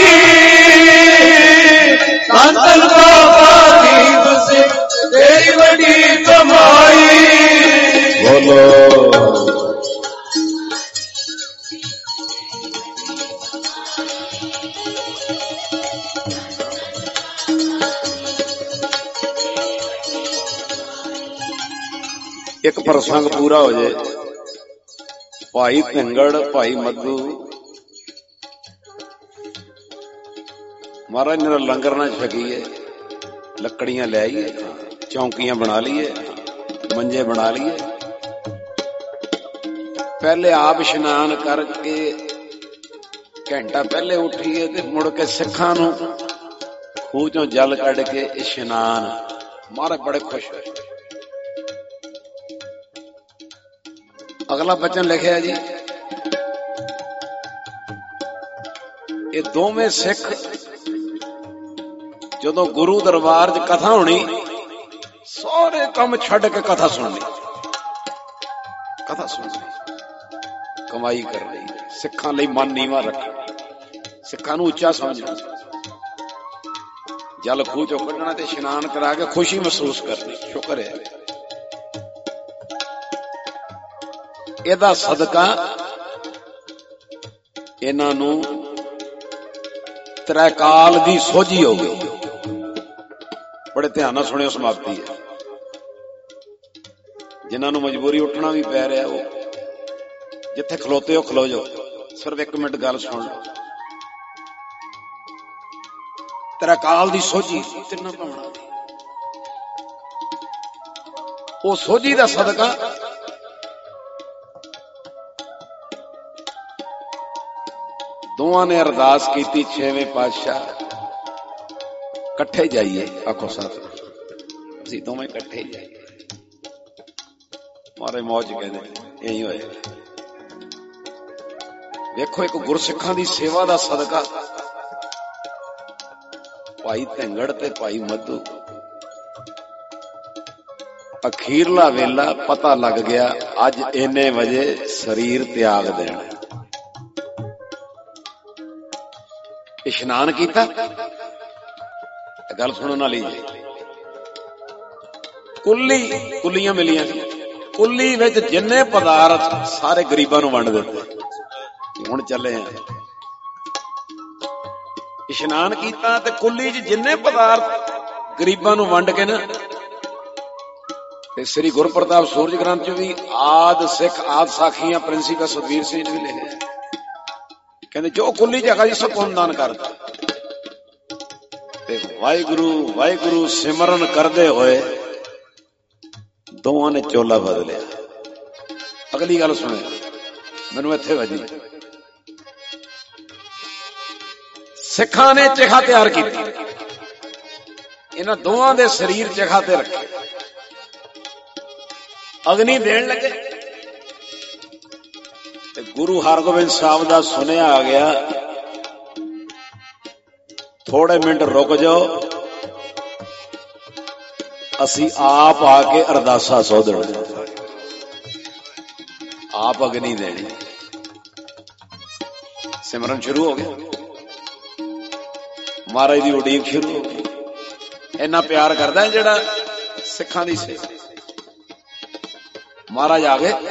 धन धन बाबा दीप सिंह तेरी बड़ी कमाई। बोलो एक प्रसंग पूरा हो जाए। भाई धिंगड़ भाई मधु महाराज मेरा लंगर ना छकीए, लकड़ियां ले आइए, चौकियां बना लिए, मंजे बना लिए। पहले आप इशनान करके घंटा पहले उठिए ते मुड़ के सिखां नूं खूह चों जल कढ़ के इशनान। महाराज बड़े खुश होए। अगला बचन लिखिਆ जी, ये दोवें सिख जदों गुरु दरबार च कथा होनी सारे काम छड़ के कथा सुननी, कथा सुननी कमाई कर रही। सिखां लई मन नीवा रखना, सिखां नूं उच्चा समझना, जल खूह चों कढना ते इशनान करा के खुशी महसूस करनी। शुक्र है ਇਹਦਾ ਸਦਕਾ ਇਹਨਾਂ ਨੂੰ ਤ੍ਰੈਕਾਲ ਦੀ ਸੋਝੀ ਹੋ ਗਈ। ਬੜੇ ਧਿਆਨ ਨਾਲ ਸੁਣਿਓ, ਸਮਾਪਤੀ ਹੈ। ਜਿਨ੍ਹਾਂ ਨੂੰ ਮਜਬੂਰੀ ਉੱਠਣਾ ਵੀ ਪੈ ਰਿਹਾ ਉਹ ਜਿੱਥੇ ਖਲੋਤੇ ਹੋ ਖਲੋ ਜਾਓ, ਸਿਰਫ ਇੱਕ ਮਿੰਟ ਗੱਲ ਸੁਣ ਲਓ। ਤ੍ਰੈਕਾਲ ਦੀ ਸੋਝੀ ਤਿੰਨਾਂ ਭਾਵਨਾ ਦੀ, ਉਹ ਸੋਝੀ ਦਾ ਸਦਕਾ दोवां ने अरदास की छेवें पातशाह कट्ठे जाइए। आखो साथ असीं दोवें कट्ठे जाइए। मारे मौज कहते यही होए। देखो एक गुरसिखां दी सेवा दा सदका भाई धिंगड़ ते भाई मधु अखीरला वेला पता लग गया अज इन्ने वजे शरीर त्याग देना। इशनान किया, गल सुनने वाली जी। कुल्ली कुल्लियां मिलियां, कुल्ली विच जिन्ने पदार्थ सारे गरीबां नूं वंड दित्ते। हुण चले हैं इशनान किया ते कुल्ली च जिन्ने पदार्थ गरीबां नूं वंड के ना ते श्री गुरप्रताप सूरज ग्रंथ च भी आद सिख आद साखियां प्रिंसीपल सतवीर सिंह ने भी लिखे। कहते जो कुल्ली जगह जी सब दान करता। वाहिगुरु वाहिगुरु सिमरन करते हुए दोवां ने चोला बदलिया। अगली गल सुने, मैनू इत्थे वजी। सिखां ने चिखा तैयार की, इन्हां दोवां दे शरीर चिखा ते रखे, अग्नि देण लगे। गुरु हरगोबिंद साहब का सुनिया आ गया, थोड़े मिनट रुक जाओ, असी आप आके अरदासा सोधण, आप अग्नि देनी। सिमरन शुरू हो गया, महाराज की उड़ीक शुरू हो गई। इन्ना प्यार करता है जेड़ा सिखां दी सेवा। महाराज आ गए।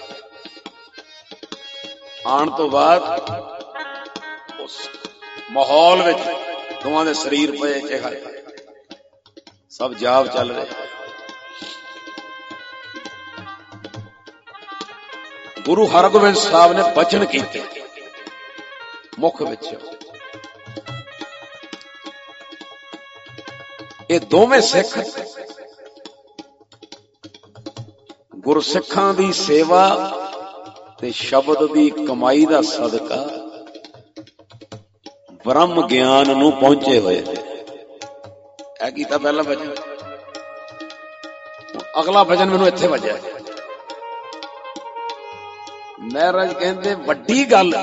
आने तो बाद उस माहौल विच दोवां दे शरीर पे चेहरे सब जाप चल रहे। गुरु हरगोबिंद साहब ने बचन किए मुख विच, ये दोवें सिख गुरसिखां दी सेवा ते शब्द दी कमाई दा सदका ब्रह्म ज्ञान नूं पहुंचे हुए है। कीता पहला भजन, अगला भजन मैनूं इत्थे वजया। महाराज कहंदे वड्डी गल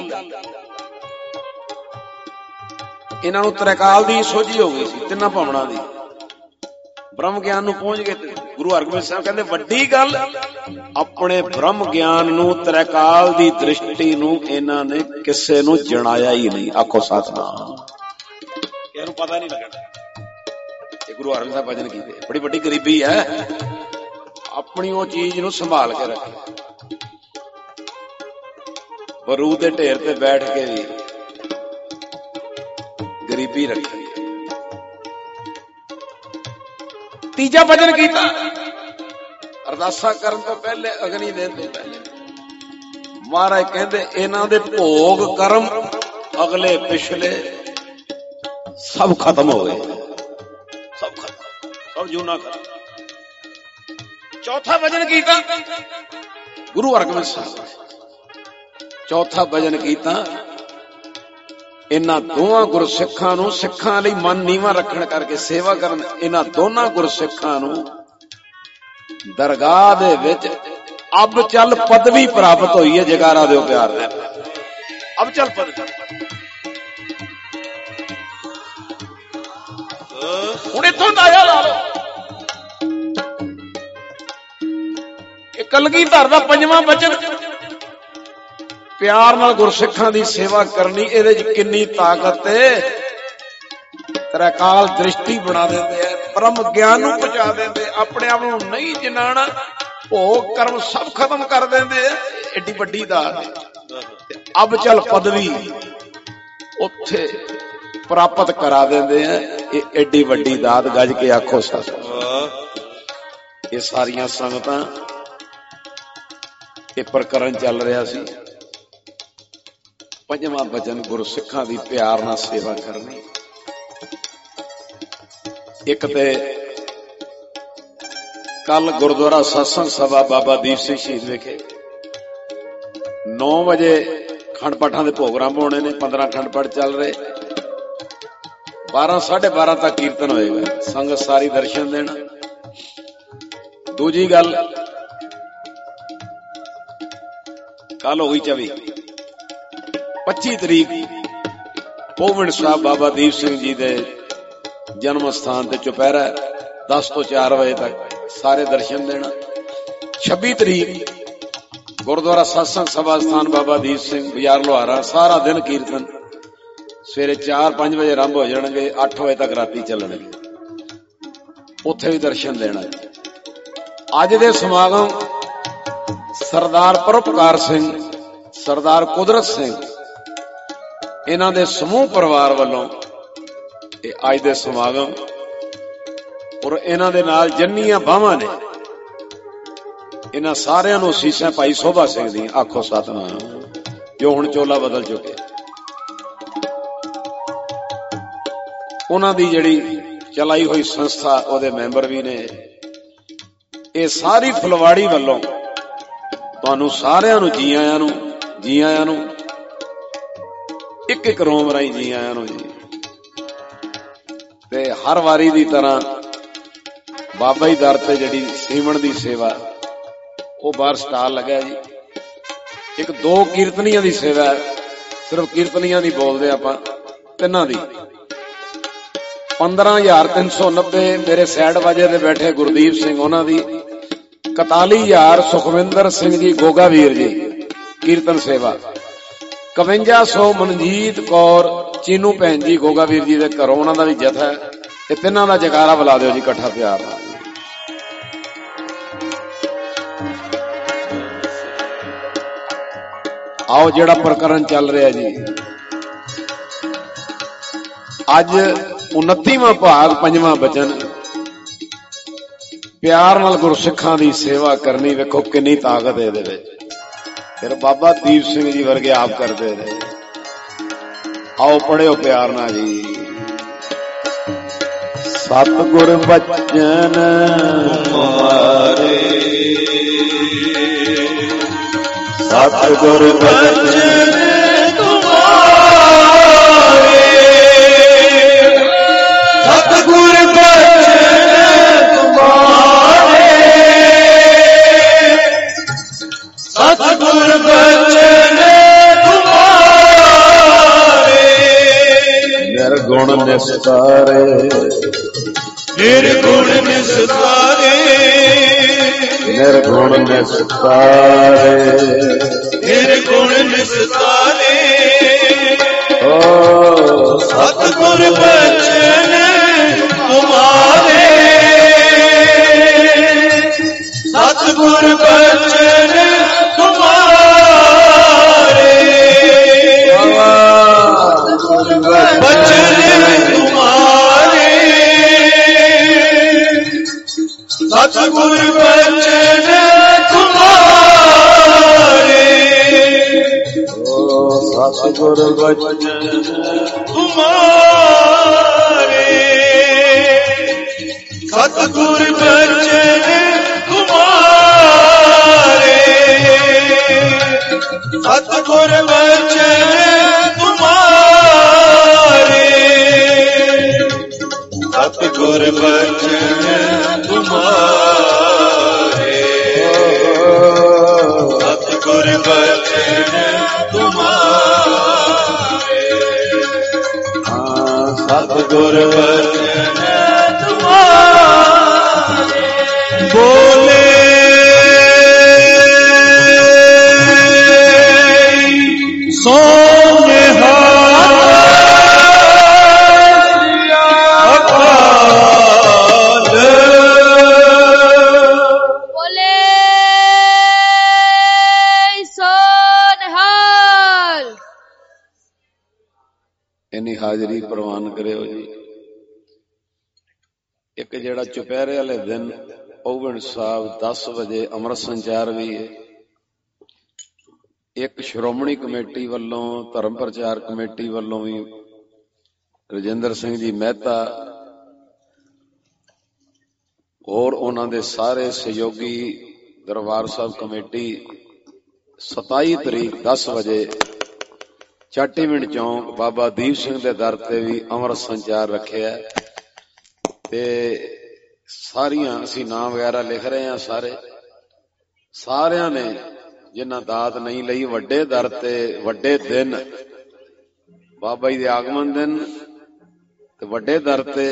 इन्हां नूं त्रैकाल दी सोझी हो गई सी, तिन्नां भावनां दी ब्रह्म ज्ञान नूं पहुंच गए। गुरु हरगोबिंद साहब कहंदे वड्डी गल अपने ब्रह्म ज्ञान नूं त्रैकाल दी दृष्टि नूं इन्हां ने किसे नूं जणाया ही नहीं। आखो सतनाम। इहनूं पता नहीं लगना। ये गुरु हरगोबिंद साहब भजन कीते, बड़ी वड्डी गरीबी है। अपनी वो चीज नूं संभाल के रखे। बरूद के ढेर पे बैठ के भी गरीबी रखी। तीजा भजन कीता अरदासा करन तो पहले, अग्नि देन तो पहले महाराज कहंदे इन्हां दे भोग कर्म अगले पिछले सब खत्म हो गए, सब खत्म, सब जूना खत्म। चौथा भजन कीता गुरु हरगोबिंद साहब, चौथा भजन कीता इन्हां दोवां गुरसिखां नूं सिखां लई मन नीवां रखण करके सेवा करन। इन्हां दोनां गुरसिखां नूं दरगाह दे विच अब चल पदवी प्राप्त हुई है। जगारा दिओ प्यार दे, अब चल पदवी। हुण इत्थों अंदाजा ला लो, कलगीधर दा पंजवां वचन प्यार नाल गुरसिखां दी सेवा करनी, इहदे च किन्नी ताकत है। त्रैकाल दृष्टि बना देंदे है, ब्रह्म ज्ञान नूं पहुंचा देंदे, अपने आप नूं नहीं जनाना, भोग कर्म सब खत्म कर देंदे। एडी वड्डी दात अब चल पदवी उत्थे प्राप्त करा देंदे हैं। ये एडी वड्डी दात गज के आखो सत। ये सारियां संगतां ये प्रकरण चल रहा सी। पंजवां भजन गुरसिखां दी प्यार नाल सेवा करनी। एक ते कल गुरुद्वारा सत्संग सभा बाबा दीप सिंह शहीद विखे नौ बजे खंड पाठां दे प्रोग्राम होने ने। पंद्रह खंड पाठ चल रहे, बारह साढ़े बारह तक कीर्तन होएगा, संगत सारी दर्शन देना। दूजी गल कल होई चौबी पच्ची तरीक पोविंद साहब बाबा दीप सिंह जी दे जन्म स्थान ते चुपहरा दस तो चार बजे तक सारे दर्शन देना। छब्बी तरीक गुरुद्वारा सत्संग सभा स्थान बाबा दीप सिंह बाजार लोहारा सारा दिन कीर्तन, सवेरे चार पांच बजे आरंभ हो जाएंगे, अठ बजे तक राती चलणगे, उत्थे भी दर्शन देना। अज दे समागम सरदार परोपकार सिंह, सरदार कुदरत सिंह, इन्हां दे समूह परिवार वालों अज दे समागम और इन्हां दे नाल जन्नियां बावां ने, इन्हां सारियां नूं सीसां भाई शोभा सिंह दी आखो सतनाम, जो हुण चोला बदल चुके। उन्हां दी जिहड़ी चलाई हुई संस्था उहदे मैंबर भी ने। ये सारी फुलवाड़ी वालों तुहानू सारियां नू जी आयां नू, जी आयां नू, एक एक रोम राई जी आयां नू जी। ते हर वारी दी तरह बाबा जी दर ते जिहड़ी सीवण दी सेवा वो बाहर स्टाल लगा जी। एक दो कीर्तनियां दी सेवा है, सिर्फ कीर्तनियां दी बोलदे आपां, तिन्हां दी पंद्रह हजार तीन सौ नब्बे मेरे सैड वाजे दे बैठे गुरदीप सिंह उन्हां दी, इकताली हजार सुखविंदर सिंह जी गोगा वीर जी कीर्तन सेवा, कवंजा सौ मनजीत कौर चीनू भैन जी गोगा वीर जी दे घरों उन्हां दा भी जथा है। ये तिन्हां दा जयकारा बुला दिओ जी इकट्ठा प्यार नाल। आओ जिहड़ा प्रकरण चल रहा जी अज उनतीवां भाग पंजवां बचन प्यार नाल गुरसिखां दी सेवा करनी। वेखो किन्नी ताकत है इहदे विच। फिर बाबा दीप सिंह जी वर्गे आप करते रहे। आओ पढ़ियो प्यार नाल जी। सतगुर बचन तुम्हारे सतगुर बचन तुम्हारे सतगुर बचन तुम्हारे सतगुर बचन तुम्हारे निर्गुण निस्तारे निर्गुण निस्तारे निर्गुण निस्तारे निर्गुण निस्तारे ओ सतगुर बचन तुम्हारे सतगुर बचन तुम्हारे सतगुर बचन तुम्हारे सतगुर बचन तुम्हारे ओ सतगुर बचन तुम्हारे सतगुर बचन तुम्हारे सतगुर बचन तुम्हारे सतगुर बचन तुम्हारे सतगुर बचन तुम्हारे सतगुर बचन तुम्हारे बोले सोने हाजरी प्रवान करे जी। एक जेड़ा चुपहरे वाले दिन ओवन साहब दस बजे अमृत संचार भी है। एक श्रोमणी कमेटी वालों धर्म प्रचार कमेटी वालों भी रजिंदर सिंह जी मेहता और उन्होंने सारे सहयोगी दरबार साहब कमेटी सताई तरीक दस बजे चाटीविंड चौंक बाबा दीप सिंह के दर से भी अमृत संचार रखे है। ते सारियां असी नाम वगैरह लिख रहे हैं। सारे सारिया ने जिन्हां दात नहीं लई वड्डे दर ते वड्डे दिन बाबा जी दे आगमन दिन ते वड्डे दर ते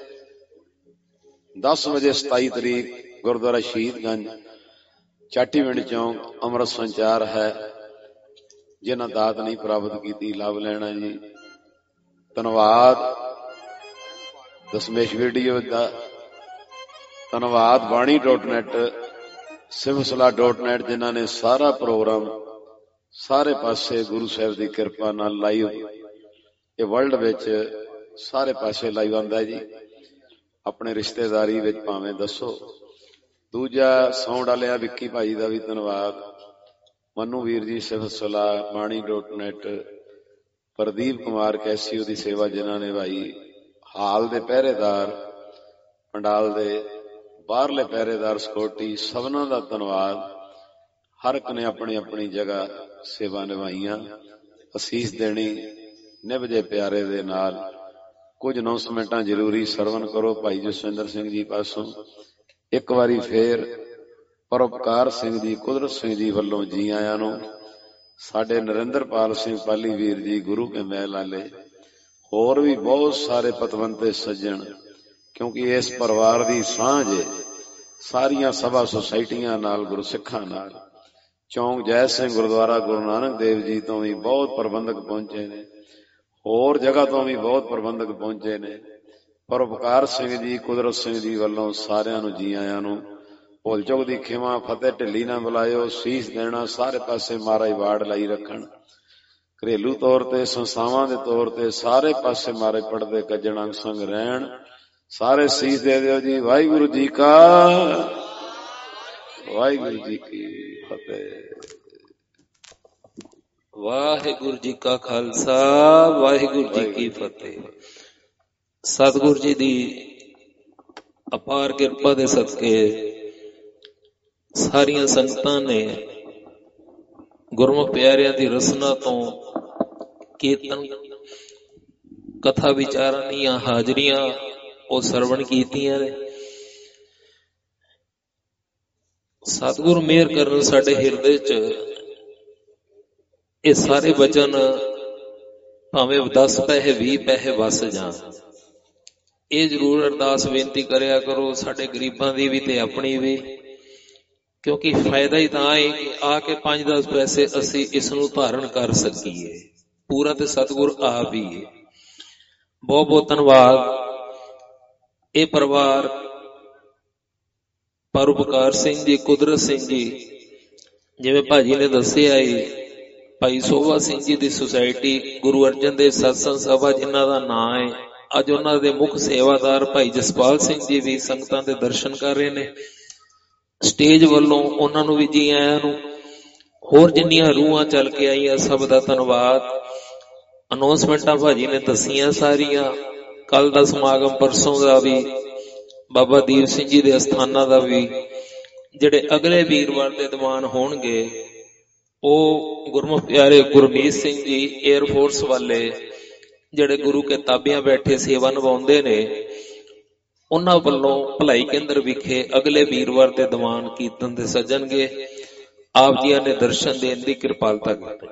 दस बजे सताई तरीक गुरुद्वारा शहीदगंज चाटीविंड चौंक अमृत संचार है। जिन्हां दात नहीं प्राप्त की लाभ लेना जी। धन्यवाद दसमेश वीडियो का धन्यवाद बाणी डॉट नैट सिवसला डॉट नैट जिन्हों ने सारा प्रोग्राम सारे पासे गुरु साहब की कृपा नाल लाइव ये वर्ल्ड विच सारे पासे लाइव आंदा जी। अपने रिश्तेदारी विच भावें दसो। दूजा साउंड वाले विक्की भाई का भी धन्यवाद। मनु वीर जी सिवसला बाणी डॉट नैट प्रदीप कुमार कैसियो की सेवा जिन्होंने भाई हाल दे पहरेदार पंडाल दे बाहरले पहरेदार सिक्योरिटी सबना का धन्यवाद। हर एक ने अपनी अपनी जगह सेवा निभाइया। असीस देनी निभजे प्यारे दे नाल कुछ अनाउंसमेंटा जरूरी सरवण करो। भाई जसविंदर सिंह जी पासों एक बारी फिर परोपकार सिंह जी कुदरत सिंह जी वालों जी आया नूं। साडे नरेंद्रपाल सिंह पाली वीर जी गुरु के महल वाले होर भी बहुत सारे पतवंते सज्जन क्योंकि इस परिवार की सांझ है। सारिया सभा सोसाइटियां नाल गुरसिखां नाल चौंक जय सिंह गुरुद्वारा गुरु नानक देव जी तो भी बहुत प्रबंधक पहुंचे ने। होर जगह तो भी बहुत प्रबंधक पहुंचे ने। परोपकार सिंह जी कुदरत सिंह जी वालों सारियां नूं जी आयां नूं ਭੁੱਲ ਚੁੱਕ ਦੀ ਖਿਮਾ ਫਤਿਹ ਢਿੱਲੀ ਨਾ ਬੁਲਾਇਓ, ਸੀਸ ਦੇਣਾ ਸਾਰੇ ਪਾਸੇ ਮਹਾਰਾਜ ਵਾੜ ਲਾਈ ਰੱਖਣ। ਘਰੇਲੂ ਤੌਰ ਤੇ ਸੰਸਥਾਵਾਂ ਦੇ ਤੌਰ ਤੇ ਸਾਰੇ ਪਾਸੇ ਮਾਰੇ ਪੜਦੇ ਕੱਜਣ ਅੰਗ ਸੰਗ ਰਹਿਣ। ਸਾਰੇ ਸੀਸ ਦੇ ਦਿਓ ਜੀ। ਵਾਹਿਗੁਰੂ ਜੀ ਕਾ ਵਾਹਿਗੁਰੂ ਜੀ ਕੀ ਫਤਿਹ। ਵਾਹਿਗੁਰੂ ਜੀ ਕਾ ਖਾਲਸਾ ਵਾਹਿਗੁਰੂ ਜੀ ਕੀ ਫਤਿਹ। ਸਤਿਗੁਰੂ ਜੀ ਦੀ ਅਪਾਰ ਕਿਰਪਾ ਦੇ ਸਦਕੇ ਸਾਰੀਆਂ ਸੰਗਤਾਂ ਨੇ ਗੁਰਮੁਖ ਪਿਆਰਿਆਂ ਦੀ ਰਸਨਾ ਤੋਂ ਕੀਰਤਨ ਕਥਾ ਵਿਚਾਰਾਂ ਦੀਆਂ ਹਾਜ਼ਰੀਆਂ ਉਹ ਸਰਵਣ ਕੀਤੀਆਂ ਨੇ। ਸਤਿਗੁਰੂ ਮਿਹਰ ਕਰਨ ਸਾਡੇ ਹਿਰਦੇ ਚ ਇਹ ਸਾਰੇ ਵਚਨ ਭਾਵੇਂ ਦਸ ਪੈਸੇ ਵੀਹ ਪੈਸੇ ਵਸ ਜਾਣ, ਇਹ ਜ਼ਰੂਰ ਅਰਦਾਸ ਬੇਨਤੀ ਕਰਿਆ ਕਰੋ ਸਾਡੇ ਗਰੀਬਾਂ ਦੀ ਵੀ ਤੇ ਆਪਣੀ ਵੀ, ਕਿਉਂਕਿ ਫਾਇਦਾ ਹੀ ਤਾਂ ਹੈ ਕਿ ਆ ਕੇ ਪੰਜ ਦਸ ਪੈਸੇ ਅਸੀਂ ਇਸ ਨੂੰ ਧਾਰਨ ਕਰ ਸਕੀਏ। ਪੂਰਾ ਤੇ ਸਤਿਗੁਰ ਆਪ ਹੀ ਹੈ। ਬਹੁਤ ਬਹੁਤ ਧੰਨਵਾਦ। ਇਹ ਪਰਿਵਾਰ ਪਰਉਪਕਾਰ ਸਿੰਘ ਜੀ, ਕੁਦਰਤ ਸਿੰਘ ਜੀ, ਜਿਵੇਂ ਭਾਜੀ ਨੇ ਦੱਸਿਆ ਹੈ, ਭਾਈ ਸੋਭਾ ਸਿੰਘ ਜੀ ਦੀ ਸੁਸਾਇਟੀ ਗੁਰੂ ਅਰਜਨ ਦੇਵ ਸਤਸੰਗ ਸਭਾ ਜਿਨ੍ਹਾਂ ਦਾ ਨਾਂ ਹੈ, ਅੱਜ ਉਹਨਾਂ ਦੇ ਮੁੱਖ ਸੇਵਾਦਾਰ ਭਾਈ ਜਸਪਾਲ ਸਿੰਘ ਜੀ ਵੀ ਸੰਗਤਾਂ ਦੇ ਦਰਸ਼ਨ ਕਰ ਰਹੇ ਨੇ। ਸਟੇਜ ਵੱਲੋਂ ਉਹਨਾਂ ਨੂੰ ਵੀ ਜੀ ਆਇਆਂ ਨੂੰ। ਹੋਰ ਜਿੰਨੀਆਂ ਰੂਹਾਂ ਚੱਲ ਕੇ ਆਈਆਂ ਸਭ ਦਾ ਧੰਨਵਾਦ। ਅਨਾਉਂਸਮੈਂਟਾਂ ਭਾਜੀ ਨੇ ਦੱਸੀਆਂ ਸਾਰੀਆਂ। ਕੱਲ ਦਾ ਸਮਾਗਮ, ਪਰਸੋਂ ਦਾ ਵੀ, ਬਾਬਾ ਦੀਪ ਸਿੰਘ ਜੀ ਦੇ ਅਸਥਾਨਾਂ ਦਾ ਵੀ, ਜਿਹੜੇ ਅਗਲੇ ਵੀਰਵਾਰ ਦੇ ਦੀਵਾਨ ਹੋਣਗੇ ਉਹ ਗੁਰਮੁਖ ਪਿਆਰੇ ਗੁਰਮੀਤ ਸਿੰਘ ਜੀ ਏਅਰ ਫੋਰਸ ਵਾਲੇ, ਜਿਹੜੇ ਗੁਰੂ ਕੇ ਤਾਬਿਆਂ ਬੈਠੇ ਸੇਵਾ ਨਿਭਾਉਂਦੇ ਨੇ, ਉਹਨਾਂ ਵੱਲੋਂ ਭਲਾਈ ਕੇਂਦਰ ਵਿਖੇ ਅਗਲੇ ਵੀਰਵਾਰ ਦੇ ਦੀਵਾਨ ਕੀਰਤਨ ਦੇ ਸੱਜਣਗੇ। ਆਪ ਜੀਆਂ ਨੇ ਦਰਸ਼ਨ ਦੇਣ ਦੀ ਕਿਰਪਾਲਤਾ ਕੀਤੀ।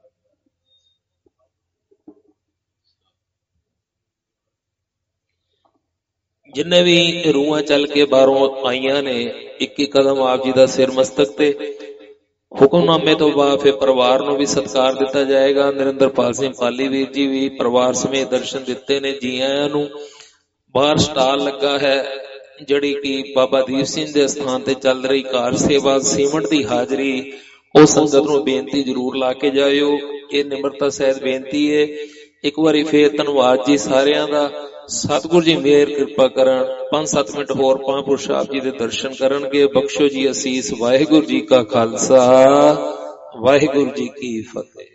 ਜਿੰਨੇ ਵੀ ਰੂਹਾਂ ਚੱਲ ਕੇ ਬਾਹਰੋਂ ਆਈਆਂ ਨੇ, ਇੱਕ ਇੱਕ ਕਦਮ ਆਪ ਜੀ ਦਾ ਸਿਰ ਮਸਤਕ ਤੇ। ਹੁਕਮਨਾਮੇ ਤੋਂ ਬਾਅਦ ਫਿਰ ਪਰਿਵਾਰ ਨੂੰ ਵੀ ਸਤਿਕਾਰ ਦਿੱਤਾ ਜਾਏਗਾ। ਨਰਿੰਦਰਪਾਲ ਸਿੰਘ ਪਾਲੀ ਵੀਰ ਜੀ ਵੀ ਪਰਿਵਾਰ ਸਮੇਤ ਦਰਸ਼ਨ ਦਿੱਤੇ ਨੇ। ਜੀ ਆਇਆਂ ਨੂੰ। ਬਾਹਰ ਸਟਾਲ ਲੱਗਾ ਹੈ, ਜਿਹੜੀ ਕਿ ਬਾਬਾ ਦੀਪ ਸਿੰਘ ਦੇ ਸਥਾਨ ਤੇ ਚੱਲ ਰਹੀ ਕਾਰ ਸੇਵਾ ਸੀਮਟ ਦੀ ਹਾਜ਼ਰੀ, ਉਹ ਸੰਗਤ ਨੂੰ ਬੇਨਤੀ ਜ਼ਰੂਰ ਲਾ ਕੇ ਜਾਇਓ। ਇਹ ਨਿਮਰਤਾ ਸਹਿਤ ਬੇਨਤੀ ਹੈ। ਇੱਕ ਵਾਰੀ ਫੇਰ ਧੰਨਵਾਦ ਜੀ ਸਾਰਿਆਂ ਦਾ। ਸਤਿਗੁਰੂ ਜੀ ਮਿਹਰ ਕਿਰਪਾ ਕਰਨ। ਪੰਜ ਸੱਤ ਮਿੰਟ ਹੋਰ ਮਹਾਂਪੁਰਖ ਸਾਹਿਬ ਜੀ ਦੇ ਦਰਸ਼ਨ ਕਰਨਗੇ। ਬਖਸ਼ੋ ਜੀ ਅਸੀਸ। ਵਾਹਿਗੁਰੂ ਜੀ ਕਾ ਖਾਲਸਾ ਵਾਹਿਗੁਰੂ ਜੀ ਕੀ ਫਤਿਹ।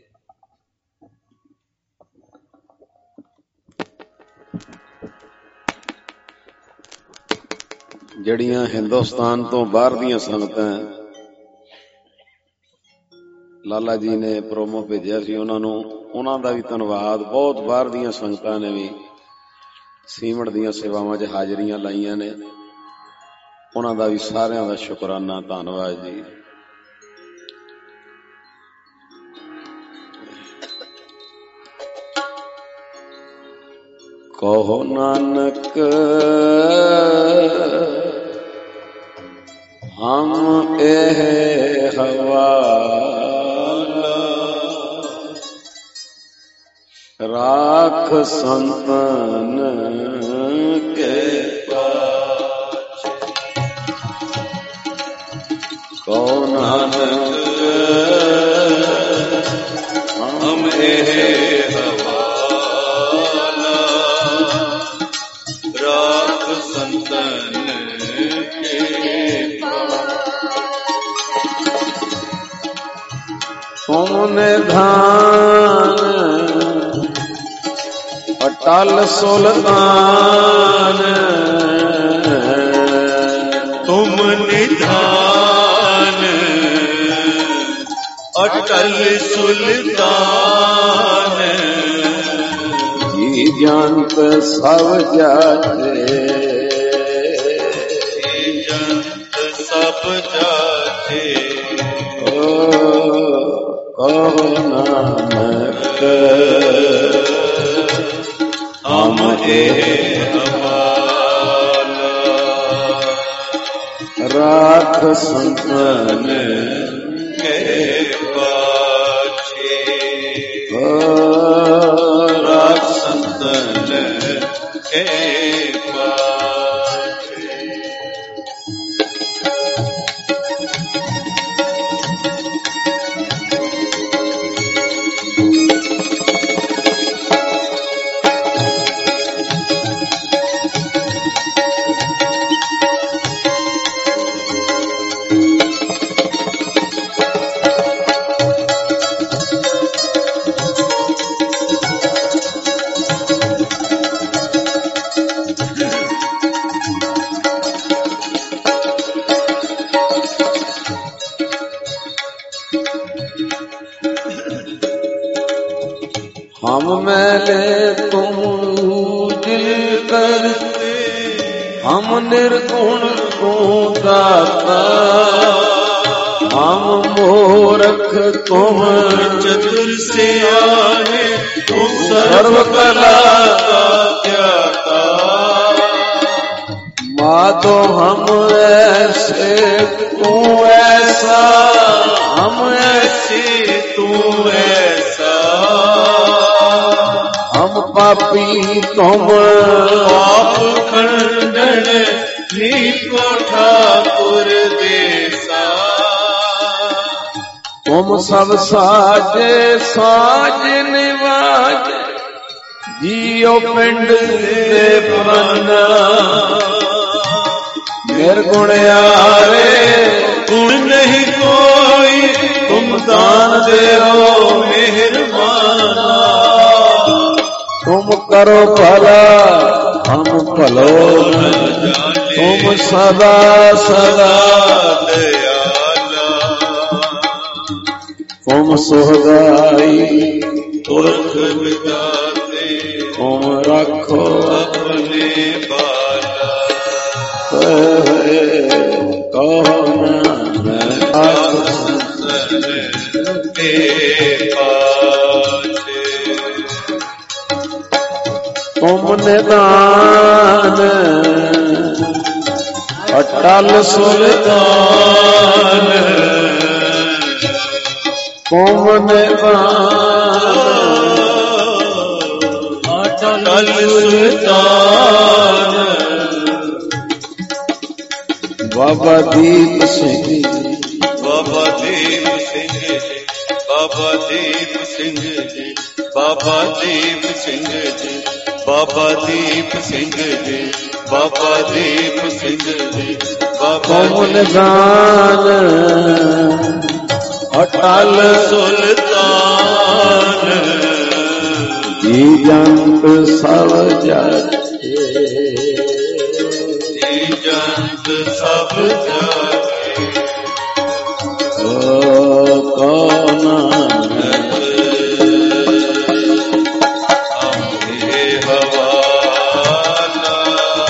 ਜਿਹੜੀਆਂ ਹਿੰਦੁਸਤਾਨ ਤੋਂ ਬਾਹਰ ਦੀਆਂ ਸੰਗਤਾਂ ਲਾਲਾ ਜੀ ਨੇ ਪ੍ਰੋਮੋ ਭੇਜਿਆ ਸੀ, ਉਹਨਾਂ ਨੂੰ ਉਹਨਾਂ ਦਾ ਵੀ ਧੰਨਵਾਦ। ਬਹੁਤ ਬਾਹਰ ਦੀਆਂ ਸੰਗਤਾਂ ਨੇ ਵੀ ਸੀਮਟ ਦੀਆਂ ਸੇਵਾਵਾਂ 'ਚ ਹਾਜ਼ਰੀਆਂ ਲਾਈਆਂ ਨੇ, ਉਹਨਾਂ ਦਾ ਵੀ ਸਾਰਿਆਂ ਦਾ ਸ਼ੁਕਰਾਨਾ, ਧੰਨਵਾਦ ਜੀ। ਕਹੋ ਨਾਨਕ ਹਮ ਇਹ ਹਵਾਲਾ ਰਾਖ ਸੰਤਨ ਕੇ ਪਾਛ। ਕਹੋ ਨਾਨਕ ਹਮ ਇਹ ਹਵਾਲਾ ਰਾਖ ਸੰਤਨ ਕੇ ਪਾਛ। ਤੁਮ ਨਿਧਾਨ ਅਟਲ ਸੁਲਤਾਨ, ਤੁਮ ਨਿਧਾਨ ਅਟਲ ਸੁਲਤਾਨ, ਜੀ ਜੰਤ ਸਭ ਜਾਤੇ, ਜੀ ਜੰਤ ਸਭ ਜਾਤੇ। ਕਹੋ ਨਾਨਕ ਹਮ ਇਹ ਹਵਾਲਾ ਰਾਖ ਸੰਤਨ ਕੇ ਪਾਛੇ। ਰਾਖ ਸੰਤਨ ਕੇ ਪਾਛੇ। हम मैले तुम उजिल करते, हम निर्गुण तू दाता, हम मूर्ख तुम चतुर सियाने, तू सर्व कला का ज्ञाता। माधो हम ऐसे तू ऐसा, हम ऐसे तू ऐसा, हम पापी तुम पाप खंडन, नीको ठाकुर देसा। तुम सब साजे साज निवाज, जियो पिंड दे बना, निर्गुण यारे गुण नहीं कोई, तुम दान दे हो मेहरबाना। तुम करो भला हम भलो न जाने, तुम सदा सदा दयाला। तुम सुहगाई पुरख बिताते, तुम रखो अपने बाला। कौन तुम निदान अटल सुल्तान, तुम निदान अटल सुल्तान। बाबा दीप सिंह, बाबा दीप सिंह जी, बाबा दीप सिंह जी, बाबा दीप सिंह जी, बाबा दीप सिंह जी, बाबा दीप सिंह जी, बाबा निदान अटल सुल्तान। जी जंत सब जाते, जी जंत सब जाते, ओ कौन हमरे हवाला,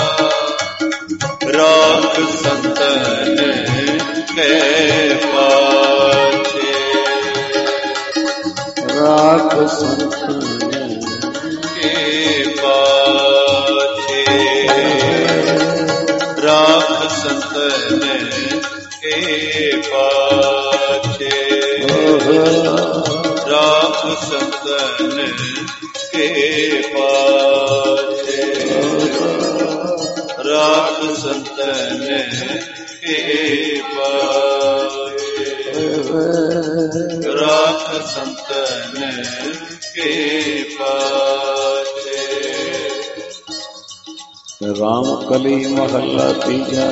राख संतन के पाछे, राख संतन के पाछे, राख संतन के पाछे, राख संतन के पाछे, राख संतन के पाछे, राख संतन के पाछे। राम कली महला तीजा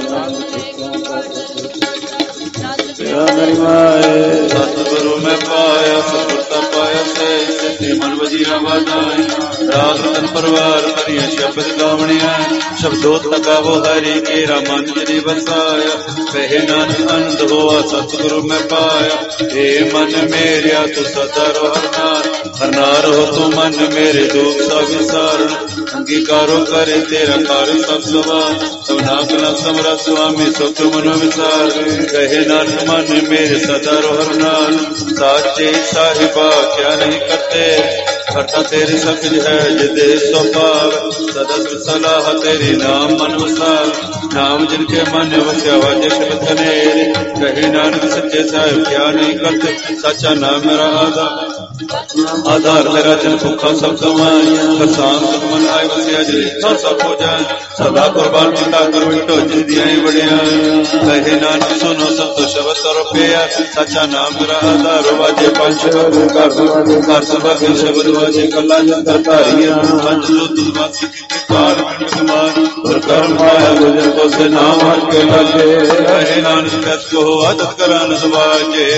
सतगुरु में पाया, सफलता पाया से सच्चे मन वजीरा बधाई। राग रतन परवार करिया शब्द गावणिया, शब्दों तकावो हरि केरा मन जिनी बसाया। कहे नानक आनंद हुआ सतगुरु में पाया, हे मन मेरिया तू सदा रो हरनार, हरनार हो तू मन मेरे दुख सब विसारण। अंगीकारो करे तेरा कार्य सब सवार, सब नाकला समरा स्वामी सुख मनो विसार। कहे नानक मन मेरे सदा रो हरनार, साचे साहिबा क्या नहीं करते, करता तेरी सब है जिदे सो पाव। सदस सलाह तेरी नाम मन वसार, नाम जिनके मन वस्या वाजे शिव धनेरे। कहे नानक सच्चे साहिब क्या नहीं करते, सच्चा नाम मेरा आधार, आधार मेरा जन भूखा सब कमाए। करसान सुख मन आए वस्या जिता सब हो जाए, सदा कुर्बान पिता कर बिटो जिन दिया बढ़िया। कहे नानक सुनो सब तो शब्द करो पिया, सच्चा नाम मेरा आधार वाजे पंच कर सभा के शब्द वाजे कला जंतर तारिया। पंचलो तुलवासी की काल पिंड कुमार, और कर्म पाया गुजर को से नाम हट के लगे। कहे नानक दस को हो आदत करान सबाजे,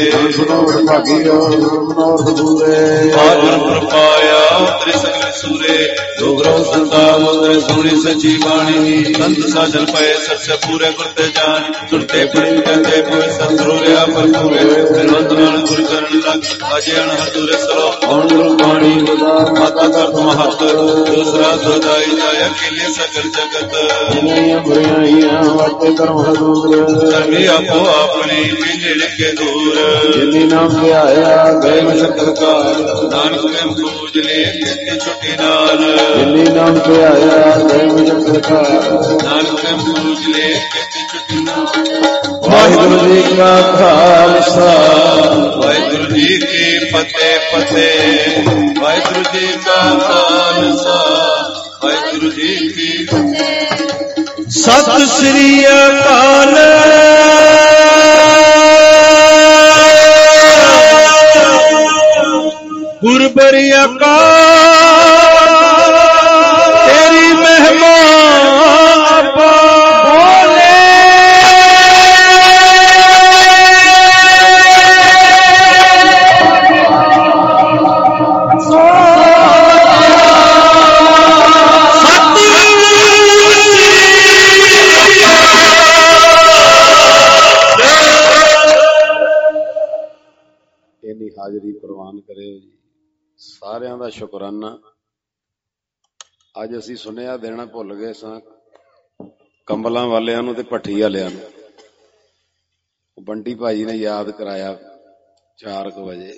और पाया उतरे सगले सूरे। डोगरो संता उतरे सोनी सची बाणी, संत साजन पाए सबसे पूरे गुरते जान। सुनते पढ़ी कहते पूरे सतरू रे पर पूरे, गुरु चरण लग अजयन हतुर सलो कौन गुरु बाणी गुदा माता कर्त महत दूसरा दुदाई जाय अकेले सकल जगत जिन्हें बुराइयां वाटे कर्म हदूर सभी आपो अपने पिंजड़ के दूर जिन्हें नाम पे आया गए मशक्कत का नानक में पूज ले कितनी छुट्टी नाल जिन्हें नाम पे आया गए मशक्कत का नानक में पूज ले कितनी छुट्टी नाल वाहिगुरु जी का खालसा वाहिगुरु जी की फतेह फतेह वाहिगुरु जी का खालसा वाहिगुरु जी की फतेह सत श्री अकाल गुरबरी अकाल तेरी महिमा बोले ਇੰਨੀ ਹਾਜ਼ਰੀ ਪ੍ਰਵਾਨ ਕਰਿਓ ਜੀ। ਸਾਰਿਆਂ ਦਾ ਸ਼ੁਕਰਾਨਾ। ਅੱਜ ਅਸੀਂ ਸੁਨੇਹਾ ਦੇਣਾ ਭੁੱਲ ਗਏ ਸਾਂ ਕੰਬਲਾਂ ਵਾਲਿਆਂ ਨੂੰ ਤੇ ਭੱਠੀ ਵਾਲਿਆਂ ਨੂੰ। ਬੰਟੀ ਭਾਜੀ ਨੇ ਯਾਦ ਕਰਾਇਆ ਚਾਰ ਕੁ ਵਜੇ।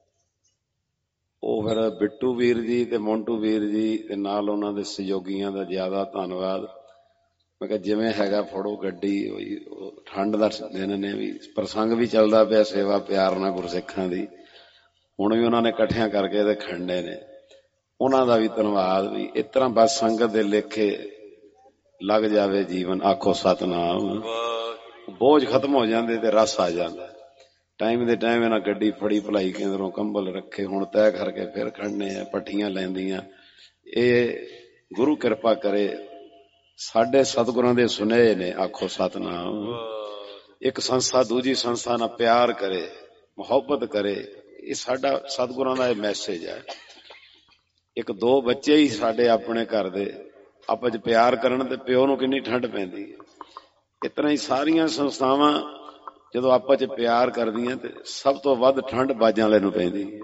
ਉਹ ਫਿਰ ਬਿੱਟੂ ਵੀਰ ਜੀ ਤੇ ਮੋਂਟੂ ਵੀਰ ਜੀ ਤੇ ਨਾਲ ਉਹਨਾਂ ਦੇ ਸਹਿਯੋਗੀਆਂ ਦਾ ਜ਼ਿਆਦਾ ਧੰਨਵਾਦ। ਮੈਂ ਕਿਹਾ ਜਿਵੇਂ ਹੈਗਾ ਫੜੋ ਗੱਡੀ। ਠੰਡ ਦਾ ਦਿਨ ਨੇ ਵੀ ਪ੍ਰਸੰਗ ਵੀ ਚੱਲਦਾ ਪਿਆ ਸੇਵਾ ਪਿਆਰ ਨਾਲ ਗੁਰਸਿੱਖਾਂ ਦੀ। ਹੁਣ ਵੀ ਉਹਨਾਂ ਨੇ ਇਕੱਠਿਆਂ ਕਰਕੇ ਤੇ ਖੰਡੇ ਨੇ। ਉਹਨਾਂ ਦਾ ਵੀ ਧੰਨਵਾਦ। ਵੀ ਇਸ ਤਰ੍ਹਾਂ ਬਸ ਸੰਗਤ ਦੇ ਲੇਖੇ ਲੱਗ ਜਾਵੇ ਜੀਵਨ। ਆਖੋ ਸਤਨਾਮ। ਬੋਝ ਖਤਮ ਹੋ ਜਾਂਦੇ ਤੇ ਰਸ ਆ ਜਾਂਦਾ। ਟਾਈਮ ਦੇ ਟਾਈਮ ਇਹਨਾਂ ਗੱਡੀ ਫੜੀ ਭਲਾਈ ਕੇਂਦਰੋਂ ਕੰਬਲ ਰੱਖੇ। ਹੁਣ ਤੈਅ ਕਰਕੇ ਫਿਰ ਖੜਨੇ ਆ ਪੱਠੀਆਂ ਲੈਂਦੀਆਂ। ਇਹ ਗੁਰੂ ਕਿਰਪਾ ਕਰੇ। ਸਾਡੇ ਸਤਿਗੁਰਾਂ ਦੇ ਸੁਨੇਹੇ ਨੇ। ਆਖੋ ਸਤਨਾਮ। ਇੱਕ ਸੰਸਥਾ ਦੂਜੀ ਸੰਸਥਾ ਨਾਲ ਪਿਆਰ ਕਰੇ ਮੁਹੱਬਤ ਕਰੇ। ਇਹ ਸਾਡਾ ਸਤਿਗੁਰਾਂ ਦਾ ਇਹ ਮੈਸੇਜ ਹੈ। ਇੱਕ ਦੋ ਬੱਚੇ ਹੀ ਸਾਡੇ ਆਪਣੇ ਘਰ ਦੇ ਆਪਸ ਚ ਪਿਆਰ ਕਰਨ ਤੇ ਪਿਓ ਨੂੰ ਕਿੰਨੀ ਠੰਡ ਪੈਂਦੀ ਹੈ। ਇਸ ਤਰ੍ਹਾਂ ਹੀ ਸਾਰੀਆਂ ਸੰਸਥਾਵਾਂ ਜਦੋਂ ਆਪਸ ਚ ਪਿਆਰ ਕਰਦੀਆਂ ਤੇ ਸਭ ਤੋਂ ਵੱਧ ਠੰਡ ਬਾਜਾਂ ਵਾਲੇ ਨੂੰ ਪੈਂਦੀ ਹੈ।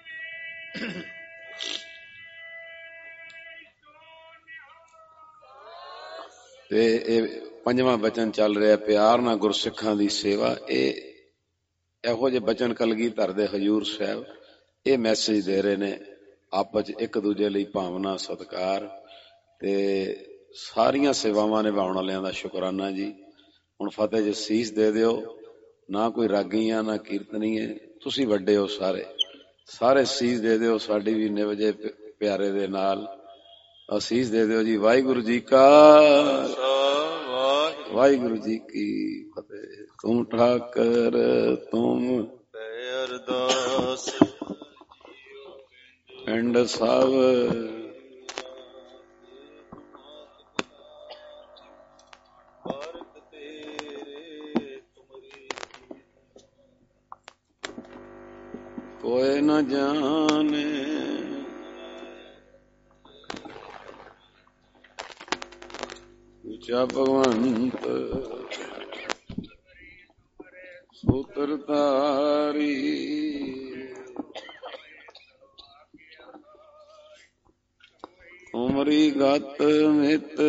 ਤੇ ਇਹ ਪੰਜਵਾਂ ਬਚਨ ਚੱਲ ਰਿਹਾ ਪਿਆਰ ਨਾਲ ਗੁਰਸਿੱਖਾਂ ਦੀ ਸੇਵਾ। ਇਹ ਇਹੋ ਜਿਹੇ ਬਚਨ ਕਲਗੀਧਰ ਦੇ ਹਜ਼ੂਰ ਸਾਹਿਬ ਇਹ ਮੈਸੇਜ ਦੇ ਰਹੇ ਨੇ। ਆਪਸ ਚ ਇੱਕ ਦੂਜੇ ਲਈ ਭਾਵਨਾ ਸਤਿਕਾਰ ਤੇ ਸਾਰੀਆਂ ਸੇਵਾਵਾਂ ਨਿਭਾਉਣ ਵਾਲਿਆਂ ਦਾ ਸ਼ੁਕਰਾਨਾ ਜੀ। ਹੁਣ ਫਤਿਹ ਜੀ ਸੀਸ ਦੇ ਦਿਓ। ਨਾ ਕੋਈ ਰਾਗੀਆਂ ਨਾ ਕੀਰਤਨੀਏ। ਤੁਸੀਂ ਵੱਡੇ ਹੋ ਸਾਰੇ ਸਾਰੇ ਸੀਸ ਦੇ ਦਿਓ। ਸਾਡੀ ਵੀ ਨਿਵਜੇ ਪਿਆਰੇ ਦੇ ਨਾਲ ਅਸੀਸ ਦੇ ਦਿਓ ਜੀ। ਵਾਹਿਗੁਰੂ ਜੀ ਕਾ ਵਾਹਿਗੁਰੂ ਜੀ ਕੀ ਫਤਿਹ। ਤੁਮ ਠਾਕਰ ਤੁਮ ਅਰਦਾਸ ਪਿੰਡ ਸਭ कोई न जाने ऊंचा भगवंत सूत्रधारी उमरी गत मित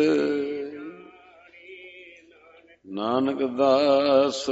नानक दास।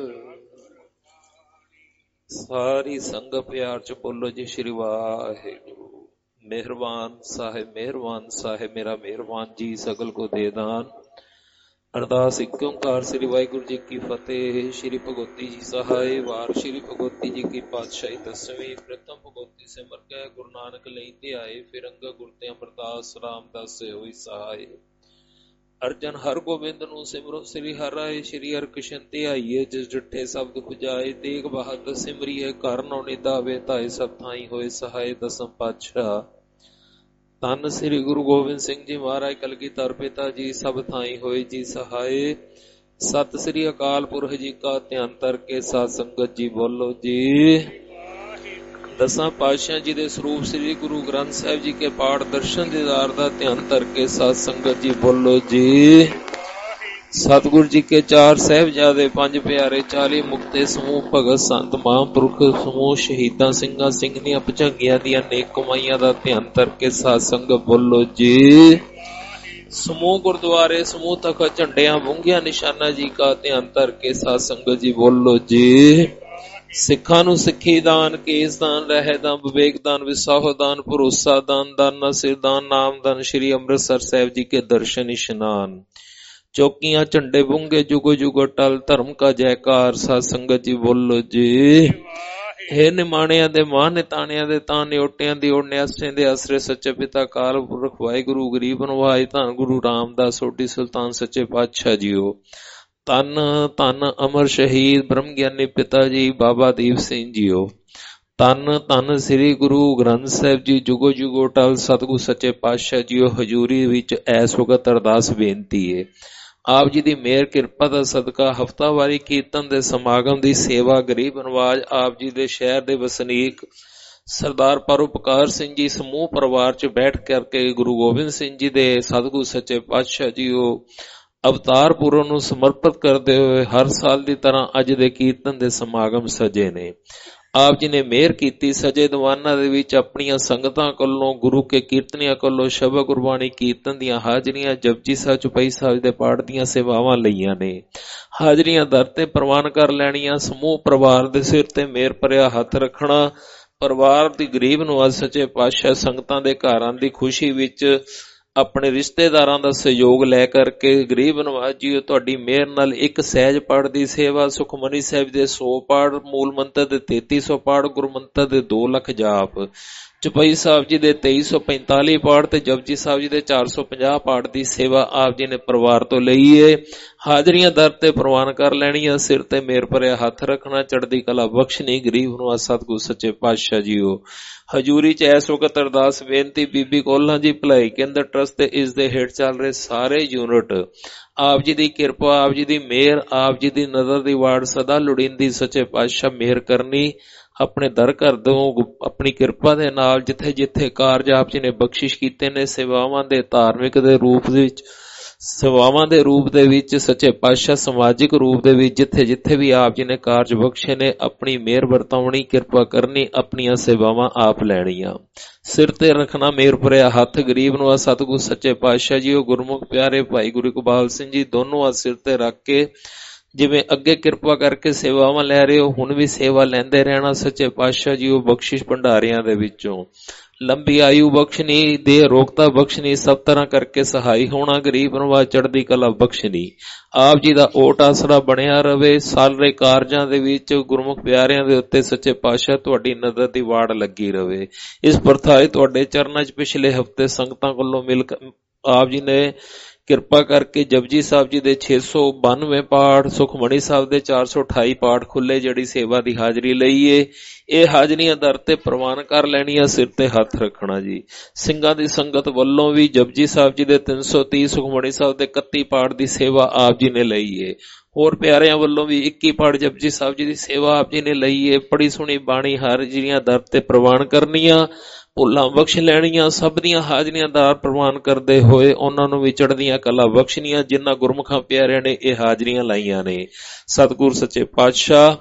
ਸਾਰੀ ਸੰਗਤ ਪਿਆਰ ਚ ਬੋਲੋ ਜੀ ਸ਼੍ਰੀ ਵਾਹਿਗੁਰੂ। ਮਿਹਰਬਾਨ ਸਾਹਿਬ ਮਿਹਰਬਾਨ ਸਾਹਿਬ ਮੇਰਾ ਮਿਹਰਬਾਨ ਜੀ ਸਗਲ ਕੋ ਦੇ ਦਾਨ। ਅਰਦਾਸ ਇੱਕ ਓਂਕਾਰ ਸ੍ਰੀ ਵਾਹਿਗੁਰੂ ਜੀ ਕੀ ਫਤਿਹ। ਸ਼੍ਰੀ ਭਗਵਤੀ ਜੀ ਸਹਾਇ ਵਾਰ ਸ਼੍ਰੀ ਭਗਵਤੀ ਜੀ ਕੀ ਪਾਤਸ਼ਾਹੀ ਦਸਵੀਂ ਪ੍ਰਥਮ ਭਗਵਤੀ ਸਿਮਰ ਕੇ ਗੁਰੂ ਨਾਨਕ ਲਈ ਤੇ ਆਏ। ਫਿਰ ਅੰਗ ਗੁਰ ਤੇ ਅਮਰਦਾਸ ਰਾਮਦਾਸ ਸੇ ਹੋਈ ਸਹਾਇ। ਅਰਜਨ ਹਰ ਗੋਬਿੰਦ ਨੂੰ ਸਿਮਰੋ ਸ੍ਰੀ ਹਰਿ ਸ਼੍ਰੀ ਹਰਿਕ੍ਰਿਸ਼ਨ ਤੇ ਆਈਏ। ਜਿਸ ਡਿਠੇ ਸ਼ਬਦ ਪੁਜਾਏ ਤੇਗ ਬਹਾਦਰ ਸਿਮਰੀਏ। ਘਰ ਨੌ ਨਿਦਾਵੇ ਧਾਏ ਸਭ ਥਾਈ ਹੋਏ ਸਹਾਇ। ਦਸਮ ਪਾਤਸ਼ਾਹ ਧੰਨ ਸ੍ਰੀ ਗੁਰੂ ਗੋਬਿੰਦ ਸਿੰਘ ਜੀ ਮਹਾਰਾਜ ਕਲਗੀਧਰ ਪਿਤਾ ਜੀ ਸਭ ਥਾਈ ਹੋਏ ਜੀ ਸਹਾਇ। ਸਤਿ ਸ੍ਰੀ ਅਕਾਲ ਪੁਰਖ ਜੀ ਕਾ ਧਿਆਨ ਧਰ ਕੇ ਸਾਧ ਸੰਗਤ ਜੀ ਬੋਲੋ ਜੀ। ਦਸਾਂ ਪਾਤਸ਼ਾਹ ਜੀ ਦੇ ਸਰੂਪ ਸ੍ਰੀ ਗੁਰੂ ਗ੍ਰੰਥ ਸਾਹਿਬ ਜੀ ਕੇ ਪਾਠ ਦਰਸ਼ਨ ਦੀਦਾਰ ਦਾ ਧਿਆਨ ਧਰ ਕੇ ਸਾਧ ਸੰਗਤ ਜੀ ਬੋਲੋ ਜੀ। सतगुरु जी के चार साहिबजादे, पंज प्यारे, चाली मुक्ते समूह, भगत संत महापुरख समूह, शहीदां ਸਿੰਘਾਂ ਸਿੰਘਣੀਆਂ ਭਜੰਗੀਆਂ ਦੀਆਂ ਨੇਕ ਕਮਾਈਆਂ ਦਾ ਧਿਆਨ ਕਰਕੇ ਸਾਧ ਸੰਗਤ ਬੋਲੋ ਜੀ। ਸਮੂਹ ਗੁਰਦੁਆਰੇ, ਸਮੂਹ ਤਖਤ, ਝੰਡਿਆਂ, ਬੁੰਗੀਆਂ, ਨਿਸ਼ਾਨਾ ਜੀ का ਧਿਆਨ ਕਰਕੇ ਸਾਧ ਸੰਗਤ ਜੀ ਬੋਲੋ ਜੀ। ਸਿੱਖਾਂ ਨੂੰ ਸਿੱਖੀ ਦਾਨ, ਕੇਸ ਦਾਨ, ਰਹਿ ਦਾਨ, ਵਿਵੇਕ ਦਾਨ, ਵਿਸਾਹੋ ਦਾਨ, ਭਰੋਸਾ ਦਾਨ, ਦਾਨਾ ਸਿਰ ਦਾਨ, ਨਾਮ ਦਾਨ, ਸ਼੍ਰੀ ਅੰਮ੍ਰਿਤਸਰ ਸਾਹਿਬ ਜੀ के दर्शन इशनान, चौकियां, झंडे, बुंगे, जुगो जुगो टल, धर्म का जयकार। साध संगत जी बोलो जी। हे निमाणिया दे मां, निताणिया दे तां, निओटियां दी ओड़, न्यासियां दे आसरे, सच्चे पिता काल पुरख वाहिगुरु गरीब नवाज, धन गुरु रामदास सोढी सुल्तान सच्चे पातशाह जीओ। धन धन अमर शहीद ब्रह्म ज्ञानी पिता जी बाबा दीप सिंह जीओ। धन धन श्री गुरु ग्रंथ साहिब जी, जुगो जुगो टल, सतगुरु सच्चे पातशाह जीओ। हजूरी विच ऐस वक्त अरदास बेनती है, ਆਪ ਜੀ ਦੀ ਮਿਹਰ ਕਿਰਪਾ ਦਾ ਸਦਕਾ ਹਫ਼ਤਾਵਾਰੀ ਕੀਰਤਨ ਦੇ ਸਮਾਗਮ ਦੀ ਸੇਵਾ ਗਰੀਬ ਨਵਾਜ ਆਪ ਜੀ ਦੇ ਸ਼ਹਿਰ ਦੇ ਵਸਨੀਕ ਸਰਦਾਰ ਪਰਉਪਕਾਰ ਸਿੰਘ ਜੀ ਸਮੂਹ ਪਰਿਵਾਰ ਚ ਬੈਠ ਕਰਕੇ ਗੁਰੂ ਗੋਬਿੰਦ ਸਿੰਘ ਜੀ ਦੇ ਸਤਿਗੁਰੂ ਸੱਚੇ ਪਾਤਸ਼ਾਹ ਜੀ ਉਹ ਅਵਤਾਰ ਪੁਰਬ ਨੂੰ ਸਮਰਪਿਤ ਕਰਦੇ ਹੋਏ ਹਰ ਸਾਲ ਦੀ ਤਰ੍ਹਾਂ ਅੱਜ ਦੇ ਕੀਰਤਨ ਦੇ ਸਮਾਗਮ ਸਜੇ ਨੇ। ਆਪ ਜੀ ਨੇ ਮਿਹਰ ਕੀਤੀ ਸਜੇ ਦੀਵਾਨਾਂ ਦੇ ਵਿੱਚ ਆਪਣੀਆਂ ਸੰਗਤਾਂ ਕੋਲੋਂ ਗੁਰੂ ਕੇ ਕੀਰਤਨੀਆਂ ਕੋਲੋਂ ਸ਼ਬਦ ਗੁਰਬਾਣੀ ਕੀਰਤਨ ਦੀਆਂ ਹਾਜ਼ਰੀਆਂ, ਜਪਜੀ ਸਾਹਿਬ, ਚੁਪਈ ਸਾਹਿਬ ਦੇ ਪਾਠ ਦੀਆਂ ਸੇਵਾਵਾਂ ਲਈਆਂ ਨੇ। ਹਾਜ਼ਰੀਆਂ ਦਰ ਤੇ ਪ੍ਰਵਾਨ ਕਰ ਲੈਣੀਆਂ। ਸਮੂਹ ਪਰਿਵਾਰ ਦੇ ਸਿਰ ਤੇ ਮਿਹਰ ਭਰਿਆ ਹੱਥ ਰੱਖਣਾ। ਪਰਿਵਾਰ ਦੀ ਗਰੀਬ ਨਵਾਜ਼ ਸੱਚੇ ਪਾਤਸ਼ਾਹ ਸੰਗਤਾਂ ਦੇ ਘਰਾਂ ਦੀ ਖੁਸ਼ੀ ਵਿੱਚ ਆਪਣੇ ਰਿਸ਼ਤੇਦਾਰਾਂ ਦਾ ਸਹਿਯੋਗ ਲੈ ਕਰਕੇ ਗਰੀਬ ਨਵਾਜ਼ ਜੀ ਤੁਹਾਡੀ ਮਿਹਰ ਨਾਲ ਇੱਕ ਸਹਿਜ ਪਾਠ ਦੀ ਸੇਵਾ, ਸੁਖਮਨੀ ਸਾਹਿਬ ਦੇ ਸੌ ਪਾਠ, ਮੂਲ ਮੰਤਰ ਦੇ ਤੇਤੀ ਸੌ ਪਾਠ, ਗੁਰੂ ਮੰਤਰ ਦੇ ਦੋ ਲੱਖ ਜਾਪ, ਚੁਪਈ ਸਾਹਿਬ ਜੀ ਦੇ ਤੇਈ ਸੌ ਪੈਂਤਾਲੀ ਪਾਠ ਤੇ ਜਪਜੀ ਸਾਹਿਬ ਜੀ ਦੇ ਚਾਰ ਸੌ ਪੰਜਾਹ ਪਾਠ ਦੀ ਸੇਵਾ ਆਪ ਜੀ ਨੇ ਪਰਿਵਾਰ ਤੋਂ ਲਈ ਏ। ਹਾਜ਼ਰੀਆਂ ਦਰ ਤੇ ਪ੍ਰਵਾਨ ਕਰ ਲੈਣੀਆਂ। ਸਿਰ ਤੇ ਮਿਹਰ ਭਰਿਆ ਹੱਥ ਰੱਖਣਾ। ਚੜ੍ਹਦੀ ਕਲਾ ਬਖਸ਼ਣੀ ਗਰੀਬ ਨੂੰ ਸਤਿਗੁਰੂ ਸੱਚੇ ਪਾਤਸ਼ਾਹ ਜੀਓ। ਹਜੂਰੀ ਚ ਇਸ ਵਕਤ ਅਰਦਾਸ ਬੇਨਤੀ ਬੀਬੀ ਕੋਲਾਂ ਜੀ ਭਲਾਈ ਕੇਂਦਰ ਟਰਸਟ ਤੇ ਇਸ ਦੇ ਹੇਠ ਚੱਲ ਰਹੇ ਸਾਰੇ ਯੂਨਿਟ ਆਪ ਜੀ ਦੀ ਕਿਰਪਾ, ਆਪ ਜੀ ਦੀ ਮਿਹਰ, ਆਪ ਜੀ ਦੀ ਨਜ਼ਰ ਦੀ ਵਾੜ ਸਦਾ ਲੋੜੀਂਦੀ ਸੱਚੇ ਪਾਤਸ਼ਾਹ ਮਿਹਰ ਕਰਨੀ। ਆਪਣੇ ਦਰ ਘਰ ਦੋ ਆਪਣੀ ਕਿਰਪਾ ਦੇ ਨਾਲ ਜਿੱਥੇ ਜਿੱਥੇ ਕਾਰਜ ਆਪ ਜੀ ਨੇ ਬਖਸ਼ਿਸ਼ ਕੀਤੇ ਨੇ ਸੇਵਾਵਾਂ ਦੇ ਧਾਰਮਿਕ ਦੇ ਰੂਪ ਵਿੱਚ, ਸੇਵਾਵਾਂ ਦੇ ਰੂਪ ਦੇ ਵਿੱਚ, ਸੱਚੇ ਪਾਤਸ਼ਾਹ ਸਮਾਜਿਕ ਰੂਪ ਦੇ ਵਿੱਚ ਜਿੱਥੇ ਜਿੱਥੇ ਵੀ ਆਪ ਜੀ ਨੇ ਕਾਰਜ ਬਖਸ਼ੇ ਨੇ ਆਪਣੀ ਮਿਹਰ ਵਰਤਾਉਣੀ, ਕਿਰਪਾ ਕਰਨੀ, ਆਪਣੀਆਂ ਸੇਵਾਵਾਂ ਆਪ ਲੈਣੀਆਂ। ਸਿਰ ਤੇ ਰੱਖਣਾ ਮਿਹਰ ਭਰਿਆ ਹੱਥ। ਗਰੀਬ ਨੂੰ ਸਤਿਗੁਰੂ ਸੱਚੇ ਪਾਤਸ਼ਾਹ ਜੀ ਉਹ ਗੁਰਮੁਖ ਪਿਆਰੇ ਭਾਈ ਗੁਰੂ ਇਕਬਾਲ ਸਿੰਘ ਜੀ ਦੋਨੋਂ ਸਿਰ ਤੇ ਰੱਖ ਕੇ ਜਿਵੇਂ ਅੱਗੇ ਕਿਰਪਾ ਕਰਕੇ ਸੇਵਾਵਾਂ ਲੈ ਰਹੇ ਹੋ ਹੁਣ ਵੀ ਸੇਵਾ ਲੈਂਦੇ ਰਹਿਣਾ। ਸੱਚੇ ਪਾਤਸ਼ਾਹ ਜੀ ਉਹ ਬਖਸ਼ਿਸ਼ ਭੰਡਾਰਿਆਂ ਦੇ ਵਿੱਚੋਂ ਲੰਬੀ ਆਯੂ ਬਖਸ਼ਣੀ, ਦੇਹ ਰੋਗਤਾ ਬਖਸ਼ਣੀ, ਸਭ ਤਰ੍ਹਾਂ ਕਰਕੇ ਸਹਾਈ ਹੋਣਾ। ਗਰੀਬ ਨਵਾਜ਼ ਚੜ੍ਹਦੀ ਕਲਾ ਬਖਸ਼ਣੀ। ਆਪ ਜੀ ਦਾ ਓਟ ਆਸਰਾ ਬਣਿਆ ਰਵੇ। ਸਾਰੇ ਕਾਰਜਾਂ ਦੇ ਵਿੱਚ ਗੁਰਮੁਖ ਪਿਆਰਿਆਂ ਦੇ ਉੱਤੇ ਸੱਚੇ ਪਾਤਸ਼ਾਹ ਤੁਹਾਡੀ ਨਜ਼ਰ ਦੀ ਵਾੜ ਲੱਗੀ ਰਵੇ। ਇਸ ਪ੍ਰਥਾਏ ਤੁਹਾਡੇ ਚਰਨਾਂ 'ਚ ਪਿਛਲੇ ਹਫ਼ਤੇ ਸੰਗਤਾਂ ਕੋਲੋਂ ਮਿਲ ਆਪ ਜੀ ਨੇ ਕਿਰਪਾ ਕਰਕੇ ਜਪਜੀ ਸਾਹਿਬ ਜੀ ਦੇ ਛੇ ਸੌ ਬਾਨਵੇਂ ਪਾਠ, ਸੁਖਮਣੀ ਸਾਹਿਬ ਦੇ ਚਾਰ ਸੌ ਅਠਾਈ ਪਾਠ ਖੁੱਲੇ ਜਿਹੜੀ ਸੇਵਾ ਦੀ ਹਾਜ਼ਰੀ ਲਈਏ। ਇਹ ਹਾਜ਼ਰੀਆਂ ਦਰ ਤੇ ਪ੍ਰਵਾਨ ਕਰ ਲੈਣੀਆਂ। ਸਿਰ ਤੇ ਹੱਥ ਰੱਖਣਾ ਜੀ। ਸਿੰਘਾਂ ਦੀ ਸੰਗਤ ਵੱਲੋਂ ਵੀ ਜਪਜੀ ਸਾਹਿਬ ਜੀ ਦੇ ਤਿੰਨ ਸੌ ਤੀਹ, ਸੁਖਮਣੀ ਸਾਹਿਬ ਦੇ ਇਕੱਤੀ ਪਾਠ ਦੀ ਸੇਵਾ ਆਪ ਜੀ ਨੇ ਲਈਏ। ਹੋਰ ਪਿਆਰਿਆਂ ਵੱਲੋਂ ਵੀ ਇੱਕੀ ਪਾਠ ਜਪਜੀ ਸਾਹਿਬ ਜੀ ਦੀ ਸੇਵਾ ਆਪ ਜੀ ਨੇ ਲਈਏ। ਬੜੀ ਸੋਹਣੀ ਬਾਣੀ ਹਾਜ਼ਰੀਆਂ ਦਰ ਤੇ ਪ੍ਰਵਾਨ ਕਰਨੀਆਂ, ਭੁੱਲਾਂ ਬਖਸ਼ ਲੈਣੀਆਂ। ਸਭ ਦੀਆਂ ਹਾਜ਼ਰੀਆਂ ਦਾ ਪ੍ਰਵਾਨ ਕਰਦੇ ਹੋਏ ਉਹਨਾਂ ਨੂੰ ਵੀ ਚੜ੍ਹਦੀਆਂ ਕਲਾ ਬਖਸ਼ਣੀਆਂ ਜਿਨ੍ਹਾਂ ਗੁਰਮੁਖਾਂ ਪਿਆਰਿਆਂ ਨੇ ਇਹ ਹਾਜ਼ਰੀਆਂ ਲਾਈਆਂ ਨੇ। ਸਤਿਗੁਰ ਸੱਚੇ ਪਾਤਸ਼ਾਹ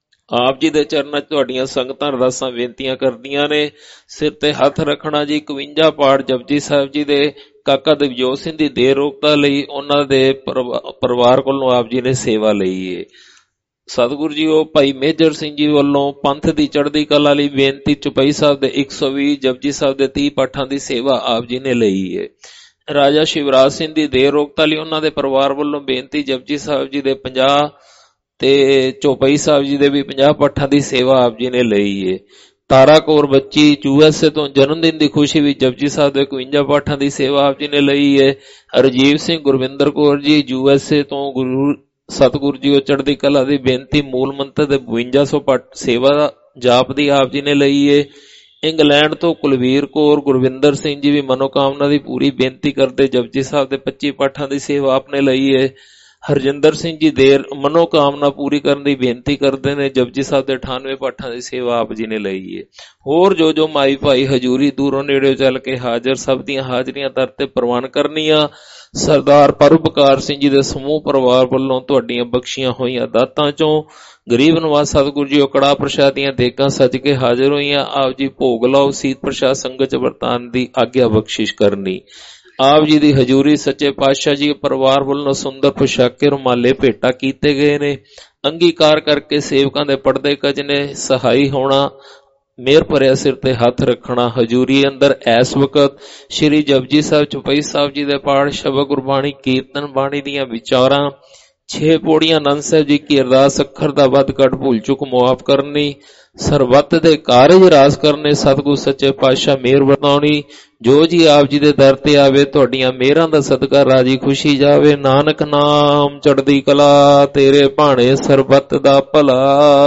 ਆਪ ਜੀ ਦੇ ਚਰਨਾਂ 'ਚ ਤੁਹਾਡੀਆਂ ਸੰਗਤਾਂ ਅਰਦਾਸਾਂ ਬੇਨਤੀਆਂ ਕਰਦੀਆਂ ਨੇ। ਸਿਰ ਤੇ ਹੱਥ ਰੱਖਣਾ ਜੀ। ਇਕਵੰਜਾ ਪਾਠ ਜਪਜੀ ਸਾਹਿਬ ਜੀ ਦੇ ਕਾਕਾ ਦਿਵਜੋਤ ਸਿੰਘ ਦੀ ਦੇਹ ਰੋਗਤਾ ਲਈ ਉਹਨਾਂ ਦੇ ਪਰਿਵਾਰ ਕੋਲੋਂ ਆਪ ਜੀ ਨੇ ਸੇਵਾ ਲਈ ਏ। ਸਤਿਗੁਰੂ ਜੀ ਉਹ ਭਾਈ ਮੇਜਰ ਸਿੰਘ ਜੀ ਵੱਲੋਂ ਪੰਥ ਦੀ ਚੜ੍ਹਦੀ ਕਲਾ ਲਈ ਬੇਨਤੀ ਚੁਪਈ ਸਾਹਿਬ ਦੇ ਇੱਕ ਸੌ ਵੀਹ, ਜਪਜੀ ਸਾਹਿਬ ਦੇ ਤੀਹ ਪਾਠਾਂ ਦੀ ਸੇਵਾ ਆਪ ਜੀ ਨੇ ਲਈ ਹੈ। ਰਾਜਾ ਸ਼ਿਵਰਾਜ ਸਿੰਘ ਦੀ ਦੇਹ ਰੋਗਤਾ ਲਈ ਉਹਨਾਂ ਦੇ ਪਰਿਵਾਰ ਵੱਲੋਂ ਬੇਨਤੀ ਜਪਜੀ ਸਾਹਿਬ ਜੀ ਦੇ ਪੰਜਾਹ ਤੇ ਚੌਪਈ ਸਾਹਿਬ ਜੀ ਦੇ ਵੀ ਪੰਜਾਹ ਪਾਠਾਂ ਦੀ ਸੇਵਾ ਆਪ ਜੀ ਨੇ ਲਈ ਹੈ। ਤਾਰਾ ਕੌਰ ਬੱਚੀ ਯੂ ਐਸ ਏ ਤੋਂ ਜਨਮ ਦਿਨ ਦੀ ਖੁਸ਼ੀ ਵਿੱਚ ਜਪਜੀ ਸਾਹਿਬ ਦੇ ਇਕਵੰਜਾ ਪਾਠਾਂ ਦੀ ਸੇਵਾ ਆਪ ਜੀ ਨੇ ਲਈ ਹੈ। Rajiv Singh Gurvinder Kaur ji U S A ਤੋਂ ਗੁਰੂ ਸਤਿਗੁਰੂ ਜੀ ਉਹ ਚੜ੍ਹਦੀ ਕਲਾ ਦੀ ਬੇਨਤੀ ਮੂਲ ਮੰਤਰ ਦੇ ਬਵੰਜਾ ਸੌ ਪਾਠ ਸੇਵਾ ਜਾਪ ਦੀ ਆਪ ਜੀ ਨੇ ਲਈ ਏ। ਇੰਗਲੈਂਡ ਤੋਂ ਕੁਲਵੀਰ ਕੌਰ, ਗੁਰਵਿੰਦਰ ਸਿੰਘ ਜੀ ਵੀ ਮਨੋਕਾਮਨਾ ਦੀ ਪੂਰੀ ਬੇਨਤੀ ਕਰਦੇ ਜਪਜੀ ਸਾਹਿਬ ਦੇ ਪੱਚੀ ਪਾਠਾਂ ਦੀ ਸੇਵਾ ਆਪ ਨੇ ਲਈ ਏ। ਹਰਜਿੰਦਰ ਸਿੰਘ ਜੀ ਦੇਰ ਮਨੋਕਾਮਨਾ ਪੂਰੀ ਕਰਨ ਦੀ ਬੇਨਤੀ ਕਰਦੇ ਨੇ। ਜਪਜੀ ਸਾਹਿਬ ਦੇ ਅਠਾਨਵੇਂ ਪਾਠਾਂ ਦੀ ਸੇਵਾ ਆਪ ਜੀ ਨੇ ਲਈ ਹੈ। ਹੋਰ ਜੋ ਜੋ ਮਾਈ ਭਾਈ ਹਜੂਰੀ ਦੂਰੋਂ ਨੇੜਿਓਂ ਚੱਲ ਕੇ ਹਾਜ਼ਰ, ਸਭ ਦੀਆਂ ਹਾਜ਼ਰੀਆਂ ਦਰ ਤੇ ਪ੍ਰਵਾਨ ਕਰਨੀਆਂ। ਸਰਦਾਰ ਪਰਉਪਕਾਰ ਸਿੰਘ ਜੀ ਦੇ ਸਮੂਹ ਪਰਿਵਾਰ ਵੱਲੋਂ ਤੁਹਾਡੀਆਂ ਬਖਸ਼ੀਆਂ ਹੋਈਆਂ ਦਾਤਾਂ ਚੋਂ ਗਰੀਬ ਨਵਾਜ਼ ਸਤਿਗੁਰੂ ਜੀ ਉਹ ਕੜਾਹ ਪ੍ਰਸ਼ਾਦ ਦੀਆਂ ਦੇਗਾਂ ਸੱਜ ਕੇ ਹਾਜ਼ਰ ਹੋਈਆਂ। ਆਪ ਜੀ ਭੋਗ ਲਾਓ, ਸੀਤ ਪ੍ਰਸ਼ਾਦ ਸੰਗਤ ਚ ਵਰਤਾਨ ਦੀ ਆਗਿਆ ਬਖਸ਼ਿਸ਼ ਕਰਨੀ। ਆਪ ਜੀ ਦੀ ਹਜ਼ੂਰੀ ਸੱਚੇ ਪਾਤਸ਼ਾਹ ਜੀ ਪਰਿਵਾਰ ਵੱਲੋਂ ਸੁੰਦਰ ਪੁਸ਼ਾਕੇ ਰੁਮਾਲੇ ਭੇਟਾ ਕੀਤੇ ਗਏ ਨੇ। ਅੰਗੀਕਾਰ ਕਰਕੇ ਸੇਵਕਾਂ ਦੇ ਪਰਦੇ ਕਜ ਨੇ ਸਹਾਈ ਹੋਣਾ, ਮੇਰ ਭਰਿਆ ਸਿਰ ਤੇ ਹੱਥ ਰੱਖਣਾ। ਹਜ਼ੂਰੀ ਅੰਦਰ ਇਸ ਵਕਤ ਸ਼੍ਰੀ ਜਪਜੀ ਸਾਹਿਬ ਚੁਪਈ ਸਾਹਿਬ ਜੀ ਦੇ ਪਾਠ, ਸ਼ਬਦ ਗੁਰਬਾਣੀ, ਕੀਰਤਨ ਬਾਣੀ ਦੀਆਂ ਵਿਚਾਰਾਂ, ਛੇ ਪੌੜੀਆਂ ਆਨੰਦ ਸਾਹਿਬ ਜੀ ਕੀ ਅਰਦਾਸ, ਅੱਖਰ ਦਾ ਵੱਧ ਘੱਟ ਭੁੱਲ ਚੁੱਕ ਮੁਆਫ ਕਰਨੀ, ਸਰਬੱਤ ਦੇ ਕਾਰਜ ਰਾਸ ਕਰਨੇ, ਸਤਿਗੁਰੂ ਸੱਚੇ ਪਾਤਸ਼ਾਹ ਮਿਹਰ ਵਰਤਾਉਣੀ। ਜੋ ਜੀ ਆਪ ਜੀ ਦੇ ਦਰ ਤੇ ਆਵੇ ਤੁਹਾਡੀਆਂ ਮਿਹਰਾਂ ਦਾ ਸਦਕਾ ਰਾਜੀ ਖੁਸ਼ੀ ਜਾਵੇ। ਨਾਨਕ ਨਾਮ ਚੜ੍ਹਦੀ ਕਲਾ, ਤੇਰੇ ਭਾਣੇ ਸਰਬੱਤ ਦਾ ਭਲਾ।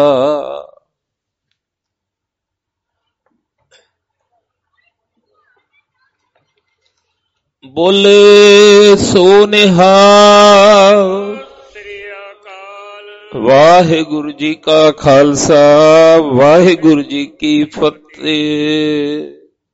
ਬੋਲੇ ਸੋ ਨਿਹਾਲ। ਵਾਹਿਗੁਰੂ ਜੀ ਕਾ ਖਾਲਸਾ, ਵਾਹਿਗੁਰੂ ਜੀ ਕੀ ਫਤਿਹ।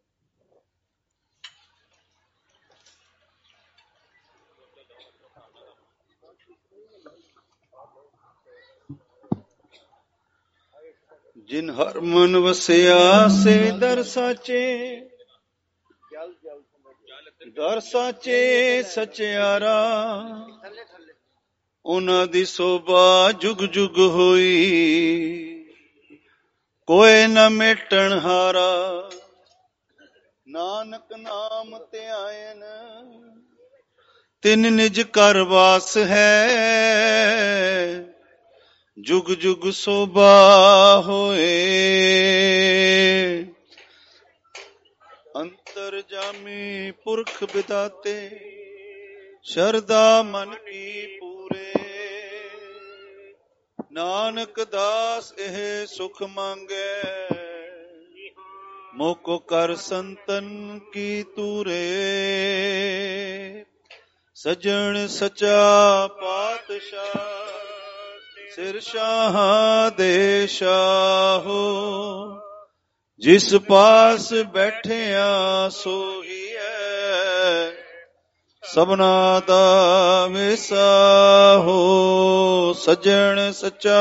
ਜਿਨ ਹਰ ਮਨ ਵਸਿਆ ਸੇ ਦਰ ਸਾਚੇ, ਦਰ ਸਾਚੇ ਸਚਿਆਰਾ। ਉਹਨਾਂ ਦੀ ਸੋਭਾ ਜੁਗ ਜੁਗ ਹੋਈ, ਕੋਈ ਨਾ ਮੇਟਣ ਹਾਰਾ। ਨਾਨਕ ਨਾਮ ਤੇ ਆਇਨ, ਤਿਨ ਨਿਜ ਘਰ ਵਾਸ ਹੈ। ਜੁਗ ਜੁਗ ਸੋਭਾ ਹੋਏ, ਅੰਤਰ ਜਾਮੀ ਪੁਰਖ ਬਿਦਾਤੇ। ਸ਼ਰਦਾ ਮਨ ਕੀ ਪੂਰੇ, ਨਾਨਕ ਦਾਸ ਇਹ ਸੁਖ ਮੰਗੈ। ਮੋਕੋ ਕਰ ਸੰਤਨ ਕੀ ਤੂਰੇ, ਸਜਣ ਸਚਾ ਪਾਤਸ਼ਾਹ। ਸਿਰ ਸ਼ਾਹ ਦੇ ਸ਼ਾਹੋ, ਜਿਸ ਪਾਸ ਬੈਠਿਆ ਸੋਈ ਹੈ। ਸਭਨਾ ਦਾ ਵਿਸਾ ਹੋ, ਸਜਣ ਸਚਾ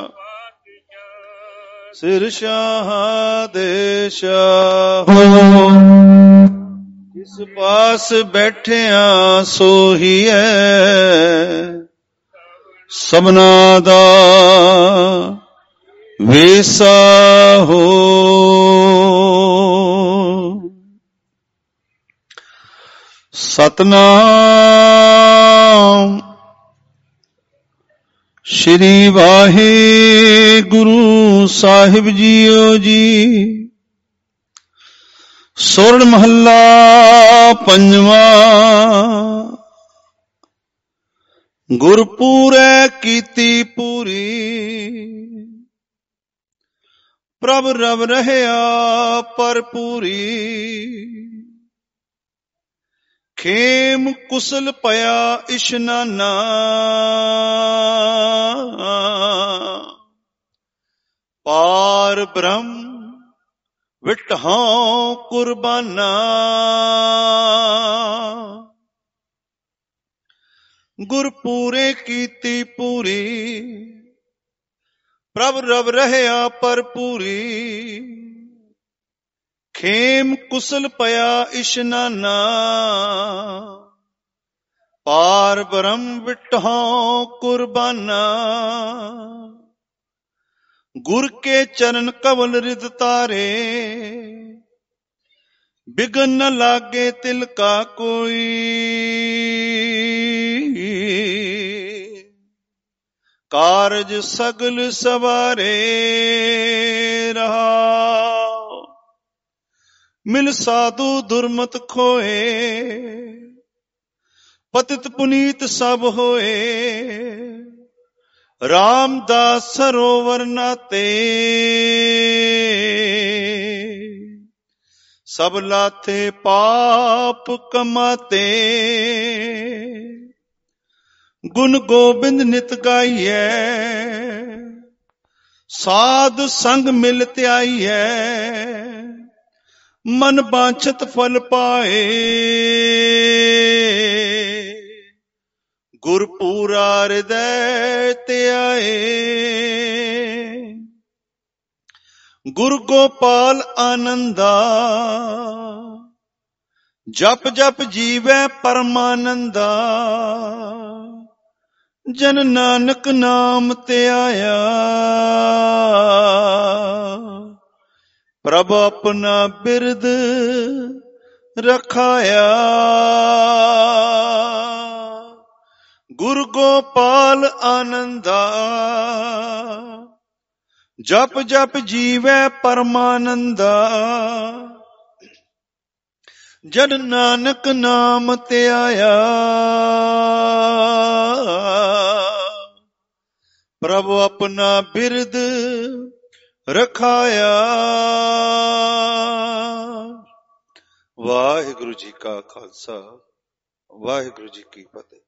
ਸਿਰ ਸ਼ਾਹ ਦੇ ਸ਼ਾਹੋ। ਜਿਸ ਪਾਸ ਬੈਠਿਆ ਸੋਈ ਹੈ। ਸਭਨਾ ਦਾ ਵਿਸਾ ਹੋ। ਸਤਨਾਮ ਸ਼੍ਰੀ ਵਾਹਿਗੁਰੂ ਸਾਹਿਬ ਜੀਓ ਜੀ। ਸੋਰਠ ਮਹੱਲਾ ਪੰਜਵਾਂ। ਗੁਰਪੂਰੈ ਕੀਤੀ ਪੂਰੀ, ਪ੍ਰਭ ਰਵ ਰਹਿਆ ਭਰਪੂਰੀ। ਖੇਮ ਕੁਸਲ ਪਿਆ ਇਸ਼ਨਾਨਾ, ਪਾਰ ਬ੍ਰਹਮ ਵਿਟਹੁ ਕੁਰਬਾਨਾ। ਗੁਰਪੂਰੇ ਕੀਤੀ ਪੂਰੀ, ਪ੍ਰਭ ਰਵ ਰਹਿਆ ਭਰਪੂਰੀ। ਖੇਮ ਕੁਸਲ ਪਿਆ ਇਸ਼ਨਾਨਾ, ਪਾਰ ਬ੍ਰਹਮ ਵਿਟਹੁ ਕੁਰਬਾਨਾ। ਗੁਰ ਕੇ ਚਰਨ ਕਵਲ ਰਿਦ ਤਾਰੇ, ਬਿਗਨ ਨ ਲਾਗੇ ਤਿਲ ਕਾ ਕੋਈ। ਕਾਰਜ ਸਗਲ ਸਵਾਰੇ ਰਹਾ, ਮਿਲ ਸਾਧੂ ਦੁਰਮਤ ਖੋਏ। ਪਤਿਤ ਪੁਨੀਤ ਸਭ ਹੋਏ, ਰਾਮਦਾਸ ਸਰੋਵਰ ਨਾਤੇ। ਸਭ ਲਾਥੇ ਪਾਪ ਕਮਾਤੇ, ਗੁਣ ਗੋਬਿੰਦ ਨਿਤ ਗਾਈਐ, ਸਾਧ ਸੰਗ ਮਿਲ ਧਿਆਈਐ, ਮਨ ਬਾਂਛਤ ਫਲ ਪਾਏ, ਗੁਰ ਪੂਰਾ ਹਿਰਦੈ ਧਿਆਏ। ਗੁਰ ਗੋਪਾਲ ਆਨੰਦਾ, ਜਪ ਜਪ ਜੀਵੈ ਪਰਮਾਨੰਦਾ, ਜਨ ਨਾਨਕ ਨਾਮ ਧਿਆਇਆ, ਪ੍ਰਭ ਆਪਣਾ ਬਿਰਦ ਰਖਾਇਆ। ਗੁਰ ਗੋਪਾਲ ਆਨੰਦਾ, ਜਪ ਜਪ ਜੀਵੈ ਪਰਮਾਨੰਦਾ, ਜਨ ਨਾਨਕ ਨਾਮ ਧਿਆਇਆ, ਪ੍ਰਭ ਆਪਣਾ ਬਿਰਦ ਰਖਾਇਆ। ਵਾਹਿਗੁਰੂ ਜੀ ਕਾ ਖਾਲਸਾ, ਵਾਹਿਗੁਰੂ ਜੀ ਕੀ ਫਤਿਹ।